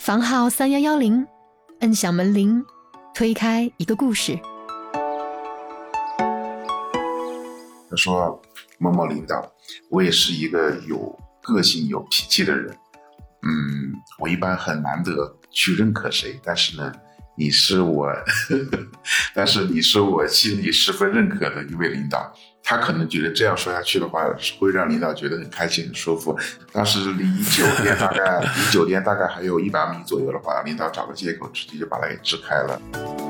房号3110，摁响门铃，推开一个故事。 他说某某领导，我也是一个有个性有脾气的人，我一般很难得去认可谁，但是呢你是我心里十分认可的一位领导。他可能觉得这样说下去的话会让领导觉得很开心很舒服。当时离酒店大概还有100米左右的话，领导找个借口直接就把他给支开了。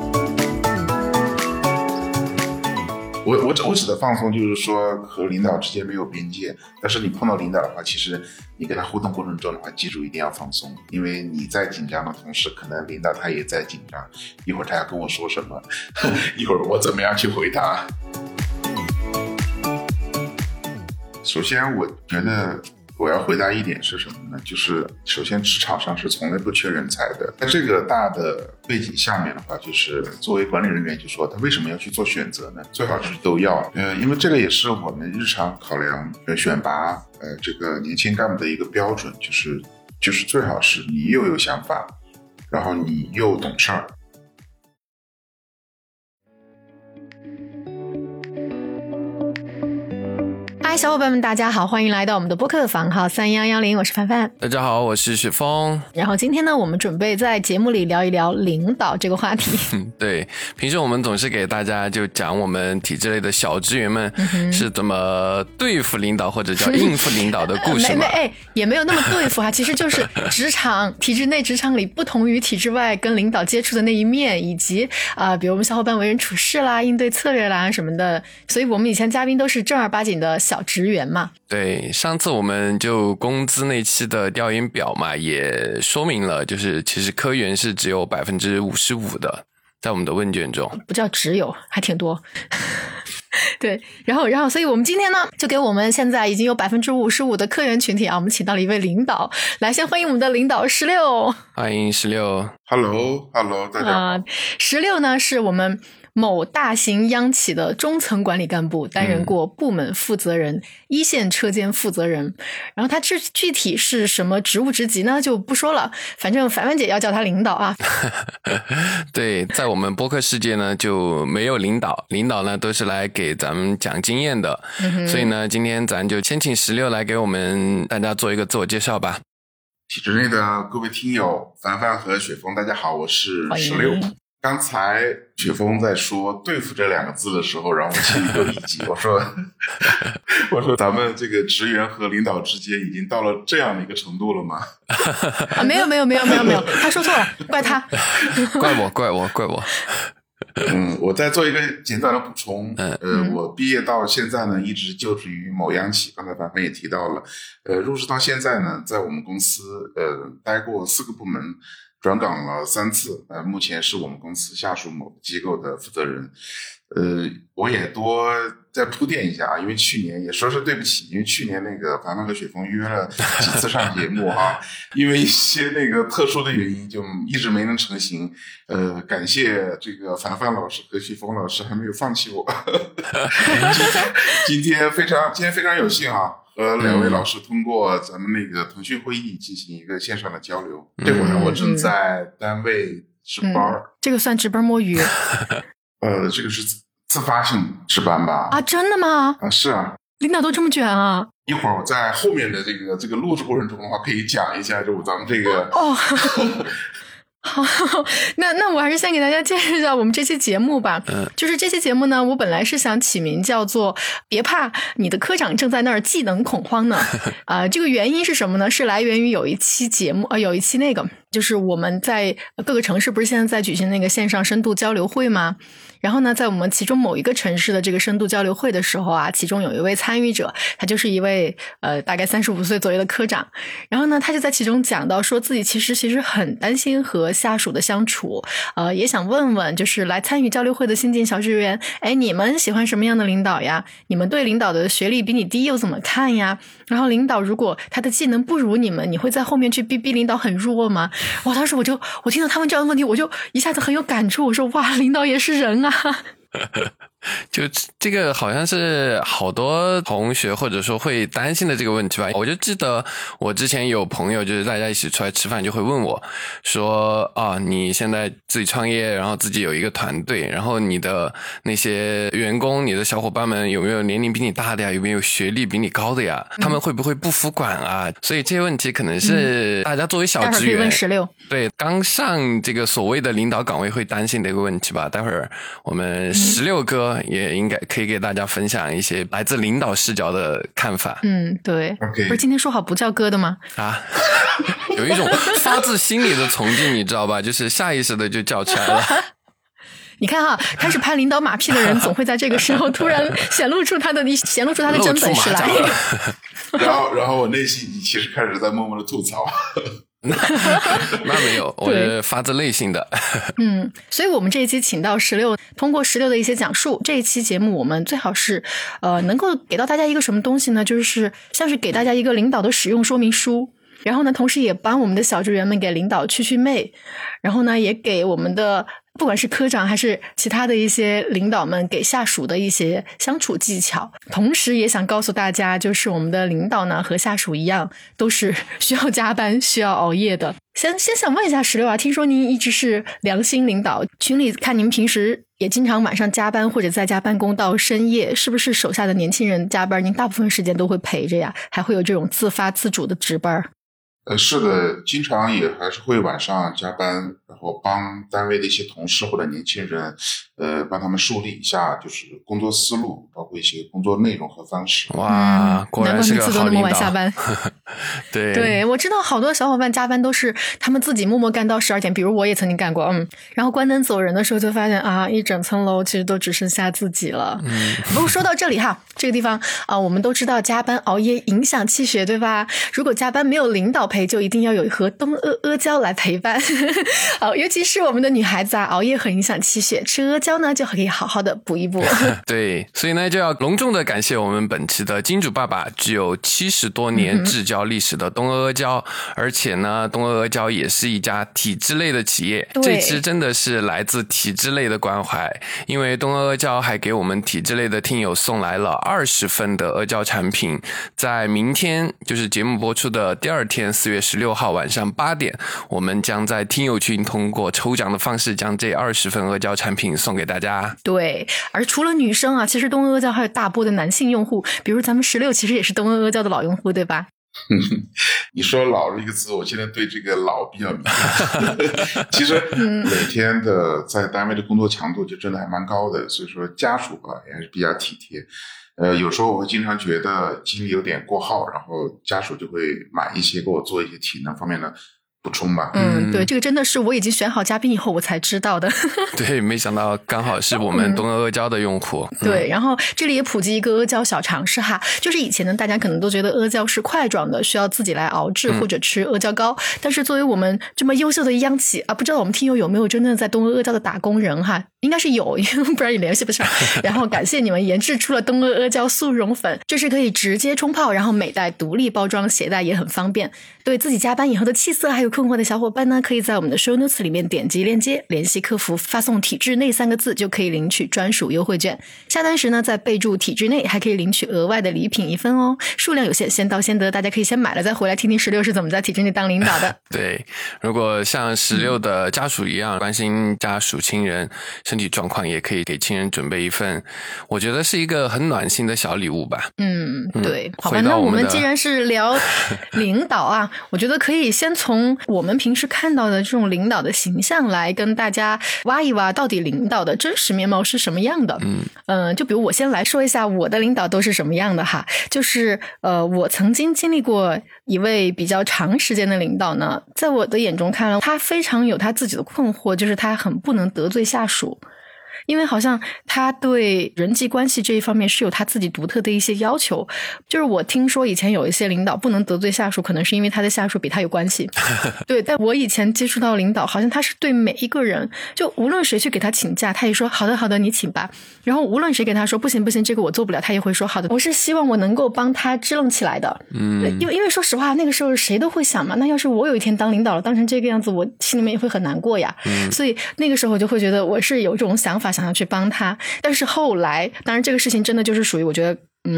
我指的放松就是说和领导之间没有边界，但是你碰到领导的话，其实你跟他互动过程中的话，记住一定要放松，因为你在紧张的同时，可能领导他也在紧张，一会儿他要跟我说什么，一会儿我怎么样去回答。首先我觉得我要回答一点是什么呢，就是首先职场上是从来不缺人才的。在这个大的背景下面的话，就是作为管理人员就说他为什么要去做选择呢？最好就是都要，因为这个也是我们日常考量选拔这个年轻干部的一个标准，就是最好是你又有想法，然后你又懂事儿。 嗨，小伙伴们大家好，欢迎来到我们的播客房号3110，我是范范。 大家好，我是雪峰。 然后今天呢，我们准备在节目里聊一聊领导这个话题。 对，平时我们总是给大家就讲我们体制内的小职员们是怎么对付领导或者叫应付领导的故事嘛。 也没有那么对付啊，其实就是体制内职场里不同于体制外跟领导接触的那一面，以及比如我们小伙伴为人处事啦、应对策略啦什么的。所以我们以前嘉宾都是正儿八经的小职员嘛。 对，上次我们就工资那期的调研表嘛，也说明了，就是其实科员是只有 55% 的，在我们的问卷中。 不叫只有，还挺多。对，然后所以我们今天呢，就给我们现在已经有 55% 的科员群体啊，我们请到了一位领导，来先欢迎我们的领导16。 欢迎16。 Hello， 大家好。 16呢是我们某大型央企的中层管理干部，担任过部门负责人、一线车间负责人。然后他具体是什么职务职级呢，就不说了，反正凡凡姐要叫他领导啊。 对，在我们播客世界呢就没有领导呢都是来给咱们讲经验的。所以呢今天咱就先请16来给我们大家做一个自我介绍吧。 体制内的各位听友，凡凡和雪峰大家好，我是16。刚才雪峰在说对付这2个字的时候，然后我心里就一急，我说咱们这个职员和领导之间已经到了这样的一个程度了吗？ 没有，他说错了，怪他。 怪我。 我再做一个简短的补充。我毕业到现在呢，一直就职于某央企，刚才凡凡也提到了。入职到现在呢，在我们公司待过4个部门，转岗了3次，目前是我们公司下属某机构的负责人。我也多再铺垫一下啊，因为去年也说是对不起，因为去年那个凡凡和雪峰约了几次上节目啊，因为一些那个特殊的原因就一直没能成行。感谢这个凡凡老师和雪峰老师还没有放弃我。今天非常有幸啊，和2位老师通过咱们那个腾讯会议进行一个线上的交流。这会儿呢，我正在单位值班。 这个算值班摸鱼？ 这个是自发性值班吧？ 啊，真的吗？ 是啊。 领导都这么卷啊？ 一会儿我在后面的这个录制过程中的话，可以讲一下，就咱们这个。 好，那我还是先给大家介绍一下我们这期节目吧。就是这期节目呢，我本来是想起名叫做别怕，你的科长正在那儿技能恐慌呢。这个原因是什么呢？是来源于有一期节目有一期那个就是我们在各个城市不是现在在举行那个线上深度交流会吗？然后呢，在我们其中某一个城市的这个深度交流会的时候啊，其中有一位参与者，他就是一位大概35岁左右的科长。然后呢，他就在其中讲到说自己其实很担心和下属的相处，也想问问就是来参与交流会的新进小职员，你们喜欢什么样的领导呀？你们对领导的学历比你低又怎么看呀？然后领导如果他的技能不如你们，你会在后面去逼领导很弱吗？哇，当时我听到他们这样的问题，我就一下子很有感触，我说哇，领导也是人啊。 就这个好像是好多同学或者说会担心的这个问题吧。我就记得我之前有朋友就是大家一起出来吃饭就会问我说啊，你现在自己创业，然后自己有一个团队，然后你的那些员工你的小伙伴们有没有年龄比你大的呀，有没有学历比你高的呀，他们会不会不服管啊？所以这些问题可能是大家作为小职员对刚上这个所谓的领导岗位会担心的一个问题吧。待会儿我们16哥也应该可以给大家分享一些来自领导视角的看法。 对。 Okay. 不是今天说好不叫哥的吗？ 啊，有一种发自心里的崇敬，你知道吧？就是下意识的就叫起来了。 你看哈，开始拍领导马屁的人，总会在这个时候突然显露出他的真本事来。 然后我内心其实开始在默默的吐槽。 那没有，我是发自内心的。 所以我们这一期请到16，通过16的一些讲述，这一期节目我们最好是能够给到大家一个什么东西呢？就是像是给大家一个领导的使用说明书，然后呢，同时也帮我们的小职员们给领导去媚，然后呢，也给我们的不管是科长还是其他的一些领导们给下属的一些相处技巧。同时也想告诉大家，就是我们的领导呢和下属一样，都是需要加班需要熬夜的。先想问一下16啊，听说您一直是良心领导，群里看您平时也经常晚上加班或者在家办公到深夜，是不是手下的年轻人加班您大部分时间都会陪着呀？还会有这种自发自主的值班？ 是的，经常也还是会晚上加班，然后帮单位的一些同事或者年轻人，帮他们梳理一下就是工作思路，包括一些工作内容和方式。 哇，果然是个好领导。难怪每次都那么晚下班。 对，我知道好多小伙伴加班都是他们自己默默干到12点，比如我也曾经干过，然后关灯走人的时候就发现啊，一整层楼其实都只剩下自己了。不过说到这里哈，这个地方啊，我们都知道加班熬夜影响气血，对吧？如果加班没有领导陪，就一定要有一盒东阿胶来陪伴。尤其是我们的女孩子啊，熬夜很影响气血，吃阿胶呢就可以好好的补一补。 对，所以呢就要隆重的感谢我们本期的金主爸爸，具有70多年制胶历史的东阿胶，而且呢东阿胶也是一家体制类的企业，这期真的是来自体制类的关怀，因为东阿胶还给我们体制类的听友送来了20份的阿胶产品，在明天就是节目播出的第2天4月16号晚上8点，我们将在听友群通过抽奖的方式将这20份阿胶产品送给大家。 对，而除了女生啊，其实东阿胶还有大波的男性用户，比如咱们16其实也是东阿胶的老用户，对吧？ 你说老这个词，我现在对这个老比较敏感。其实每天的在单位的工作强度就真的还蛮高的，所以说家属吧也还是比较体贴。有时候我会经常觉得精力有点过耗，然后家属就会买一些给我做一些体能方面的补充吧。 对，这个真的是我已经选好嘉宾以后我才知道的。 对，没想到刚好是我们东阿胶的用户。 对，然后这里也普及一个阿胶小常识哈，就是以前呢大家可能都觉得阿胶是块状的，需要自己来熬制或者吃阿胶糕，但是作为我们这么优秀的央企啊，不知道我们听友有没有真正在东阿胶的打工人哈？应该是有，不然也联系不上。然后感谢你们研制出了东阿胶速溶粉，这是可以直接冲泡，然后每袋独立包装，携带也很方便。对自己加班以后的气色还有困惑的小伙伴呢，可以在我们的 show notes 里面点击链接，联系客服，发送体制内3个字就可以领取专属优惠券。下单时呢，在备注体制内，还可以领取额外的礼品1份哦。数量有限，先到先得，大家可以先买了再回来听听16是怎么在体制内当领导的。 对，如果像16的家属一样关心家属亲人身体状况，也可以给亲人准备一份，我觉得是一个很暖心的小礼物吧。 对，好吧，那我们既然是聊领导啊，我觉得可以先从我们平时看到的这种领导的形象来跟大家挖一挖，到底领导的真实面貌是什么样的。就比如我先来说一下我的领导都是什么样的哈，就是我曾经经历过一位比较长时间的领导呢，在我的眼中看来，他非常有他自己的困惑，就是他很不能得罪下属。因为好像他对人际关系这一方面是有他自己独特的一些要求，就是我听说以前有一些领导不能得罪下属，可能是因为他的下属比他有关系。对，但我以前接触到领导，好像他是对每一个人，就无论谁去给他请假，他也说好的好的你请吧，然后无论谁给他说不行不行这个我做不了，他也会说好的，我是希望我能够帮他支棱起来的。因为说实话那个时候谁都会想嘛，那要是我有一天当领导了当成这个样子，我心里面也会很难过呀。所以那个时候我就会觉得我是有这种想法， 法想要去帮他。但是后来当然这个事情真的就是属于我觉得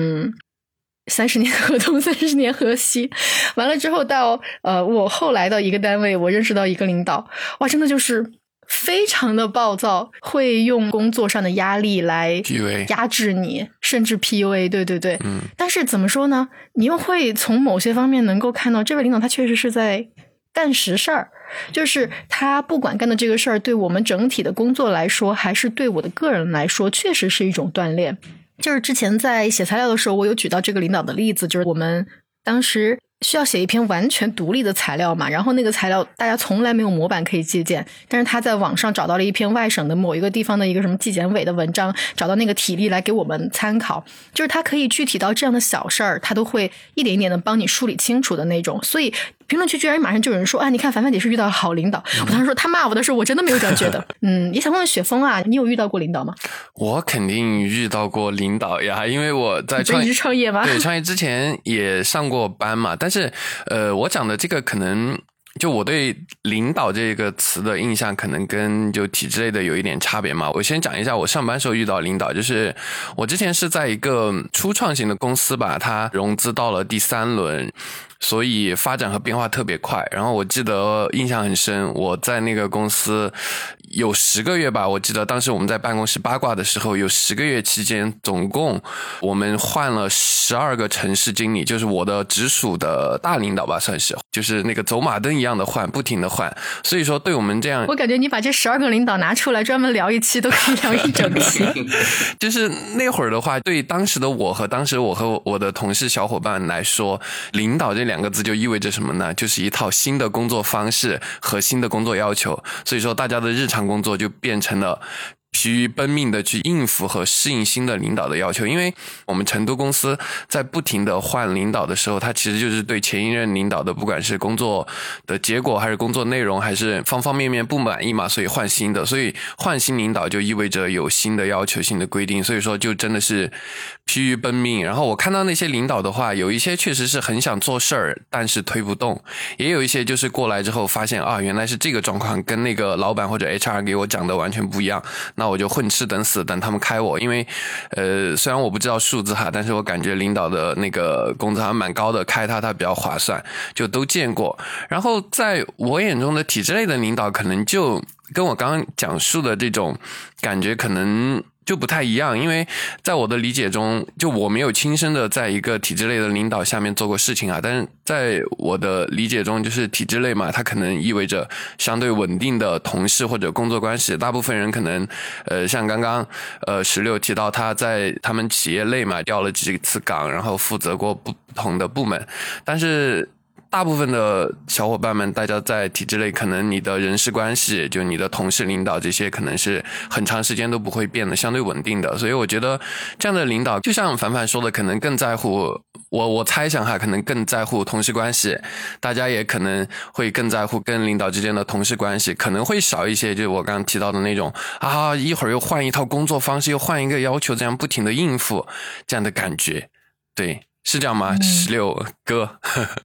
30年河东30年河西，完了之后到我后来的一个单位，我认识到一个领导，哇，真的就是非常的暴躁，会用工作上的压力来压制你，甚至 PUA， 对，但是怎么说呢，你又会从某些方面能够看到这位领导他确实是在干实事儿，就是他不管干的这个事儿对我们整体的工作来说，还是对我的个人来说，确实是一种锻炼。就是之前在写材料的时候，我有举到这个领导的例子，就是我们当时需要写一篇完全独立的材料嘛，然后那个材料大家从来没有模板可以借鉴，但是他在网上找到了一篇外省的某一个地方的一个什么纪检委的文章，找到那个体例来给我们参考，就是他可以具体到这样的小事儿，他都会一点一点的帮你梳理清楚的那种。所以评论区居然马上就有人说啊，你看凡凡姐是遇到了好领导。我当时说他骂我的时候我真的没有这样觉得。也想问问雪峰啊，你有遇到过领导吗？ 我肯定遇到过领导呀，因为我在创业吗？ 对，创业之前也上过班嘛，但是我讲的这个可能就我对领导这个词的印象可能跟就体制类的有一点差别嘛。我先讲一下我上班时候遇到领导，就是我之前是在一个初创型的公司吧，它融资到了第3轮，所以发展和变化特别快。然后我记得印象很深，我在那个公司有10个月吧，我记得当时我们在办公室八卦的时候，有10个月期间，总共我们换了12个城市经理，就是我的直属的大领导吧，算是，就是那个走马灯一样的换，不停的换。所以说对我们这样， 我感觉你把这12个领导拿出来专门聊一期都可以聊一整期。 就是那会儿的话，对当时的我和我的同事小伙伴来说，领导这2个字就意味着什么呢？就是一套新的工作方式和新的工作要求。所以说大家的日常工作就变成了疲于奔命的去应付和适应新的领导的要求。因为我们成都公司在不停的换领导的时候，它其实就是对前一任领导的不管是工作的结果还是工作内容还是方方面面不满意嘛，所以换新的，所以换新领导就意味着有新的要求新的规定，所以说就真的是疲于奔命。然后我看到那些领导的话，有一些确实是很想做事儿，但是推不动，也有一些就是过来之后发现啊，原来是这个状况，跟那个老板或者 HR 给我讲的完全不一样，那我就混吃等死等他们开我。因为虽然我不知道数字哈，但是我感觉领导的那个工资还蛮高的，开他比较划算，就都见过。然后在我眼中的体制类的领导可能就跟我刚刚讲述的这种感觉可能就不太一样。因为在我的理解中，就我没有亲身的在一个体制类的领导下面做过事情啊，但是在我的理解中，就是体制类嘛，它可能意味着相对稳定的同事或者工作关系。大部分人可能像刚刚16提到他在他们企业类嘛调了几次岗，然后负责过不同的部门，但是大部分的小伙伴们，大家在体制类可能你的人事关系，就你的同事领导这些可能是很长时间都不会变得相对稳定的。所以我觉得这样的领导就像凡凡说的，可能更在乎我猜想哈，可能更在乎同事关系，大家也可能会更在乎跟领导之间的同事关系，可能会少一些就是我刚刚提到的那种啊，一会儿又换一套工作方式，又换一个要求，这样不停的应付这样的感觉。对，是这样吗？16哥。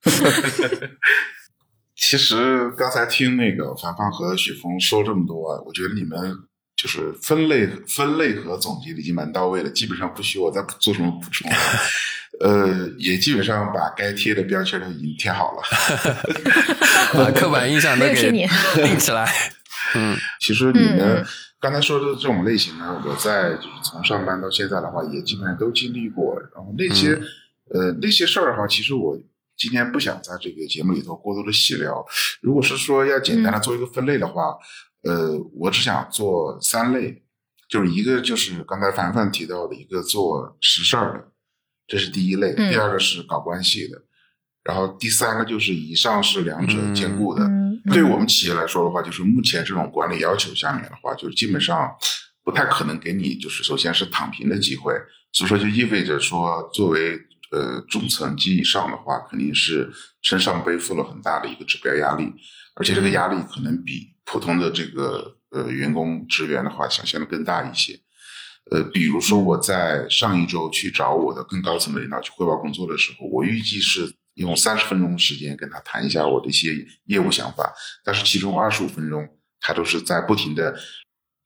其实刚才听那个凡凡和雪峰说这么多，我觉得你们就是分类和总结已经蛮到位了，基本上不需我再做什么补充了。也基本上把该贴的标签都已经贴好了， 把刻板印象都给定起来。 其实你们刚才说的这种类型呢，我在就是从上班到现在的话，也基本上都经历过。然后那些事儿的话，其实我今天不想在这个节目里头过多的细聊。如果是说要简单的做一个分类的话，我只想做3类，就是一个就是刚才凡凡提到的一个做实事儿的，这是第一类；第二个是搞关系的，然后第3个就是以上是2者兼顾的。对我们企业来说的话，就是目前这种管理要求下面的话，就基本上不太可能给你就是首先是躺平的机会，所以说就意味着说作为中层及以上的话，肯定是身上背负了很大的一个指标压力，而且这个压力可能比普通的这个员工职员的话想象的更大一些。比如说我在上一周去找我的更高层的领导去汇报工作的时候，我预计是用30分钟的时间跟他谈一下我的一些业务想法，但是其中25分钟他都是在不停的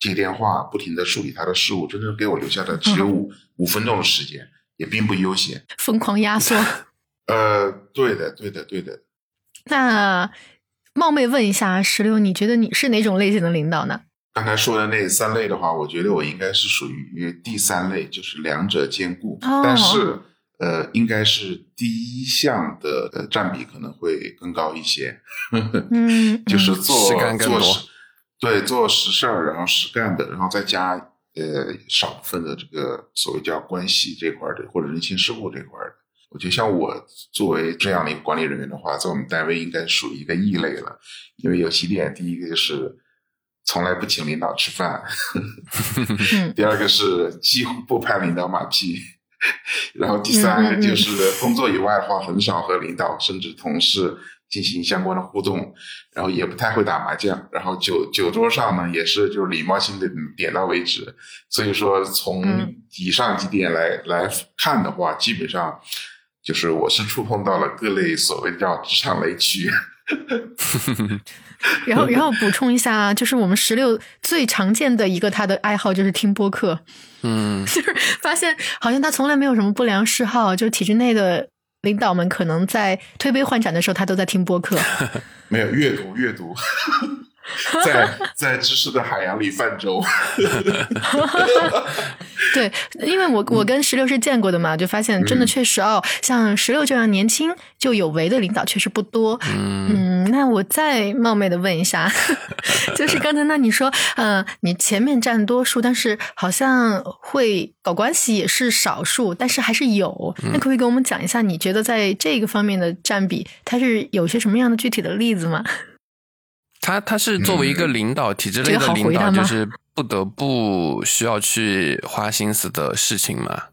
接电话，不停的处理他的事务，真正给我留下的只有5分钟的时间，也并不悠闲， 疯狂压缩。 对的。 那冒昧问一下16，你觉得你是哪种类型的领导呢？ 刚才说的那3类的话，我觉得我应该是属于第3类，就是两者兼顾，但是应该是第一项的占比可能会更高一些。就是做实事儿，然后实干的，然后再加少部分的这个所谓叫关系这块的，或者人情世故这块的。我觉得像我作为这样的一个管理人员的话，在我们单位应该属于一个异类了，因为有几点，第一个就是从来不请领导吃饭，第二个是几乎不拍领导马屁，然后第三个就是工作以外的话，很少和领导甚至同事进行相关的互动，然后也不太会打麻将，然后酒桌上呢也是就是礼貌性的点到为止。所以说从以上几点来看的话，基本上就是我是触碰到了各类所谓叫职场雷区。 然后补充一下，就是我们16最常见的一个他的爱好就是听播客。就是发现好像他从来没有什么不良嗜好，就是体制内的领导们可能在推杯换盏的时候他都在听播客。 没有，阅读在知识的海洋里泛舟。 对，因为我跟16是见过的嘛，就发现真的确实像16这样年轻就有为的领导确实不多。那我再冒昧的问一下，就是刚才你说你前面占多数，但是好像会搞关系也是少数，但是还是有。那可不可以给我们讲一下，你觉得在这个方面的占比，它是有些什么样的具体的例子吗？ 他是作为一个领导，体制内的领导，就是不得不需要去花心思的事情嘛。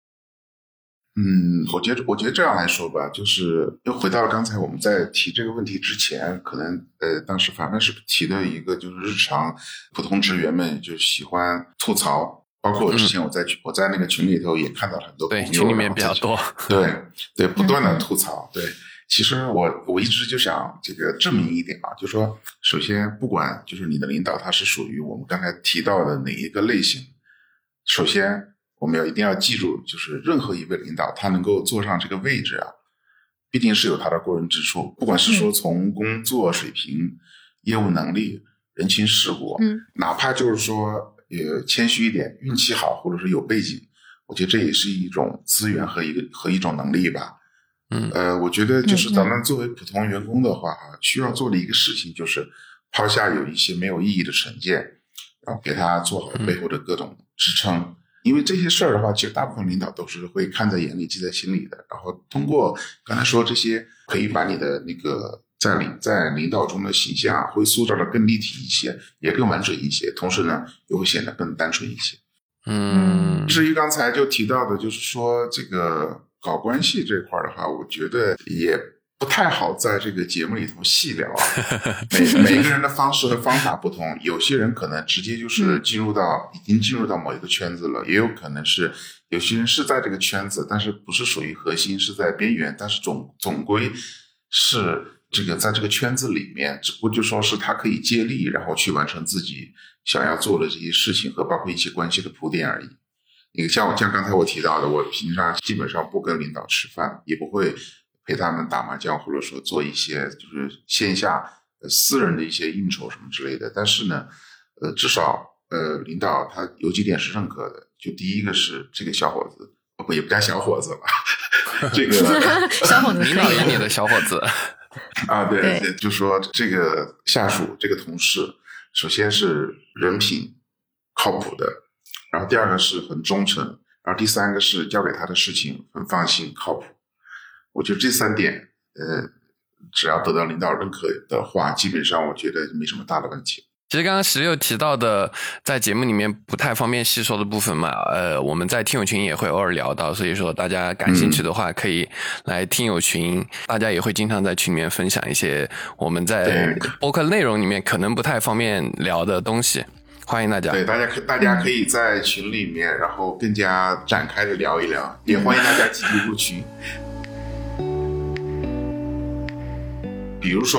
我觉得这样来说吧，就是又回到了刚才我们在提这个问题之前，可能当时反正是提的一个就是日常普通职员们就喜欢吐槽，包括我之前我在那个群里头也看到很多朋友， 对，群里面比较多， 对，不断的吐槽，对。其实我一直就想这个证明一点啊，就是说，首先不管就是你的领导他是属于我们刚才提到的哪一个类型，首先我们一定要记住，就是任何一位领导他能够坐上这个位置啊，必定是有他的过人之处，不管是说从工作水平、业务能力、人情世故，哪怕就是说谦虚一点，运气好或者是有背景，我觉得这也是一种资源和一种能力吧。我觉得就是咱们作为普通员工的话需要做的一个事情就是抛下有一些没有意义的成见，然后给他做好背后的各种支撑。因为这些事儿的话，其实大部分领导都是会看在眼里记在心里的，然后通过刚才说这些可以把你的那个在领导中的形象会塑造的更立体一些，也更完整一些，同时呢又会显得更单纯一些。至于刚才就提到的就是说这个搞关系这块的话，我觉得也不太好在这个节目里头细聊。每个人的方式和方法不同，有些人可能直接就是已经进入到某一个圈子了，也有可能是有些人是在这个圈子，但是不是属于核心，是在边缘，但是总归是这个在这个圈子里面，只不过就说是他可以借力，然后去完成自己想要做的这些事情和包括一些关系的铺垫而已。像刚才我提到的，我平常基本上不跟领导吃饭，也不会陪他们打麻将，或者说做一些就是线下私人的一些应酬什么之类的。但是呢，至少领导他有几点是认可的，就第一个是这个小伙子，也不叫小伙子了，这个小伙子领导眼里的小伙子啊，对，就说这个下属这个同事，首先是人品靠谱的。然后第二个是很忠诚，然后第三个是交给他的事情很放心靠谱。我觉得这3点只要得到领导认可的话，基本上我觉得没什么大的问题。 其实刚刚16提到的在节目里面不太方便细说的部分嘛，我们在听友群也会偶尔聊到，所以说大家感兴趣的话可以来听友群，大家也会经常在群里面分享一些我们在播客内容里面可能不太方便聊的东西。欢迎大家， 对大家可以在群里面，然后更加展开的聊一聊，也欢迎大家积极入群。比如说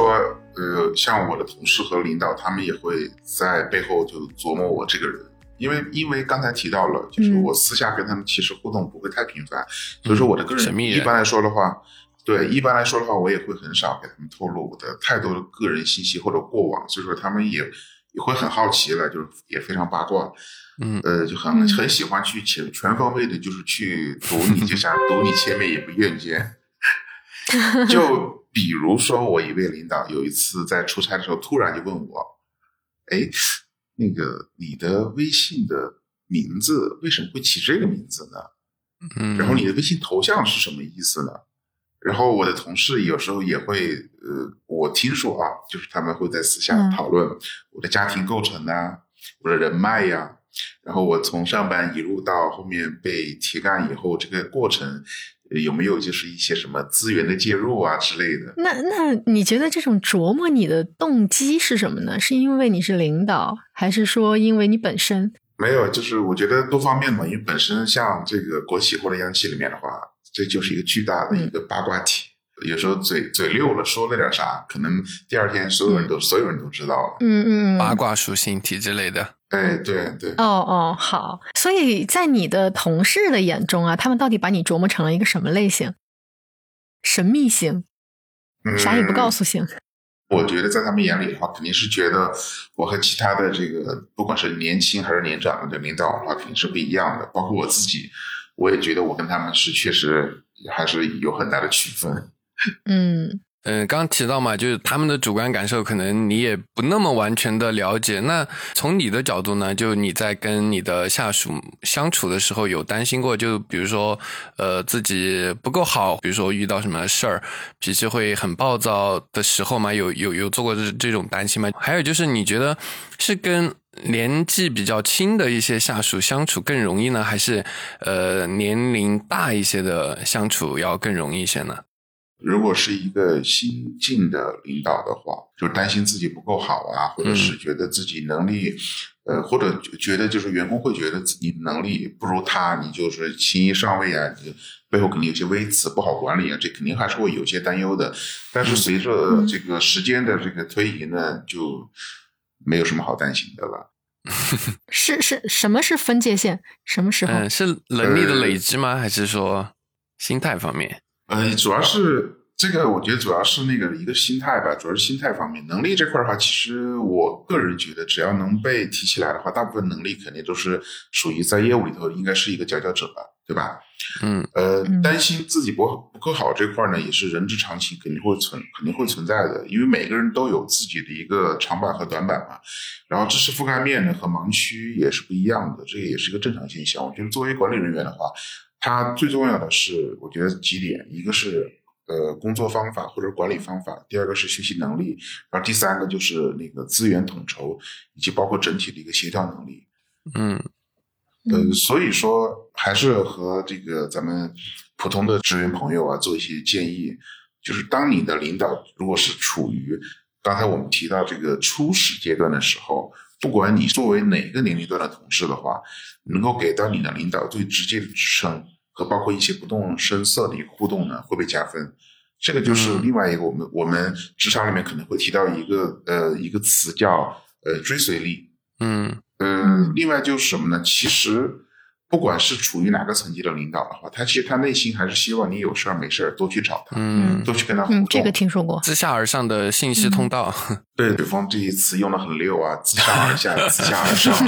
像我的同事和领导，他们也会在背后就琢磨我这个人，因为刚才提到了，就是我私下跟他们其实互动不会太频繁，所以说我的个人一般来说的话，我也会很少给他们透露我的太多的个人信息或者过往，所以说他们也会很好奇了，就是也非常八卦，就很喜欢去全方位的，就是去读你，就像读你千面也不厌倦。就比如说我一位领导有一次在出差的时候，突然就问我，那个你的微信的名字为什么会起这个名字呢？然后你的微信头像是什么意思呢？然后我的同事有时候也会，我听说啊，就是他们会在私下讨论我的家庭构成啊，我的人脉呀，然后我从上班一路到后面被提干以后，这个过程有没有就是一些什么资源的介入啊之类的？ 那你觉得这种琢磨你的动机是什么呢？是因为你是领导，还是说因为你本身？ 没有，就是我觉得多方面嘛，因为本身像这个国企或者央企里面的话，这就是一个巨大的一个八卦体，有时候嘴溜了说了点啥，可能第二天所有人都知道了。 八卦属性体之类的。 对。 好。所以在你的同事的眼中啊，他们到底把你琢磨成了一个什么类型？神秘型，啥也不告诉型。 我觉得在他们眼里的话，肯定是觉得我和其他的这个不管是年轻还是年长的领导的话，肯定是不一样的。包括我自己，我也觉得我跟他们是确实还是有很大的区分。 刚刚提到嘛，就是他们的主观感受可能你也不那么完全的了解。那从你的角度呢，就你在跟你的下属相处的时候有担心过，就比如说自己不够好，比如说遇到什么事儿脾气会很暴躁的时候嘛，有做过这种担心吗？还有就是你觉得是跟年纪比较轻的一些下属相处更容易呢，还是年龄大一些的相处要更容易一些呢？ 如果是一个新进的领导的话，就是担心自己不够好啊，或者是觉得自己能力或者觉得就是员工会觉得自己能力不如他，你就是轻易上位啊，背后肯定有些微词不好管理啊，这肯定还是会有些担忧的。但是随着这个时间的这个推移呢，就没有什么好担心的了。 是什么是分界线？什么时候？ 是能力的累积吗？还是说心态方面？ 主要是这个，我觉得主要是那个一个心态吧，主要是心态方面。能力这块的话，其实我个人觉得，只要能被提起来的话，大部分能力肯定都是属于在业务里头应该是一个佼佼者吧，对吧？担心自己不够好这块呢，也是人之常情，肯定会存在的，因为每个人都有自己的一个长板和短板嘛。然后知识覆盖面呢和盲区也是不一样的，这个也是一个正常现象。我觉得作为管理人员的话，它最重要的是，我觉得几点，一个是工作方法或者管理方法，第二个是学习能力，然后第三个就是那个资源统筹以及包括整体的一个协调能力。所以说还是和这个咱们普通的职员朋友啊做一些建议，就是当你的领导如果是处于刚才我们提到这个初始阶段的时候，不管你作为哪个年龄段的同事的话，能够给到你的领导最直接的支撑和包括一些不动声色的一个互动呢，会被加分。这个就是另外一个我们职场里面可能会提到一个词叫追随力。另外就是什么呢？其实不管是处于哪个层级的领导的话，其实他内心还是希望你有事没事多去找他，多去跟他互动。 这个听说过， 自下而上的信息通道。 对，对方这一词用得很溜啊，自下而下，自下而上。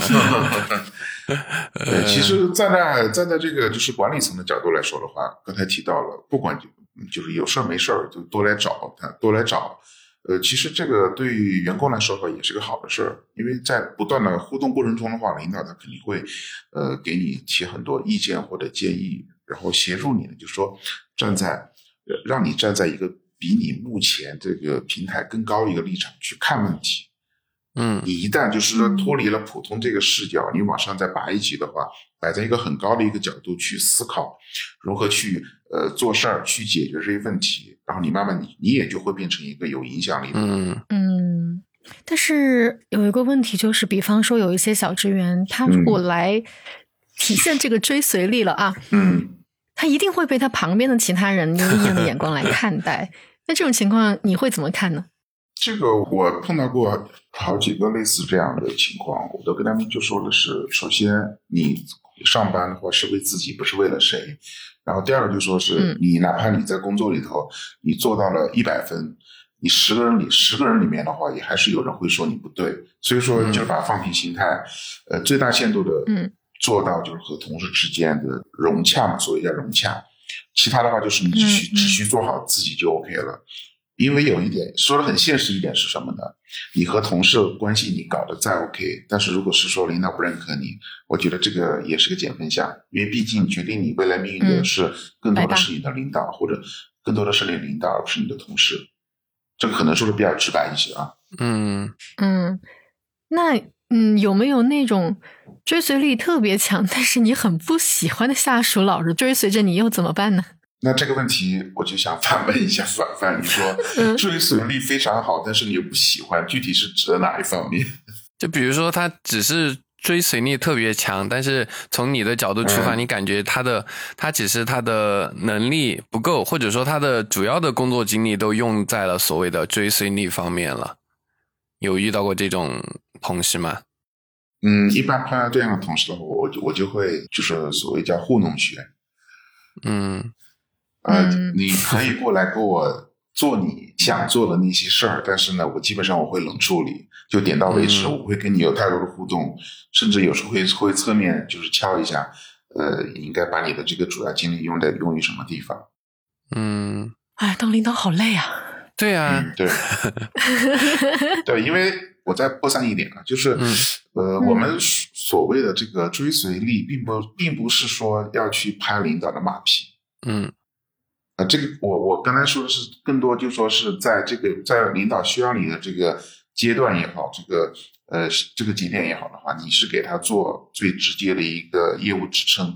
其实站在这个就是管理层的角度来说的话，刚才提到了，不管就是有事没事就多来找他，多来找。其实这个对于员工来说的话也是个好的事儿，因为在不断的互动过程中的话，领导他肯定会给你提很多意见或者建议，然后协助你呢，就是说让你站在一个比你目前这个平台更高的一个立场去看问题。你一旦就是说脱离了普通这个视角，你往上再拔一级的话，摆在一个很高的一个角度去思考如何去做事儿，去解决这些问题，然后你慢慢你也就会变成一个有影响力的人。 但是有一个问题就是，比方说有一些小职员，他如果来体现这个追随力了啊，他一定会被他旁边的其他人用异样的眼光来看待。那这种情况你会怎么看呢？ 这个我碰到过好几个类似这样的情况，我都跟他们就说的是，首先你上班的话是为自己，不是为了谁。然后第二个就说是你哪怕你在工作里头你做到了100分，你10个人里面的话也还是有人会说你不对。所以说就把放平心态，最大限度的做到就是和同事之间的融洽嘛，所谓叫融洽。其他的话就是你只需做好自己就 OK 了。因为有一点说的很现实一点是什么呢？你和同事关系你搞得再 OK， 但是如果是说领导不认可你，我觉得这个也是个减分项，因为毕竟决定你未来命运的是更多的是你的领导，或者更多的是你领导而不是你的同事。这个可能说的比较直白一些啊。 那有没有那种追随力特别强但是你很不喜欢的下属老是追随着你，又怎么办呢？ 那这个问题我就想反问一下范，你说追随力非常好但是你又不喜欢，具体是指的哪一方面？ 就比如说他只是追随力特别强，但是从你的角度出发，你感觉他只是他的能力不够，或者说他的主要的工作精力都用在了所谓的追随力方面了。有遇到过这种同事吗？ 一般碰到这样的同事的话，我就会就是所谓叫糊弄学。你可以过来跟我做你想做的那些事儿，但是呢，我基本上我会冷处理，就点到为止，我不会跟你有太多的互动，甚至有时候会侧面就是敲一下，应该把你的这个主要精力用于什么地方。 当领导好累啊。 对啊， 对，对，因为我再扩散一点啊，就是我们所谓的这个追随力，并不是说要去拍领导的马屁。这个我刚才说的是更多就说是在领导需要你的这个阶段也好，这个节点也好的话，你是给他做最直接的一个业务支撑。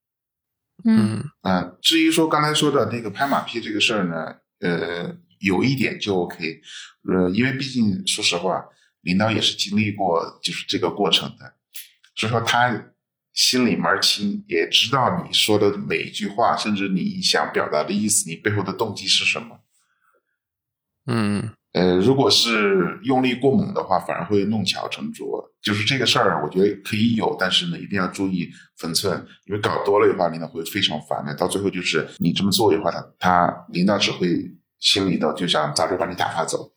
至于说刚才说的那个拍马屁这个事儿呢，有一点就 OK， 因为毕竟说实话，领导也是经历过就是这个过程的，所以说他心里门清，也知道你说的每一句话，甚至你想表达的意思，你背后的动机是什么。如果是用力过猛的话，反而会弄巧成拙。就是这个事儿，我觉得可以有，但是呢，一定要注意分寸，因为搞多了的话，领导会非常烦的。到最后就是你这么做的话，他领导只会心里头就想早点把你打发走。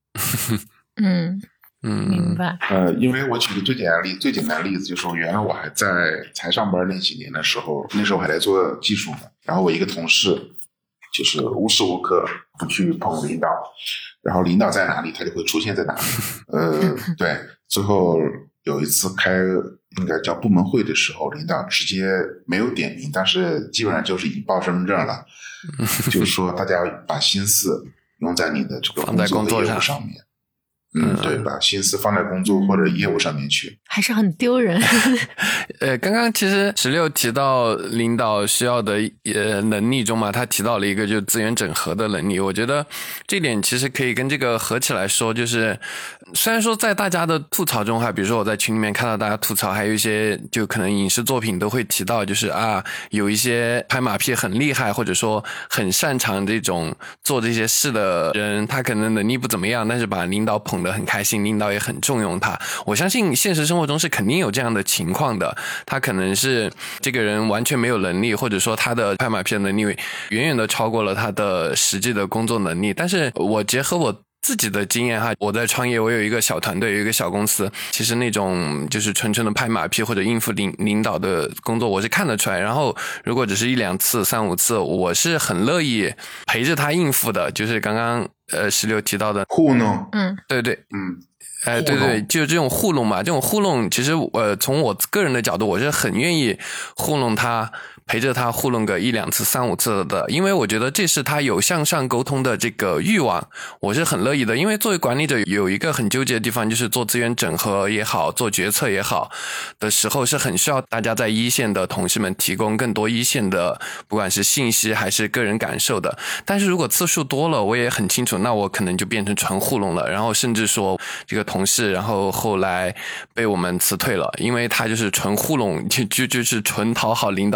明白。 因为我举个最简单的例子，就是原来我还才上班那几年的时候，那时候还在做技术嘛，然后我一个同事就是无时无刻不去碰领导，然后领导在哪里他就会出现在哪里。对，最后有一次开应该叫部门会的时候，领导直接没有点名，但是基本上就是引爆身份证了，就是说大家要把心思用在你的这个工作的业务上面。对，把心思放在工作或者业务上面去， 还是很丢人。 刚刚其实16提到领导需要的能力中嘛，他提到了一个就是资源整合的能力。我觉得这点其实可以跟这个合起来说，就是虽然说在大家的吐槽中哈，比如说我在群里面看到大家吐槽，还有一些就可能影视作品都会提到，就是有一些拍马屁很厉害，或者说很擅长这种做这些事的人，他可能能力不怎么样，但是把领导捧得很开心，领导也很重用他。我相信现实生活中是肯定有这样的情况的，他可能是这个人完全没有能力，或者说他的拍马屁的能力远远的超过了他的实际的工作能力。但是我结合我自己的经验哈，我在创业，我有一个小团队，有一个小公司，其实那种就是纯纯的拍马屁或者应付领导的工作我是看得出来，然后如果只是1-2次3-5次，我是很乐意陪着他应付的，就是刚刚16提到的糊弄。 对对，对，就是这种糊弄嘛，这种糊弄其实从我个人的角度，我是很愿意糊弄他，陪着他糊弄个1-2次3-5次的，因为我觉得这是他有向上沟通的这个欲望，我是很乐意的。因为作为管理者有一个很纠结的地方，就是做资源整合也好，做决策也好的时候，是很需要大家在一线的同事们提供更多一线的不管是信息还是个人感受的。但是如果次数多了，我也很清楚，那我可能就变成纯糊弄了，然后甚至说这个同事然后后来被我们辞退了，因为他就是纯糊弄，就是纯讨好领导性。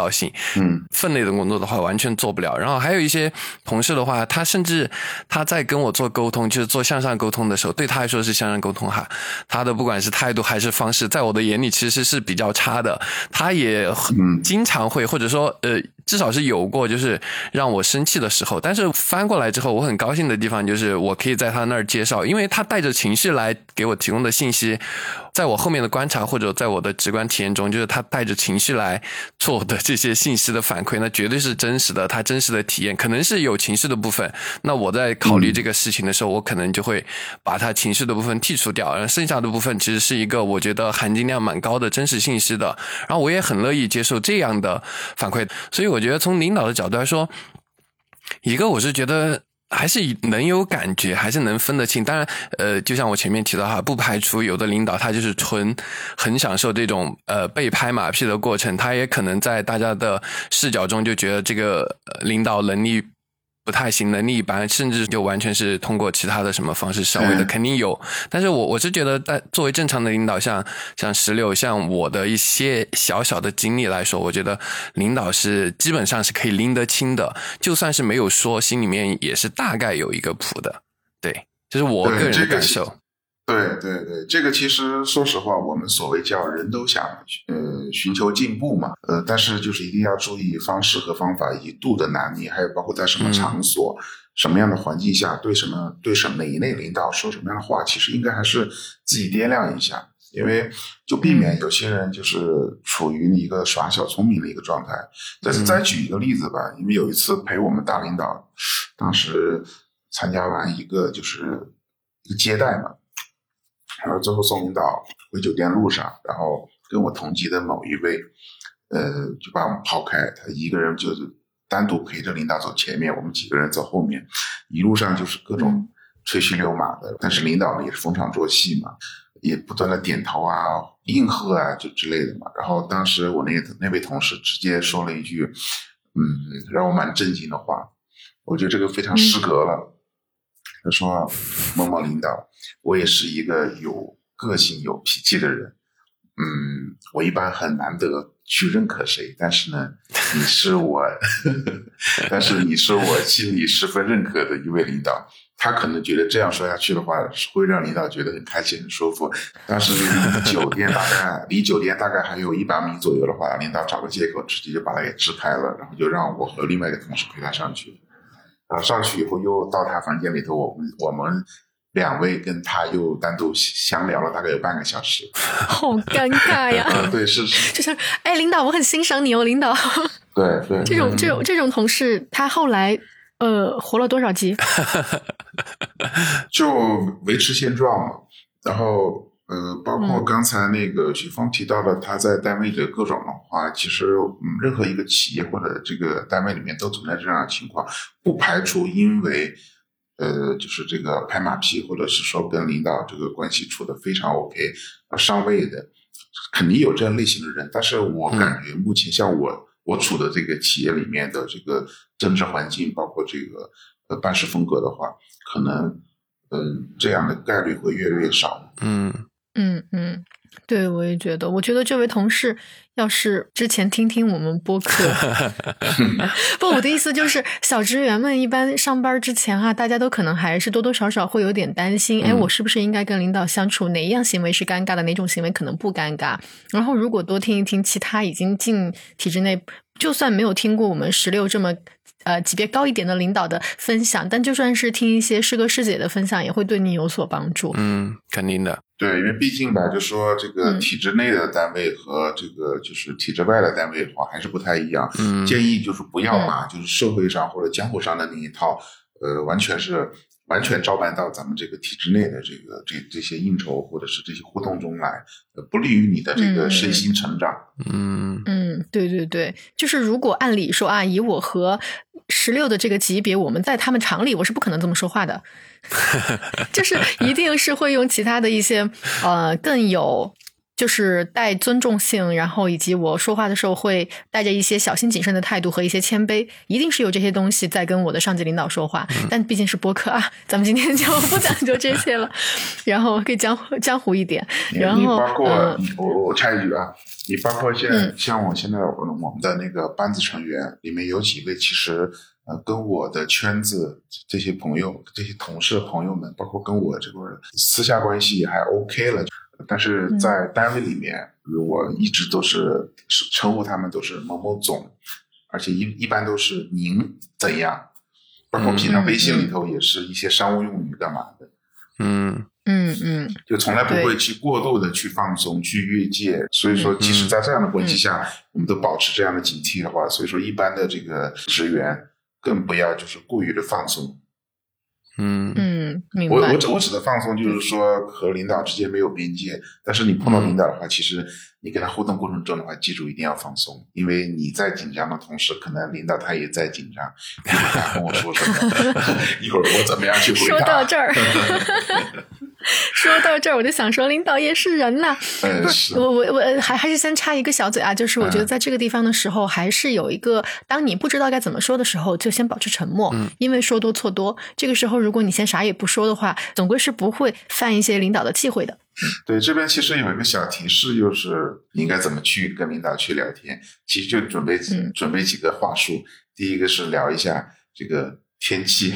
分内的工作的话完全做不了。然后还有一些同事的话，他甚至他在跟我做沟通，就是做向上沟通的时候，对他来说是向上沟通哈，他的不管是态度还是方式，在我的眼里其实是比较差的。他也经常会或者说至少是有过就是让我生气的时候，但是翻过来之后我很高兴的地方就是我可以在他那儿介绍，因为他带着情绪来给我提供的信息，在我后面的观察或者在我的直观体验中，就是他带着情绪来做我的这些信息的反馈，那绝对是真实的，他真实的体验可能是有情绪的部分，那我在考虑这个事情的时候，我可能就会把他情绪的部分剔除掉，然后剩下的部分其实是一个我觉得含金量蛮高的真实信息的，然后我也很乐意接受这样的反馈。所以我觉得从领导的角度来说，一个我是觉得还是能有感觉，还是能分得清。当然就像我前面提到哈，不排除有的领导他就是很享受这种被拍马屁的过程，他也可能在大家的视角中就觉得这个领导能力不太行，能力一般，甚至就完全是通过其他的什么方式上位的，肯定有。但是我是觉得作为正常的领导，像16，像我的一些小小的经历来说，我觉得领导是基本上是可以拎得清的，就算是没有说，心里面也是大概有一个谱的。对，这是我个人的感受。 对，这个其实说实话，我们所谓叫人都想寻求进步嘛，但是就是一定要注意方式和方法以及度的拿捏，还有包括在什么场所、什么样的环境下对哪一类领导说什么样的话，其实应该还是自己掂量一下，因为就避免有些人就是处于一个耍小聪明的一个状态。但是再举一个例子吧，因为有一次陪我们大领导，当时参加完一个接待嘛。然后最后送领导回酒店路上，然后跟我同级的某一位，就把我们抛开，他一个人就是单独陪着领导走前面，我们几个人走后面，一路上就是各种吹嘘溜马的，但是领导呢也是逢场作戏嘛，也不断的点头啊、应和啊就之类的嘛。然后当时我那位同事直接说了一句，让我蛮震惊的话，我觉得这个非常失格了。他说：“某某领导，我也是一个有个性、有脾气的人。我一般很难得去认可谁，但是呢，你是我心里十分认可的一位领导。他可能觉得这样说下去的话，会让领导觉得很开心、很舒服。但是离酒店大概还有100米左右的话，领导找个借口直接就把他给支开了，然后就让我和另外一个同事陪他上去。”上去以后又到他房间里头，我们2位跟他又单独详聊了大概有半个小时， 好尴尬呀！ 对，是， 就是领导，我很欣赏你哦，领导。 对， 这种同事，他后来活了多少集？ 就维持现状嘛，然后。包括刚才那个许峰提到的他在单位的各种的话，其实任何一个企业或者这个单位里面都存在这样的情况，不排除因为就是这个拍马屁，或者是说跟领导这个关系处得非常 OK 上位的，肯定有这样类型的人。但是我感觉目前像我处的这个企业里面的这个政治环境，包括这个办事风格的话，可能这样的概率会越来越少。 对，我也觉得。我觉得这位同事要是之前听我们播客，不，我的意思就是小职员们一般上班之前大家都可能还是多多少少会有点担心，我是不是应该跟领导相处，哪一样行为是尴尬的，哪种行为可能不尴尬。然后如果多听一听其他已经进体制内，就算没有听过我们16这么级别高一点的领导的分享，但就算是听一些师哥师姐的分享，也会对你有所帮助。 肯定的。 对，因为毕竟吧，就说这个体制内的单位和这个就是体制外的单位的话，还是不太一样。建议就是不要把就是社会上或者江湖上的那一套，完全照搬到咱们这个体制内的这些应酬或者是这些互动中来，不利于你的这个身心成长。 对，就是如果按理说以我和16的这个级别，我们在他们厂里我是不可能这么说话的。就是一定是会用其他的一些更有就是带尊重性，然后以及我说话的时候会带着一些小心谨慎的态度和一些谦卑，一定是有这些东西在跟我的上级领导说话。但毕竟是播客啊，咱们今天就不讲究这些了，然后可以江湖一点。然后你包括我插一句啊，你包括像我现在我们的那个班子成员里面有几位其实跟我的圈子这些朋友、这些同事朋友们，包括跟我这个私下关系还 OK 了。但是在单位里面，我一直都是称呼他们都是某某总，而且一般都是您怎样，包括平常微信里头也是一些商务用语干嘛的，就从来不会去过度的去放松、去越界。所以说，其实在这样的关系下，我们都保持这样的警惕的话，所以说一般的这个职员更不要就是过于的放松。 明白。 我指的放松就是说和领导之间没有边界，但是你碰到领导的话，其实你跟他互动过程中的话，记住一定要放松，因为你在紧张的同时，可能领导他也在紧张，一会儿他跟我说什么，一会儿我怎么样去回答。 说到这儿说到这儿，我就想说，领导也是人呐。我还是先插一个小嘴啊，就是我觉得在这个地方的时候，还是有一个，当你不知道该怎么说的时候，就先保持沉默，因为说多错多。这个时候，如果你先啥也不说的话，总归是不会犯一些领导的忌讳的。 对，这边其实有一个小提示，就是你应该怎么去跟领导去聊天。其实就准备几个话术，第一个是聊一下这个天气。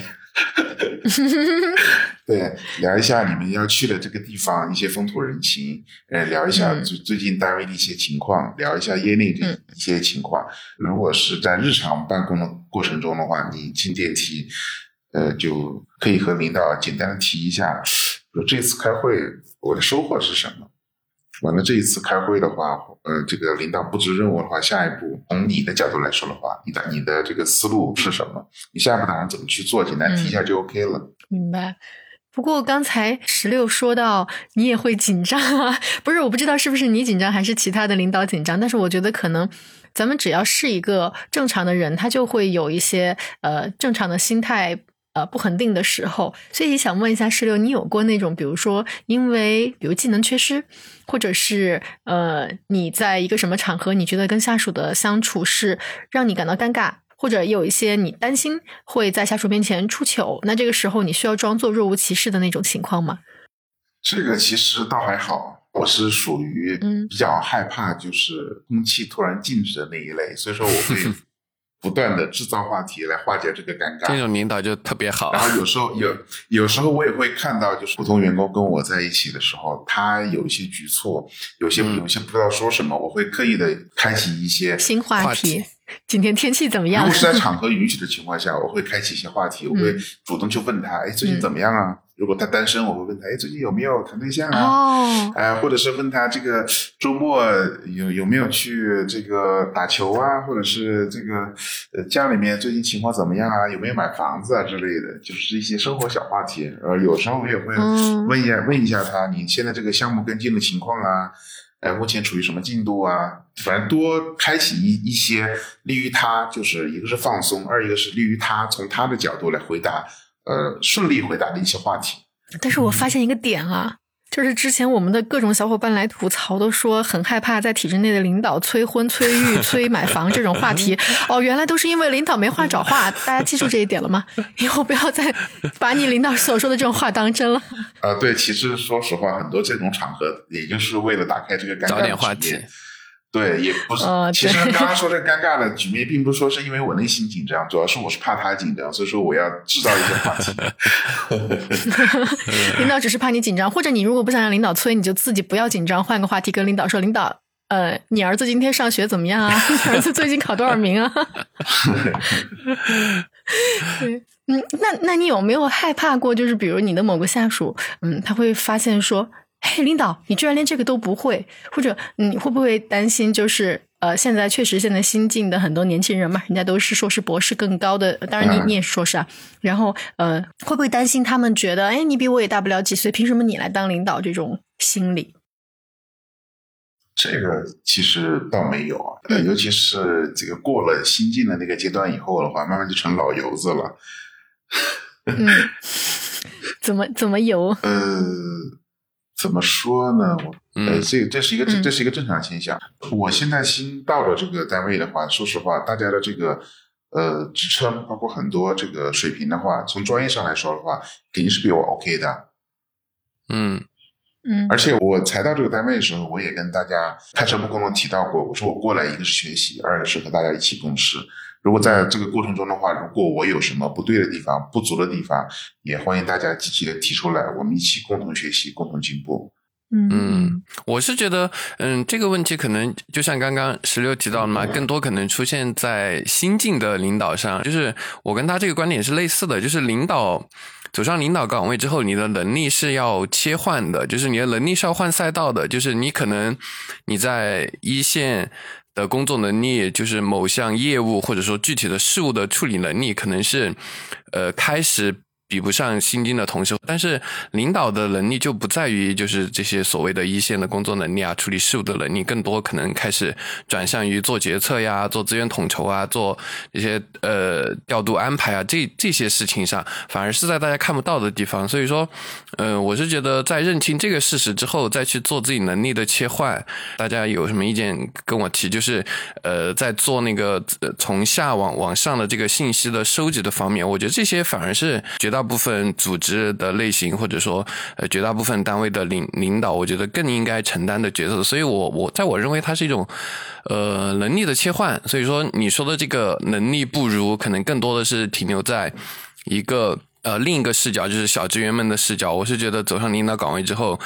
对，聊一下你们要去的这个地方一些风土人情，聊一下最近单位的一些情况，聊一下业内的一些情况。如果是在日常办公的过程中的话，你进电梯，就可以和领导简单的提一下，说这次开会我的收获是什么。完了这一次开会的话，这个领导布置任务的话，下一步从你的角度来说的话，你的这个思路是什么？你下一步打算怎么去做？简单提一下就 OK 了。 明白。不过刚才16说到你也会紧张啊，不是，我不知道是不是你紧张还是其他的领导紧张，但是我觉得可能咱们只要是一个正常的人，他就会有一些正常的心态不恒定的时候。所以想问一下16，你有过那种比如说因为比如技能缺失，或者是你在一个什么场合你觉得跟下属的相处是让你感到尴尬，或者有一些你担心会在下属面前出糗，那这个时候你需要装作若无其事的那种情况吗？ 这个其实倒还好，我是属于比较害怕就是空气突然静止的那一类，所以说我会不断的制造话题来化解这个尴尬。 这种领导就特别好。 然后有时候我也会看到，就是普通员工跟我在一起的时候，他有一些举措，有些不知道说什么，我会刻意的开启一些新话题。今天天气怎么样？ 如果是在场合允许的情况下，我会开启一些话题，我会主动去问他，最近怎么样啊？如果他单身，我会问他，最近有没有谈对象啊？或者是问他这个周末有没有去这个打球啊？或者是这个家里面最近情况怎么样啊？有没有买房子啊之类的，就是一些生活小话题。有时候我也会问一下他，你现在这个项目跟进的情况啊？目前处于什么进度啊？反正多开启一些利于他，就是一个是放松，二一个是利于他从他的角度来回答，顺利回答的一些话题。 但是我发现一个点啊，就是之前我们的各种小伙伴来吐槽都说很害怕在体制内的领导催婚、催育、催买房这种话题。原来都是因为领导没话找话，大家记住这一点了吗？以后不要再把你领导所说的这种话当真了。 对，其实说实话，很多这种场合也就是为了打开这个尴尬的局面， 找点话题。 对，也不是。其实刚刚说这尴尬的局面，并不是说是因为我内心紧张，主要是我是怕他紧张，所以说我要制造一些话题。 领导只是怕你紧张，或者你如果不想让领导催，你就自己不要紧张，换个话题跟领导说，领导，你儿子今天上学怎么样啊？你儿子最近考多少名啊？对，那你有没有害怕过？就是比如你的某个下属，他会发现说，嘿，领导，你居然连这个都不会，或者你会不会担心，就是现在新进的很多年轻人嘛，人家都是硕士博士更高的，当然你也是硕士啊，然后会不会担心他们觉得，你比我也大不了几岁，凭什么你来当领导这种心理？ 这个其实倒没有啊，尤其是这个过了新进的那个阶段以后的话，慢慢就成老油子了。 怎么油？ 怎么说呢？ 这是一个正常现象。我现在新到了这个单位的话，说实话，大家的这个职称包括很多这个水平的话，从专业上来说的话，肯定是比我 OK 的。而且我才到这个单位的时候，我也跟大家开诚布公的提到过，我说我过来一个是学习，二个是和大家一起共事。如果在这个过程中的话，如果我有什么不对的地方、不足的地方，也欢迎大家积极的提出来，我们一起共同学习、共同进步。 我是觉得，这个问题可能就像刚刚16提到的嘛，更多可能出现在新进的领导上。就是我跟他这个观点是类似的，就是走上领导岗位之后，你的能力是要切换的，就是你的能力是要换赛道的，就是你可能你在一线的工作能力，就是某项业务或者说具体的事物的处理能力，可能是开始比不上新进的同事，但是领导的能力就不在于就是这些所谓的一线的工作能力啊，处理事务的能力，更多可能开始转向于做决策呀，做资源统筹啊，做一些调度安排啊，这些事情上，反而是在大家看不到的地方。所以说我是觉得在认清这个事实之后，再去做自己能力的切换。大家有什么意见跟我提，就是在做那个从下往上的这个信息的收集的方面，我觉得这些反而是绝大部分组织的类型，或者说绝大部分单位的领导，我觉得更应该承担的角色。所以我在我认为它是一种能力的切换。所以说你说的这个能力不如，可能更多的是停留在一个另一个视角，就是小职员们的视角。我是觉得走上领导岗位之后，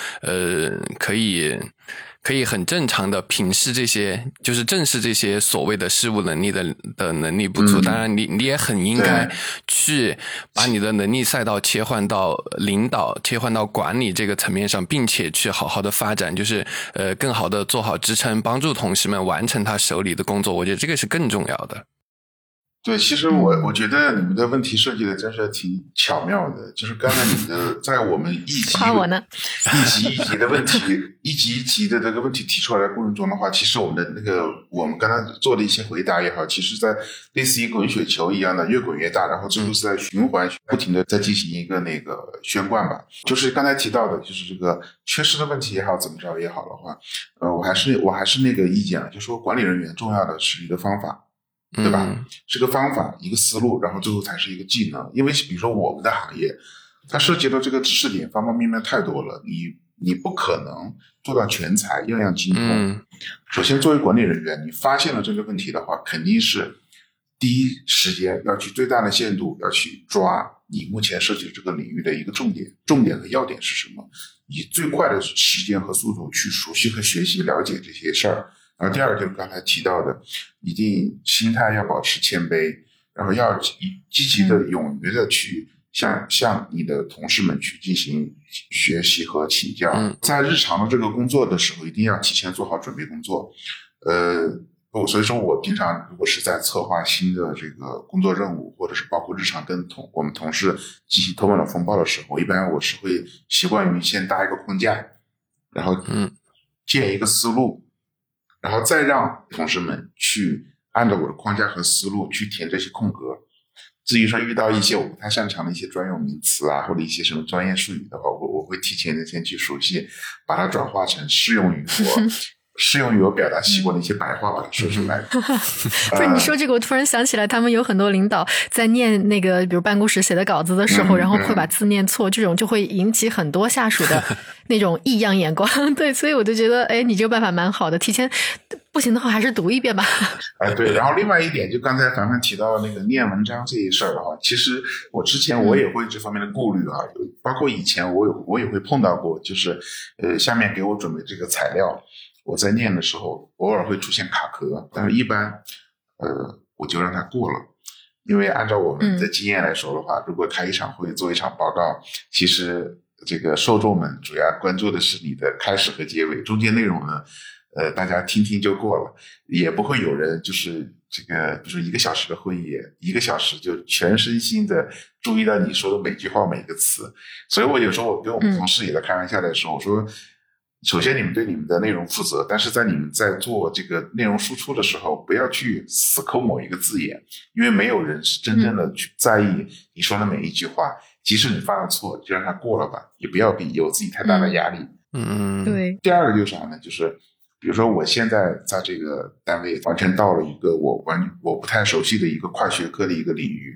可以很正常的平视这些，就是正视这些所谓的事务能力的能力不足。当然你也很应该去把你的能力赛道切换到领导、切换到管理这个层面上，并且去好好的发展，就是更好的做好支撑，帮助同事们完成他手里的工作。我觉得这个是更重要的。 对，其实我觉得你们的问题设计的真是挺巧妙的，就是刚才你的在我们一级的问题，一级的这个问题提出来的过程中的话，其实我们刚才做的一些回答也好，其实在类似于滚雪球一样的越滚越大，然后最后是在循环不停的在进行一个那个宣灌吧。就是刚才提到的，就是这个缺失的问题也好，怎么着也好的话，我还是那个意见，就说管理人员重要的是一个方法。对吧？是个方法，一个思路，然后最后才是一个技能。因为比如说我们的行业，它涉及到这个知识点方方面面太多了，你不可能做到全才，样样精通。首先，作为管理人员，你发现了这个问题的话，肯定是第一时间要去最大的限度要去抓你目前涉及的这个领域的一个重点和要点是什么，以最快的时间和速度去熟悉和学习了解这些事儿。然后第二个就是刚才提到的，一定心态要保持谦卑，然后要积极的勇于的去向你的同事们去进行学习和请教。在日常的这个工作的时候，一定要提前做好准备工作。所以说我平常如果是在策划新的这个工作任务，或者是包括日常跟我们同事进行头脑风暴的时候，一般我是会习惯于先搭一个框架，然后建一个思路，然后再让同事们去按照我的框架和思路去填这些空格。至于说遇到一些我不太擅长的一些专用名词啊，或者一些什么专业术语的话，我会提前的先去熟悉，把它转化成适用于我表达习惯的一些白话，把它说出来。 不是你说这个，我突然想起来，他们有很多领导在念那个，比如办公室写的稿子的时候，然后会把字念错，这种就会引起很多下属的那种异样眼光。对，所以我就觉得，哎，你这个办法蛮好的，提前不行的话还是读一遍吧。 对，然后另外一点，就刚才凡凡提到那个念文章这一事儿的话，其实我之前我也会这方面的顾虑啊，包括以前我也会碰到过，就是下面给我准备这个材料。我在念的时候偶尔会出现卡壳，但是一般我就让它过了。因为按照我们的经验来说的话，如果开一场会做一场报告，其实这个受众们主要关注的是你的开始和结尾，中间内容呢大家听听就过了，也不会有人就是这个比如说1个小时的会议，1个小时就全身心的注意到你说的每句话每个词。所以我有时候我跟我们同事也在开玩笑的时候，我说首先你们对你们的内容负责，但是在你们在做这个内容输出的时候，不要去死抠某一个字眼，因为没有人是真正的去在意你说的每一句话，即使你犯了错就让它过了吧，也不要给有自己太大的压力。 对。 第二个就是啥呢？就是比如说我现在在这个单位完全到了一个我不太熟悉的一个跨学科的一个领域，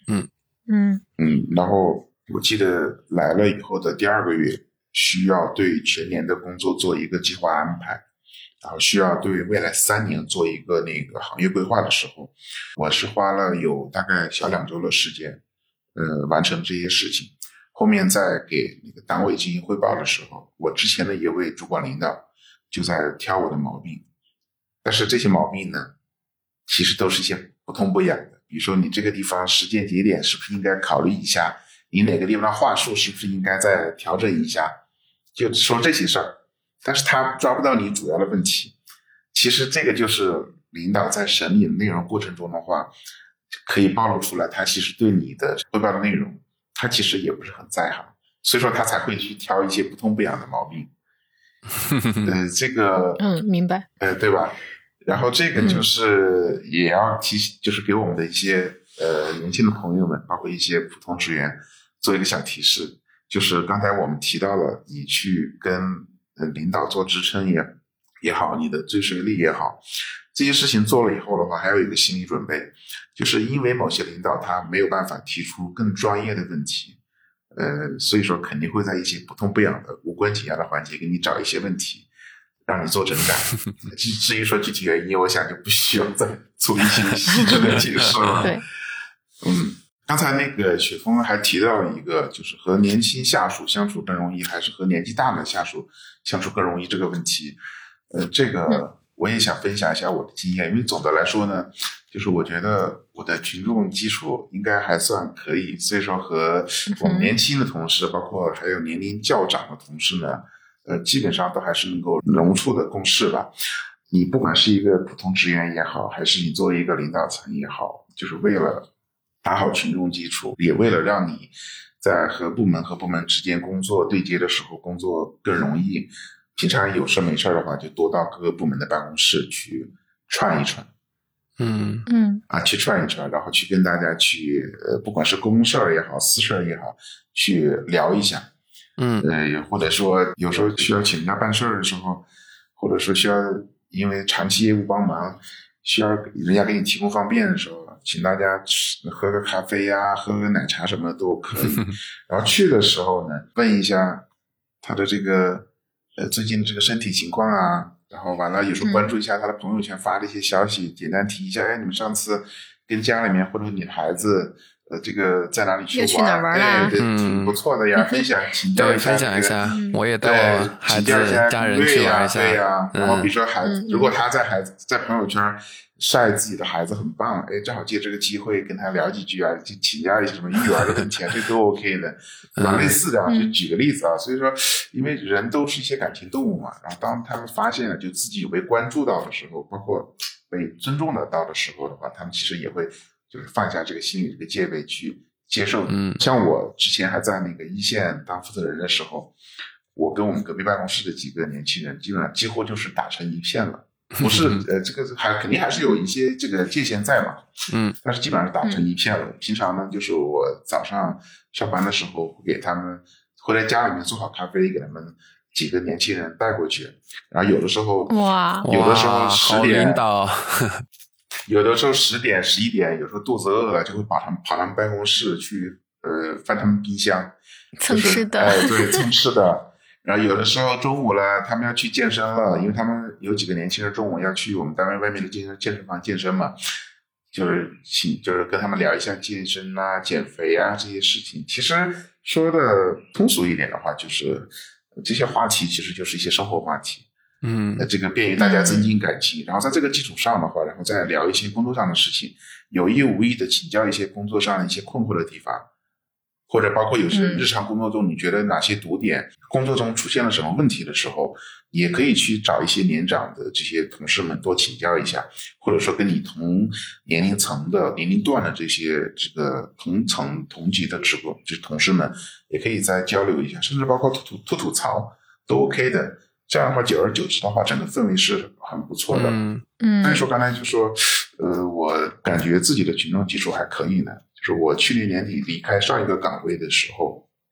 然后我记得来了以后的第2个月，需要对全年的工作做一个计划安排，然后需要对未来3年做一个那个行业规划的时候，我是花了有大概小2周的时间，完成这些事情。后面在给那个党委进行汇报的时候，我之前的一位主管领导就在挑我的毛病，但是这些毛病呢，其实都是一些不痛不痒的。比如说你这个地方时间节点是不是应该考虑一下，你哪个地方的话术是不是应该再调整一下，就说这些事儿，但是他抓不到你主要的问题。其实这个就是领导在审理内容过程中的话，可以暴露出来他其实对你的汇报的内容他其实也不是很在行，所以说他才会去挑一些不痛不痒的毛病。这个明白， 对吧？然后这个就是也要提醒，就是给我们的一些年轻的朋友们，包括一些普通职员做一个小提示，就是刚才我们提到了，你去跟领导做支撑也好，你的追随力也好，这些事情做了以后的话，还有一个心理准备，就是因为某些领导他没有办法提出更专业的问题，所以说肯定会在一些不痛不痒的无关紧要的环节给你找一些问题让你做整改。至于说具体原因，我想就不需要再做一些细致的解释了。 对， 刚才那个雪峰还提到了一个，就是和年轻下属相处更容易，还是和年纪大的下属相处更容易这个问题。这个我也想分享一下我的经验，因为总的来说呢，就是我觉得我的群众基础应该还算可以，所以说和我们年轻的同事，包括还有年龄较长的同事呢，基本上都还是能够融入的共识吧。你不管是一个普通职员也好，还是你作为一个领导层也好，就是为了打好群众基础，也为了让你在和部门之间工作对接的时候工作更容易，平常有事没事的话就多到各个部门的办公室去串一串，去串一串，然后去跟大家去不管是公事也好私事也好去聊一下，或者说有时候需要请人家办事的时候，或者说需要因为长期业务帮忙需要人家给你提供方便的时候，请大家喝个咖啡啊，喝个奶茶什么的都可以。然后去的时候呢，问一下他的这个最近这个身体情况啊，然后完了有时候关注一下他的朋友圈发的一些消息，简单提一下，你们上次跟家里面或者你的孩子这个在哪里去玩？ 去哪玩啊？ 对，挺不错的呀，分享请教一下， 分享一下，我也带我孩子家人去玩一下。 对呀，然后比如说孩子，如果他在朋友圈晒自己的孩子很棒，正好借这个机会跟他聊几句啊，就请教一些什么育儿的问题啊，这都 OK 的。类似的就举个例子啊，所以说因为人都是一些感情动物嘛，然后当他们发现了就自己被关注到的时候，包括被尊重得到的时候的话，他们其实也会就是放下这个心理这个戒备去接受。像我之前还在那个一线当负责人的时候，我跟我们隔壁办公室的几个年轻人基本上几乎就是打成一片了。不是这个肯定还是有一些这个界限在嘛，但是基本上是打成一片了。平常呢，就是我早上上班的时候会给他们会在家里面做好咖啡，给他们几个年轻人带过去，然后有的时候有的时候10点，有的时候10点11点，有时候肚子饿了就会跑他们办公室去翻他们冰箱蹭吃的， 对，蹭吃的。然后有的时候中午了，他们要去健身了，因为他们有几个年轻人中午要去我们单位外面的健身房健身嘛，就是跟他们聊一下健身啊、减肥啊这些事情。其实说的通俗一点的话，就是这些话题其实就是一些生活话题，这个便于大家增进感情。然后在这个基础上的话，然后再聊一些工作上的事情，有意无意的请教一些工作上的一些困惑的地方。或者包括有些日常工作中你觉得哪些堵点，工作中出现了什么问题的时候，也可以去找一些年长的这些同事们多请教一下，或者说跟你同年龄层的年龄段的这个同层同级的就是同事们也可以再交流一下，甚至包括吐槽都 OK 的。这样的话久而久之的话，整个氛围是很不错的。所以说刚才就说我感觉自己的群众基础还可以呢。就是我去年年底离开上一个岗位的时候，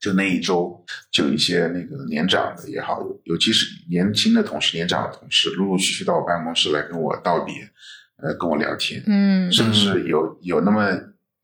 就那一周就有一些那个年长的也好，尤其是年轻的同事、年长的同事，陆陆续续到我办公室来跟我道别，跟我聊天，甚至有那么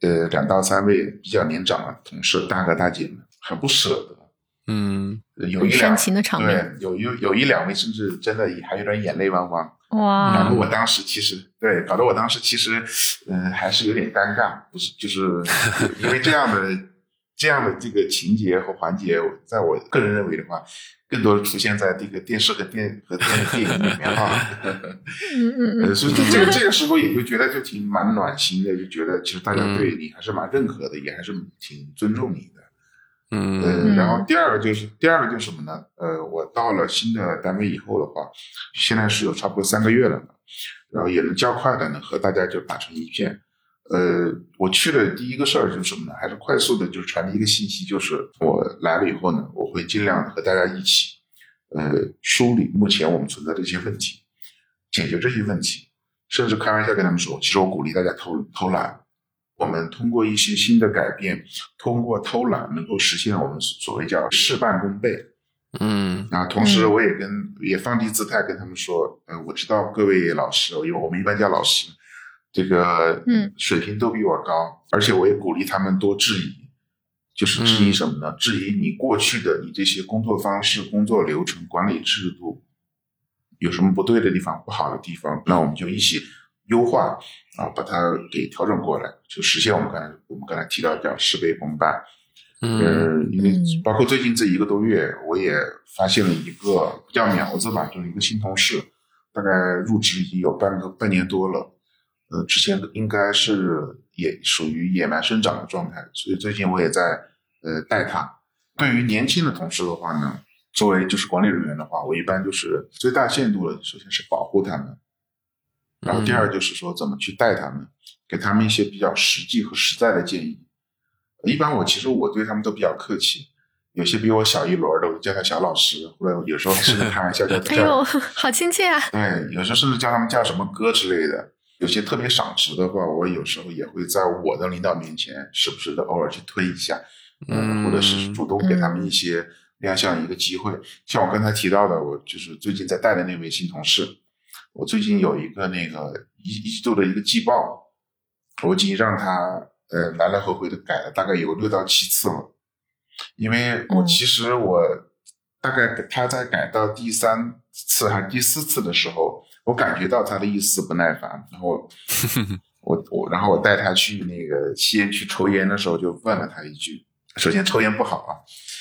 2到3位比较年长的同事，大哥大姐们很不舍得，有一煽情的场面， 对，有一两位甚至真的还有点眼泪汪汪， 哇！ 搞得我当时其实还是有点尴尬，不是就是因为这样的这个情节和环节，在我个人认为的话，更多的出现在这个电视和电影里面啊。所以这个时候也就觉得就蛮暖心的，就觉得其实大家对你还是蛮认可的，也还是挺尊重你的。然后第二个就是什么呢？我到了新的单位以后的话，现在是有差不多3个月了嘛，然后也能较快的能和大家就打成一片。我去的第一个事儿就是什么呢？还是快速的就是传递一个信息，就是我来了以后呢，我会尽量和大家一起梳理目前我们存在的一些问题，解决这些问题，甚至开玩笑跟他们说，其实我鼓励大家偷懒，我们通过一些新的改变，通过偷懒能够实现我们所谓叫事半功倍。同时我也放低姿态跟他们说，我知道各位老师，因为我们一般叫老师，这个水平都比我高，而且我也鼓励他们多质疑，就是质疑什么呢？质疑你过去的你这些工作方式、工作流程、管理制度有什么不对的地方、不好的地方，那我们就一起优化把它给调整过来，就实现我们刚才提到叫事倍功半。因为包括最近这1个多月，我也发现了一个叫苗子吧，就是一个新同事，大概入职已经有半年多了。之前应该是也属于野蛮生长的状态，所以最近我也在带他。对于年轻的同事的话呢，作为就是管理人员的话，我一般就是最大限度的，首先是保护他们，然后第二就是说怎么去带他们，给他们一些比较实际和实在的建议。一般其实我对他们都比较客气，有些比我小一轮的，我叫他小老师，或者有时候甚至开玩笑叫哎呦，好亲切啊！ 对，有时候甚至叫他们叫什么哥之类的。有些特别赏识的话，我有时候也会在我的领导面前时不时的偶尔去推一下，或者是主动给他们一些亮相一个机会。像我刚才提到的，我就是最近在带的那位新同事，我最近有一个那个一季度的一个季报，我已经让他来来回回的改了大概有6到7次了，因为其实我大概他在改到第3次还是第4次的时候，我感觉到他的一丝不耐烦，然后我带他去那个吸烟区抽烟的时候，就问了他一句，首先抽烟不好啊，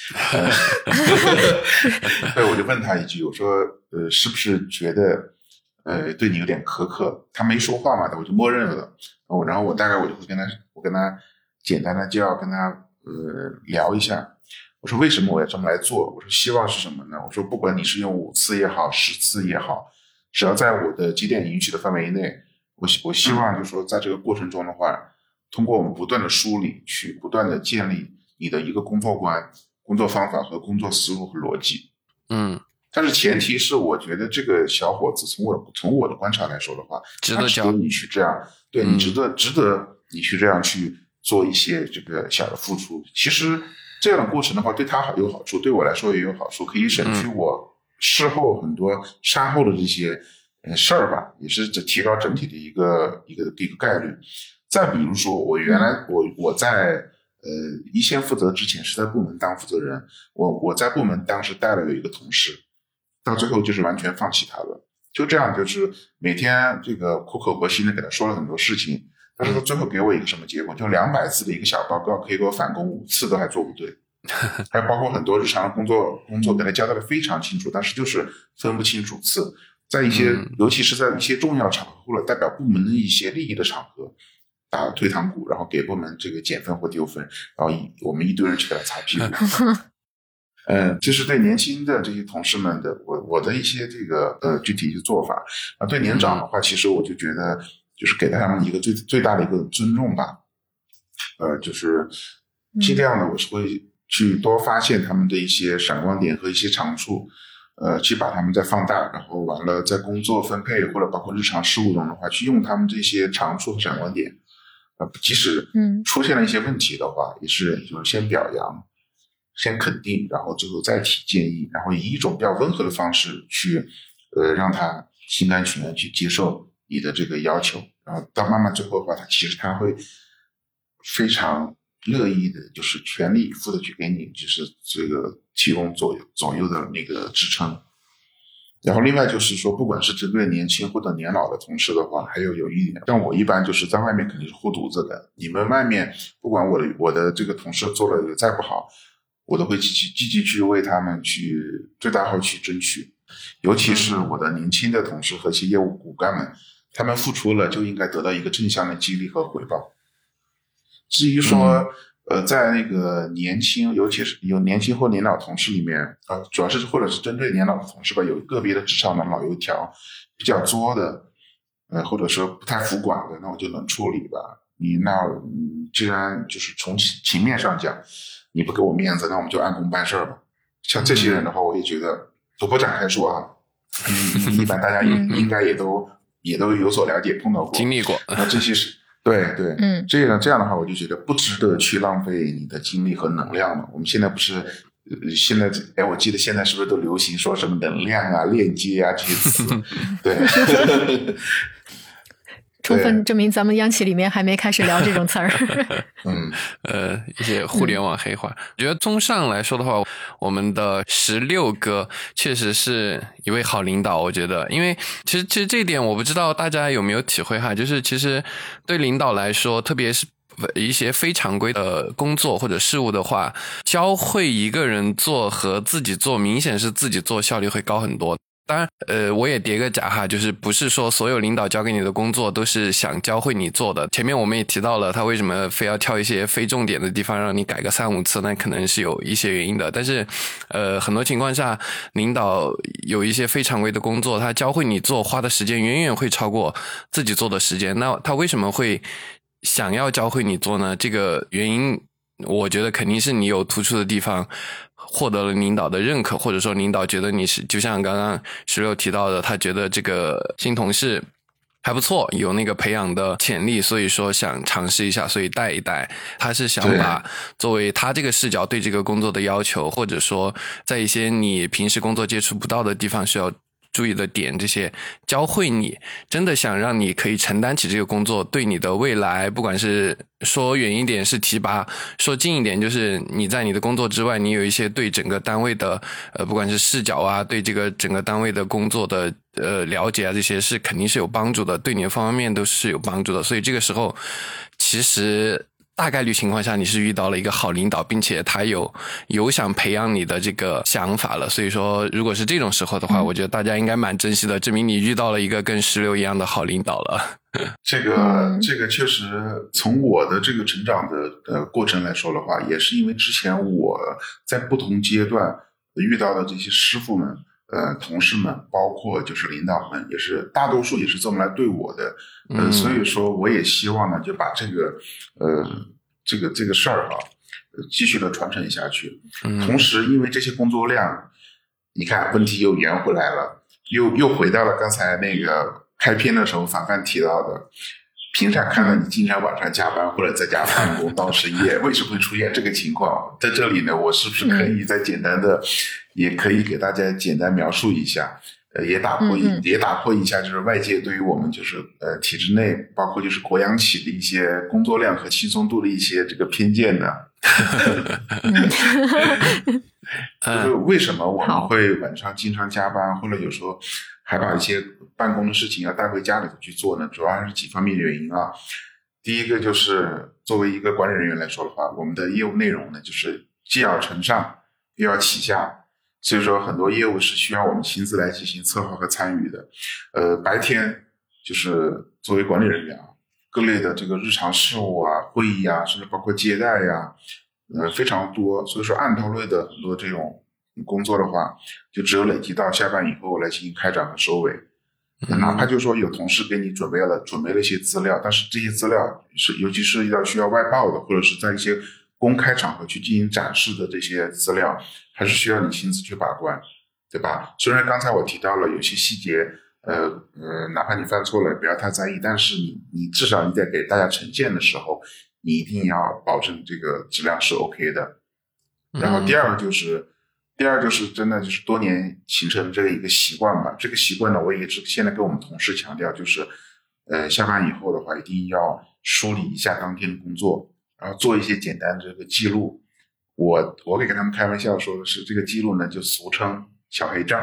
对，我就问他一句，我说是不是觉得对你有点苛刻？他没说话嘛，我就默认了。然后我大概我就会跟他简单的就要跟他聊一下，我说为什么我要这么来做？我说希望是什么呢？我说不管你是用5次也好，10次也好，只要在我的节点允许的范围内，我希望就是说在这个过程中的话，通过我们不断的梳理，去不断的建立你的一个工作观、工作方法和工作思路和逻辑。但是前提是我觉得这个小伙子从我的观察来说的话，值得你去这样，对，你值得你去这样去做一些这个小的付出。其实这样的过程的话，对他有好处，对我来说也有好处，可以省去我事后很多善后的这些事儿吧，也是提高整体的一个概率。再比如说，我原来我在一线负责之前是在部门当负责人，我在部门当时带了有一个同事，到最后就是完全放弃他了，就这样，就是每天这个苦口婆心的给他说了很多事情，但是他最后给我一个什么结果，就200字的一个小报告可以给我返工5次都还做不对，还包括很多日常的工作给他交代的非常清楚，但是就是分不清主次，在一些尤其是在一些重要场合或者代表部门的一些利益的场合打了退堂鼓，然后给部门这个减分或丢分，然后我们一堆人去给他擦屁股。这是对年轻的这些同事们的我的一些这个具体的做法。对年长的话，其实我就觉得就是给他们一个最大的一个尊重吧。就是尽量的我是会去多发现他们的一些闪光点和一些长处，去把他们再放大，然后完了在工作分配或者包括日常事务中的话，去用他们这些长处和闪光点。即使出现了一些问题的话，也是就是先表扬， 先肯定，然后最后再提建议，然后以一种比较温和的方式去让他心甘情愿去接受你的这个要求，然后到慢慢最后的话，他会非常乐意的，就是全力以赴的去给你就是这个提供左右的那个支撑。然后另外就是说，不管是针对年轻或者年老的同事的话，还有一点，像我一般就是在外面肯定是护犊子的，你们外面不管我的这个同事做的再不好，我都会积极去为他们去最大化去争取，尤其是我的年轻的同事和一些业务骨干们，他们付出了就应该得到一个正向的激励和回报。至于说在那个年轻，尤其是有年轻或年老同事里面主要是或者是针对年老的同事吧，有个别的职场的老油条比较作的或者说不太服管的，那我就能处理吧。你既然就是从情面上讲你不给我面子，那我们就按工办事吧。像这些人的话，我也觉得不展开说啊，一般大家应该也都有所了解，碰到过经历过。 那这些是对，这样的话，我就觉得不值得去浪费你的精力和能量了。我们现在不是现在我记得现在是不是都流行说什么能量啊、链接啊这些词？对。 充分证明咱们央企里面还没开始聊这种词儿。 一些互联网黑话。我觉得综上来说的话，我们的16哥确实是一位好领导，我觉得，因为其实这一点我不知道大家有没有体会哈，就是其实对领导来说，特别是一些非常规的工作或者事务的话，教会一个人做和自己做，明显是自己做效率会高很多。当然我也叠个假哈，就是不是说所有领导交给你的工作都是想教会你做的。前面我们也提到了他为什么非要挑一些非重点的地方让你改个3-5次，那可能是有一些原因的。但是很多情况下领导有一些非常规的工作，他教会你做花的时间远远会超过自己做的时间。那他为什么会想要教会你做呢？这个原因我觉得肯定是你有突出的地方，获得了领导的认可，或者说领导觉得你是，就像刚刚16提到的，他觉得这个新同事还不错，有那个培养的潜力，所以说想尝试一下，所以带一带。他是想把作为他这个视角对这个工作的要求，或者说在一些你平时工作接触不到的地方需要注意的点，这些教会你，真的想让你可以承担起这个工作，对你的未来，不管是说远一点是提拔，说近一点就是你在你的工作之外，你有一些对整个单位的不管是视角啊，对这个整个单位的工作的了解啊，这些是肯定是有帮助的，对你的方方面面都是有帮助的。所以这个时候其实大概率情况下你是遇到了一个好领导，并且他有想培养你的这个想法了。所以说如果是这种时候的话，我觉得大家应该蛮珍惜的，证明你遇到了一个跟16一样的好领导了。 这个确实从我的这个成长的过程来说的话，也是因为之前我在不同阶段遇到的这些师傅们同事们，包括就是领导们，也是大多数也是这么来对我的。所以说我也希望呢，就把这个事儿继续的传承下去。同时因为这些工作量，你看问题又圆回来了，又回到了刚才那个开篇的时候凡凡提到的，平常看到你经常晚上加班或者在家办公到深夜，为什么会出现这个情况？在这里呢，我是不是可以再简单的也可以给大家简单描述一下，也打破一下就是外界对于我们就是体制内包括就是国央企的一些工作量和轻松度的一些这个偏见呢？就是为什么我们会晚上经常加班，或者有时候还把一些办公的事情要带回家里头去做呢？主要还是几方面原因啊。第一个就是作为一个管理人员来说的话，我们的业务内容呢，就是既要承上又要启下，所以说很多业务是需要我们亲自来进行策划和参与的。白天就是作为管理人员啊，各类的这个日常事务啊、会议啊，甚至包括接待呀，非常多。所以说按套类的很多这种工作的话，就只有累积到下班以后来进行开展和收尾。哪怕就是说有同事给你准备了一些资料，但是这些资料是尤其是需要外报的，或者是在一些公开场合去进行展示的这些资料，还是需要你亲自去把关，对吧？虽然刚才我提到了有些细节哪怕你犯错了也不要太在意，但是你至少你在给大家呈现的时候，你一定要保证这个质量是 OK 的。 然后第二就是真的就是多年形成这个一个习惯吧。这个习惯呢，我也是现在跟我们同事强调，就是下班以后的话，一定要梳理一下当天的工作，然后做一些简单的这个记录。我给跟他们开玩笑说的是，这个记录呢就俗称小黑账。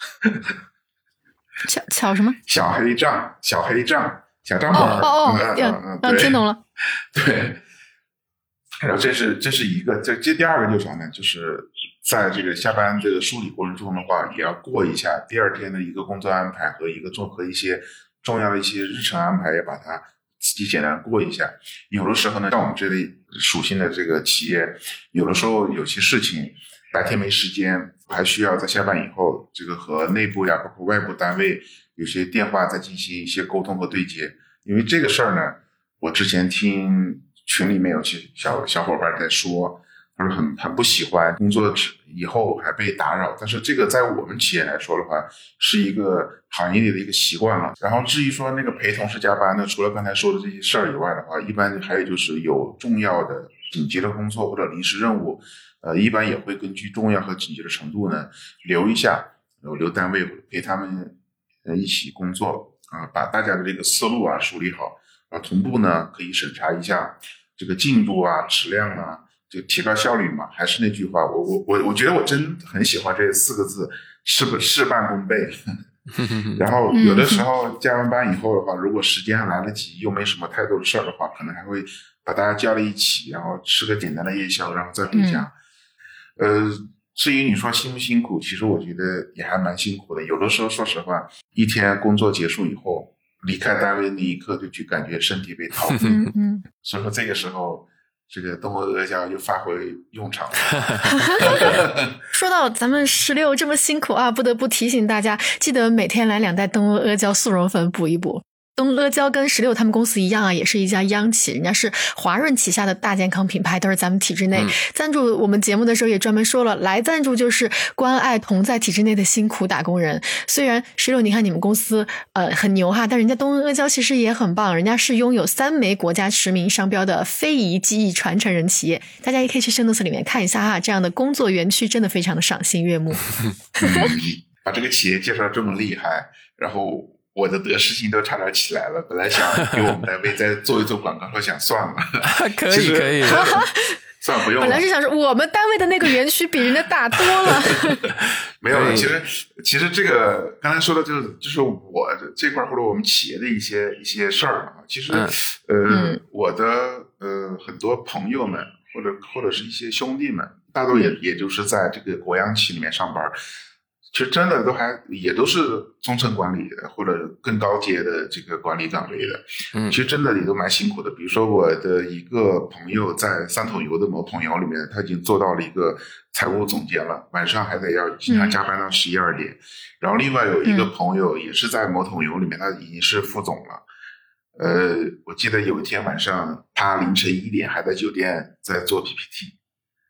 小什么？ 小黑账，小账本。 听懂了。 对。然后这是一个，这第二个就是啥呢？就是在这个下班这个梳理过程中的话，也要过一下第二天的一个工作安排和一些重要的一些日程安排，也把它自己简单过一下。有的时候呢，像我们这类属性的这个企业，有的时候有些事情白天没时间，还需要在下班以后，这个和内部呀，包括外部单位有些电话再进行一些沟通和对接。因为这个事儿呢，我之前听群里面有些小伙伴在说，他说很不喜欢工作以后还被打扰，但是这个在我们企业来说的话，是一个行业里的一个习惯了。然后至于说那个陪同事加班呢，除了刚才说的这些事儿以外的话，一般还有就是有重要的紧急的工作或者临时任务，一般也会根据重要和紧急的程度呢留一下，留单位陪他们一起工作把大家的这个思路梳理好，同步呢可以审查一下这个进度质量就提高效率嘛。还是那句话，我觉得我真很喜欢这4个字，事半功倍。然后有的时候加完班以后的话，如果时间还来得及，又没什么太多的事儿的话，可能还会把大家叫在一起，然后吃个简单的夜宵，然后再回家。至于你说辛不辛苦，其实我觉得也还蛮辛苦的。有的时候说实话，一天工作结束以后，离开单位那一刻就感觉身体被掏空。所以说这个时候这个东阿阿胶就发挥用场了。 说到咱们16这么辛苦不得不提醒大家，记得每天来2袋东阿阿胶速溶粉补一补。东阿胶跟16他们公司一样也是一家央企，人家是华润旗下的大健康品牌，都是咱们体制内。赞助我们节目的时候也专门说了，来赞助就是关爱同在体制内的辛苦打工人。虽然16你看你们公司很牛但人家东阿阿胶其实也很棒，人家是拥有3枚国家驰名商标的非遗技艺传承人企业。大家也可以去show notes里面看一下这样的工作园区真的非常的赏心悦目。 把这个企业介绍这么厉害，然后我的得失心都差点起来了。本来想给我们单位再做一做广告，说想算了。 可以算了，不用了。 本来是想说我们单位的那个园区比人家大多了。 没有了，其实这个刚才说的就是我这块或者我们企业的一些事儿其实我的很多朋友们或者是一些兄弟们，大多也就是在这个国央企里面上班。其实真的也都是中层管理的或者更高阶的这个管理岗位的。其实真的也都蛮辛苦的。比如说我的一个朋友在三桶油的某桶油里面，他已经做到了一个财务总监了，晚上还得要经常加班到11、12点。然后另外有一个朋友也是在某桶油里面，他已经是副总了。我记得有一天晚上他凌晨1点还在酒店在做 PPT。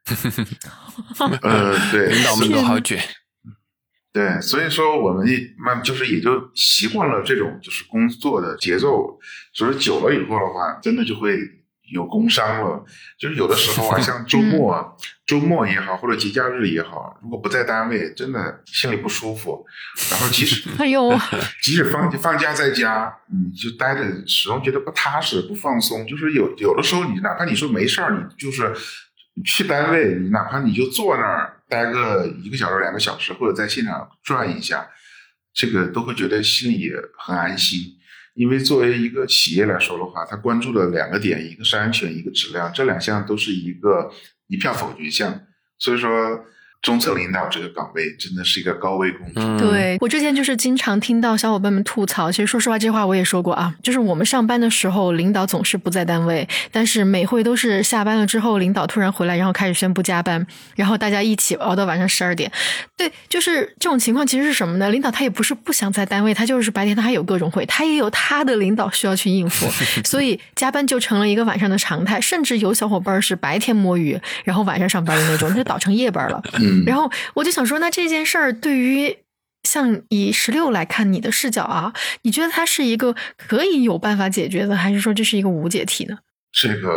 对， 领导们都好卷。 对，所以说我们就是也就习惯了这种就是工作的节奏，所以久了以后的话，真的就会有工伤了。就是有的时候像周末也好，或者节假日也好，如果不在单位，真的心里不舒服。然后即使放假在家，你就待着，始终觉得不踏实、不放松。就是有的时候，你哪怕你说没事儿，你就是去单位，你哪怕你就坐那儿待个1个小时、2个小时，或者在现场转一下，这个都会觉得心里也很安心。因为作为一个企业来说的话，他关注的2个点，一个是安全，一个质量，这2项都是一票否决项。所以说中层领导这个岗位真的是一个高危工作。 对，我之前就是经常听到小伙伴们吐槽，其实说实话这话我也说过就是我们上班的时候领导总是不在单位，但是每回都是下班了之后领导突然回来，然后开始宣布加班，然后大家一起熬到晚上12点。对，就是这种情况其实是什么呢？领导他也不是不想在单位，他就是白天他还有各种会，他也有他的领导需要去应付，所以加班就成了一个晚上的常态。甚至有小伙伴是白天摸鱼然后晚上上班的那种，就倒成夜班了。然后我就想说，那这件事儿对于像以16来看你的视角你觉得它是一个可以有办法解决的，还是说这是一个无解题呢？ 这个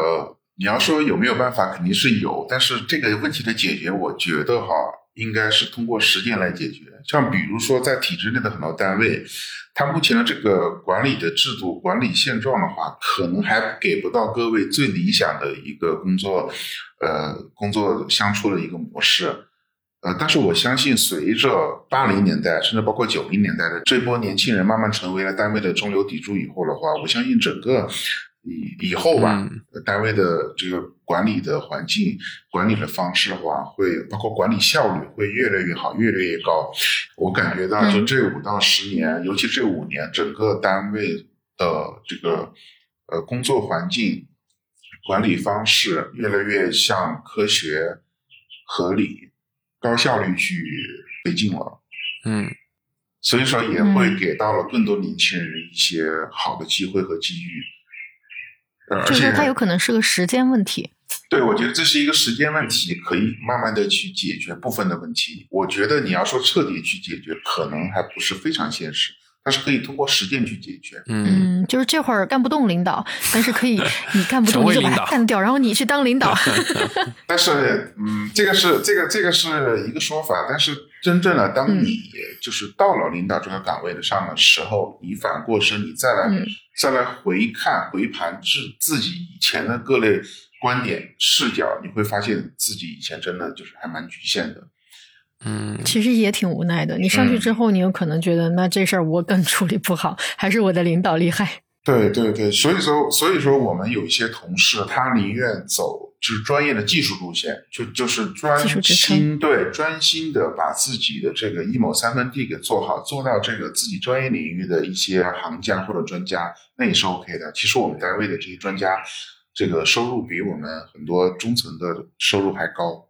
你要说有没有办法，肯定是有，但是这个问题的解决，我觉得应该是通过实践来解决。像比如说在体制内的很多单位，它目前的这个管理的制度、管理现状的话，可能还给不到各位最理想的一个工作相处的一个模式。但是我相信随着80年代甚至包括90年代的这波年轻人慢慢成为了单位的中流砥柱以后的话，我相信整个以后吧，单位的这个管理的环境、管理的方式的话，会包括管理效率会越来越好，越来越高。我感觉到就这5到10年，尤其这5年，整个单位的这个工作环境、管理方式越来越向科学、合理、高效率去推进了。所以说也会给到了更多年轻人一些好的机会和机遇。 就是它有可能是个时间问题。 对，我觉得这是一个时间问题，可以慢慢的去解决部分的问题。我觉得你要说彻底去解决，可能还不是非常现实，但是可以通过实践去解决。 就是这会儿干不动领导，但是可以你干不动你就把它干掉，然后你去当领导。 但是这个是一个说法，但是真正的当你就是到了领导这个岗位上的时候，你反过身你再来回盘自己以前的各类观点视角，你会发现自己以前真的就是还蛮局限的。 其实也挺无奈的。你上去之后，你有可能觉得那这事儿我更处理不好，还是我的领导厉害。 对对对，所以说我们有一些同事，他宁愿走就是专业的技术路线，就是专心的把自己的这个一亩三分地给做好，做到这个自己专业领域的一些行家或者专家，那也是 OK 的。其实我们单位的这些专家，这个收入比我们很多中层的收入还高。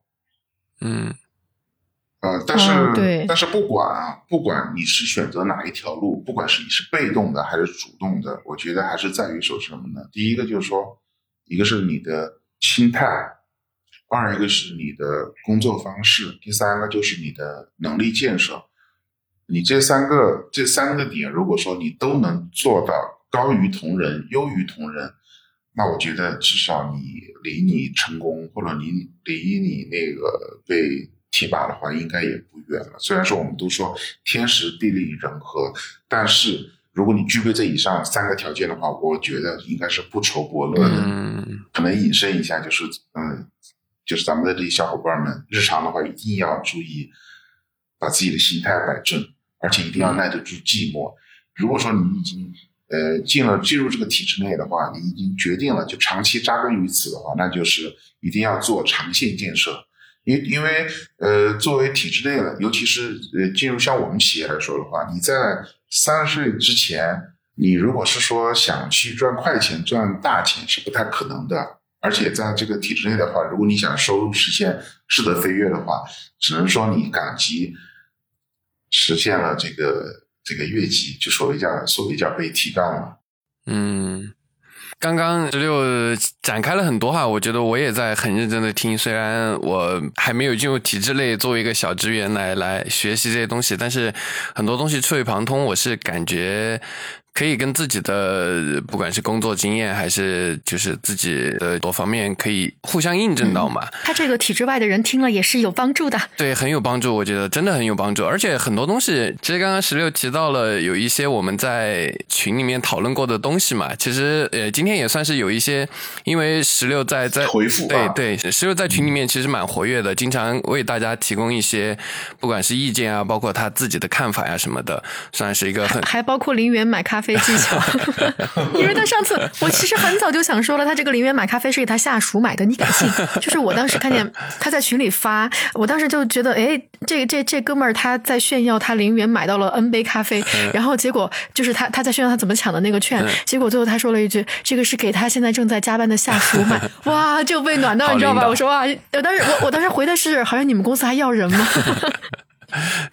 但是不管你是选择哪一条路，不管是你是被动的还是主动的，我觉得还是在于说什么呢？第一个就是说，一个是你的心态，二一个是你的工作方式，第三个就是你的能力建设。你这三个点，如果说你都能做到高于同仁、优于同仁，那我觉得至少你离你成功，或者离你那个被提拔的话应该也不远了。虽然说我们都说天时地利人和，但是如果你具备这以上3个条件的话，我觉得应该是不愁伯乐的。可能引申一下就是咱们的这些小伙伴们日常的话一定要注意把自己的心态摆正，而且一定要耐得住寂寞。如果说你已经进入这个体制内的话，你已经决定了就长期扎根于此的话，那就是一定要做长线建设。因为作为体制内的，尤其是进入像我们企业来说的话，你在30岁之前，你如果是说想去赚快钱、赚大钱是不太可能的。而且在这个体制内的话，如果你想收入实现质的飞跃的话，只能说你赶集实现了这个越级，就所谓叫被提干了。 刚刚16展开了很多哈，我觉得我也在很认真的听，虽然我还没有进入体制内作为一个小职员来学习这些东西，但是很多东西触类旁通，我是感觉可以跟自己的不管是工作经验还是就是自己的多方面可以互相印证到嘛。 他这个体制外的人听了也是有帮助的。 对，很有帮助，我觉得真的很有帮助。而且很多东西其实刚刚16提到了有一些我们在群里面讨论过的东西嘛，其实今天也算是有一些，因为16在回复对16在群里面其实蛮活跃的，经常为大家提供一些不管是意见啊，包括他自己的看法呀什么的，算是一个还包括零元买咖啡技巧。因为他上次我其实很早就想说了，他这个零元买咖啡是给他下属买的，你敢信？就是我当时看见他在群里发，我当时就觉得这哥们儿他在炫耀他零元买到了 N 杯咖啡，然后结果就是他在炫耀他怎么抢的那个券，结果最后他说了一句这个是给他现在正在加班的下属买。哇，就被暖到你知道吧？我说哇，我当时回的是好像你们公司还要人吗？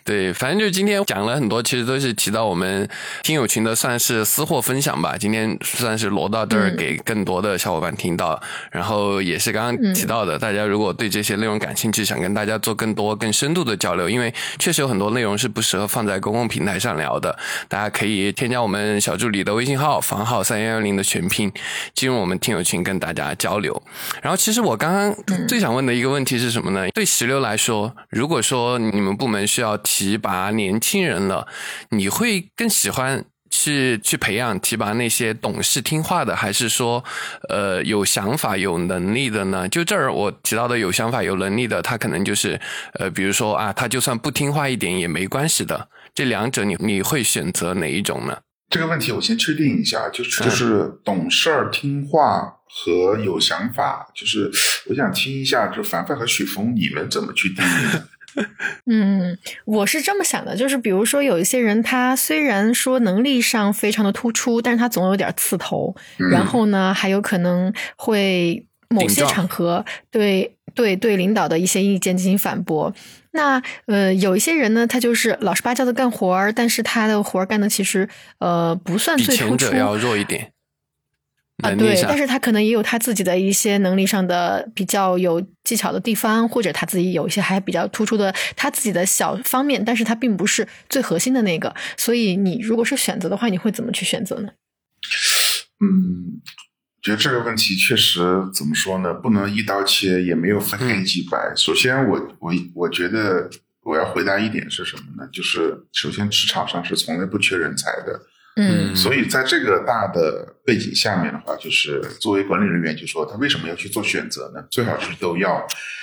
对，反正就今天讲了很多，其实都是提到我们听友群的算是私货分享吧。今天算是挪到这儿给更多的小伙伴听到，然后也是刚刚提到的，大家如果对这些内容感兴趣，想跟大家做更多更深度的交流，因为确实有很多内容是不适合放在公共平台上聊的，大家可以添加我们小助理的微信号房号3110的全拼，进入我们听友群跟大家交流。然后其实我刚刚最想问的一个问题是什么呢？对16来说，如果说你们部门需要提拔年轻人了，你会更喜欢去培养提拔那些懂事听话的，还是说有想法有能力的呢？就这儿我提到的有想法有能力的，他可能就是比如说啊，他就算不听话一点也没关系的，这两者你会选择哪一种呢？ 这个问题我先确定一下，就是懂事儿听话和有想法，就是我想听一下，就凡凡和许峰你们怎么去定义呢？ 我是这么想的，就是比如说有一些人，他虽然说能力上非常的突出，但是他总有点刺头，然后呢，还有可能会某些场合对领导的一些意见进行反驳。那有一些人呢，他就是老实巴交的干活儿，但是他的活儿干的其实不算最突出， 比前者要弱一点。 对，但是他可能也有他自己的一些能力上的比较有技巧的地方，或者他自己有一些还比较突出的他自己的小方面，但是他并不是最核心的那个。所以你如果是选择的话，你会怎么去选择呢？ 觉得这个问题确实怎么说呢，不能一刀切，也没有分黑即白。首先我觉得我要回答一点是什么呢？就是首先职场上是从来不缺人才的。所以在这个大的背景下面的话，就是作为管理人员，就说他为什么要去做选择呢？最好就是都要。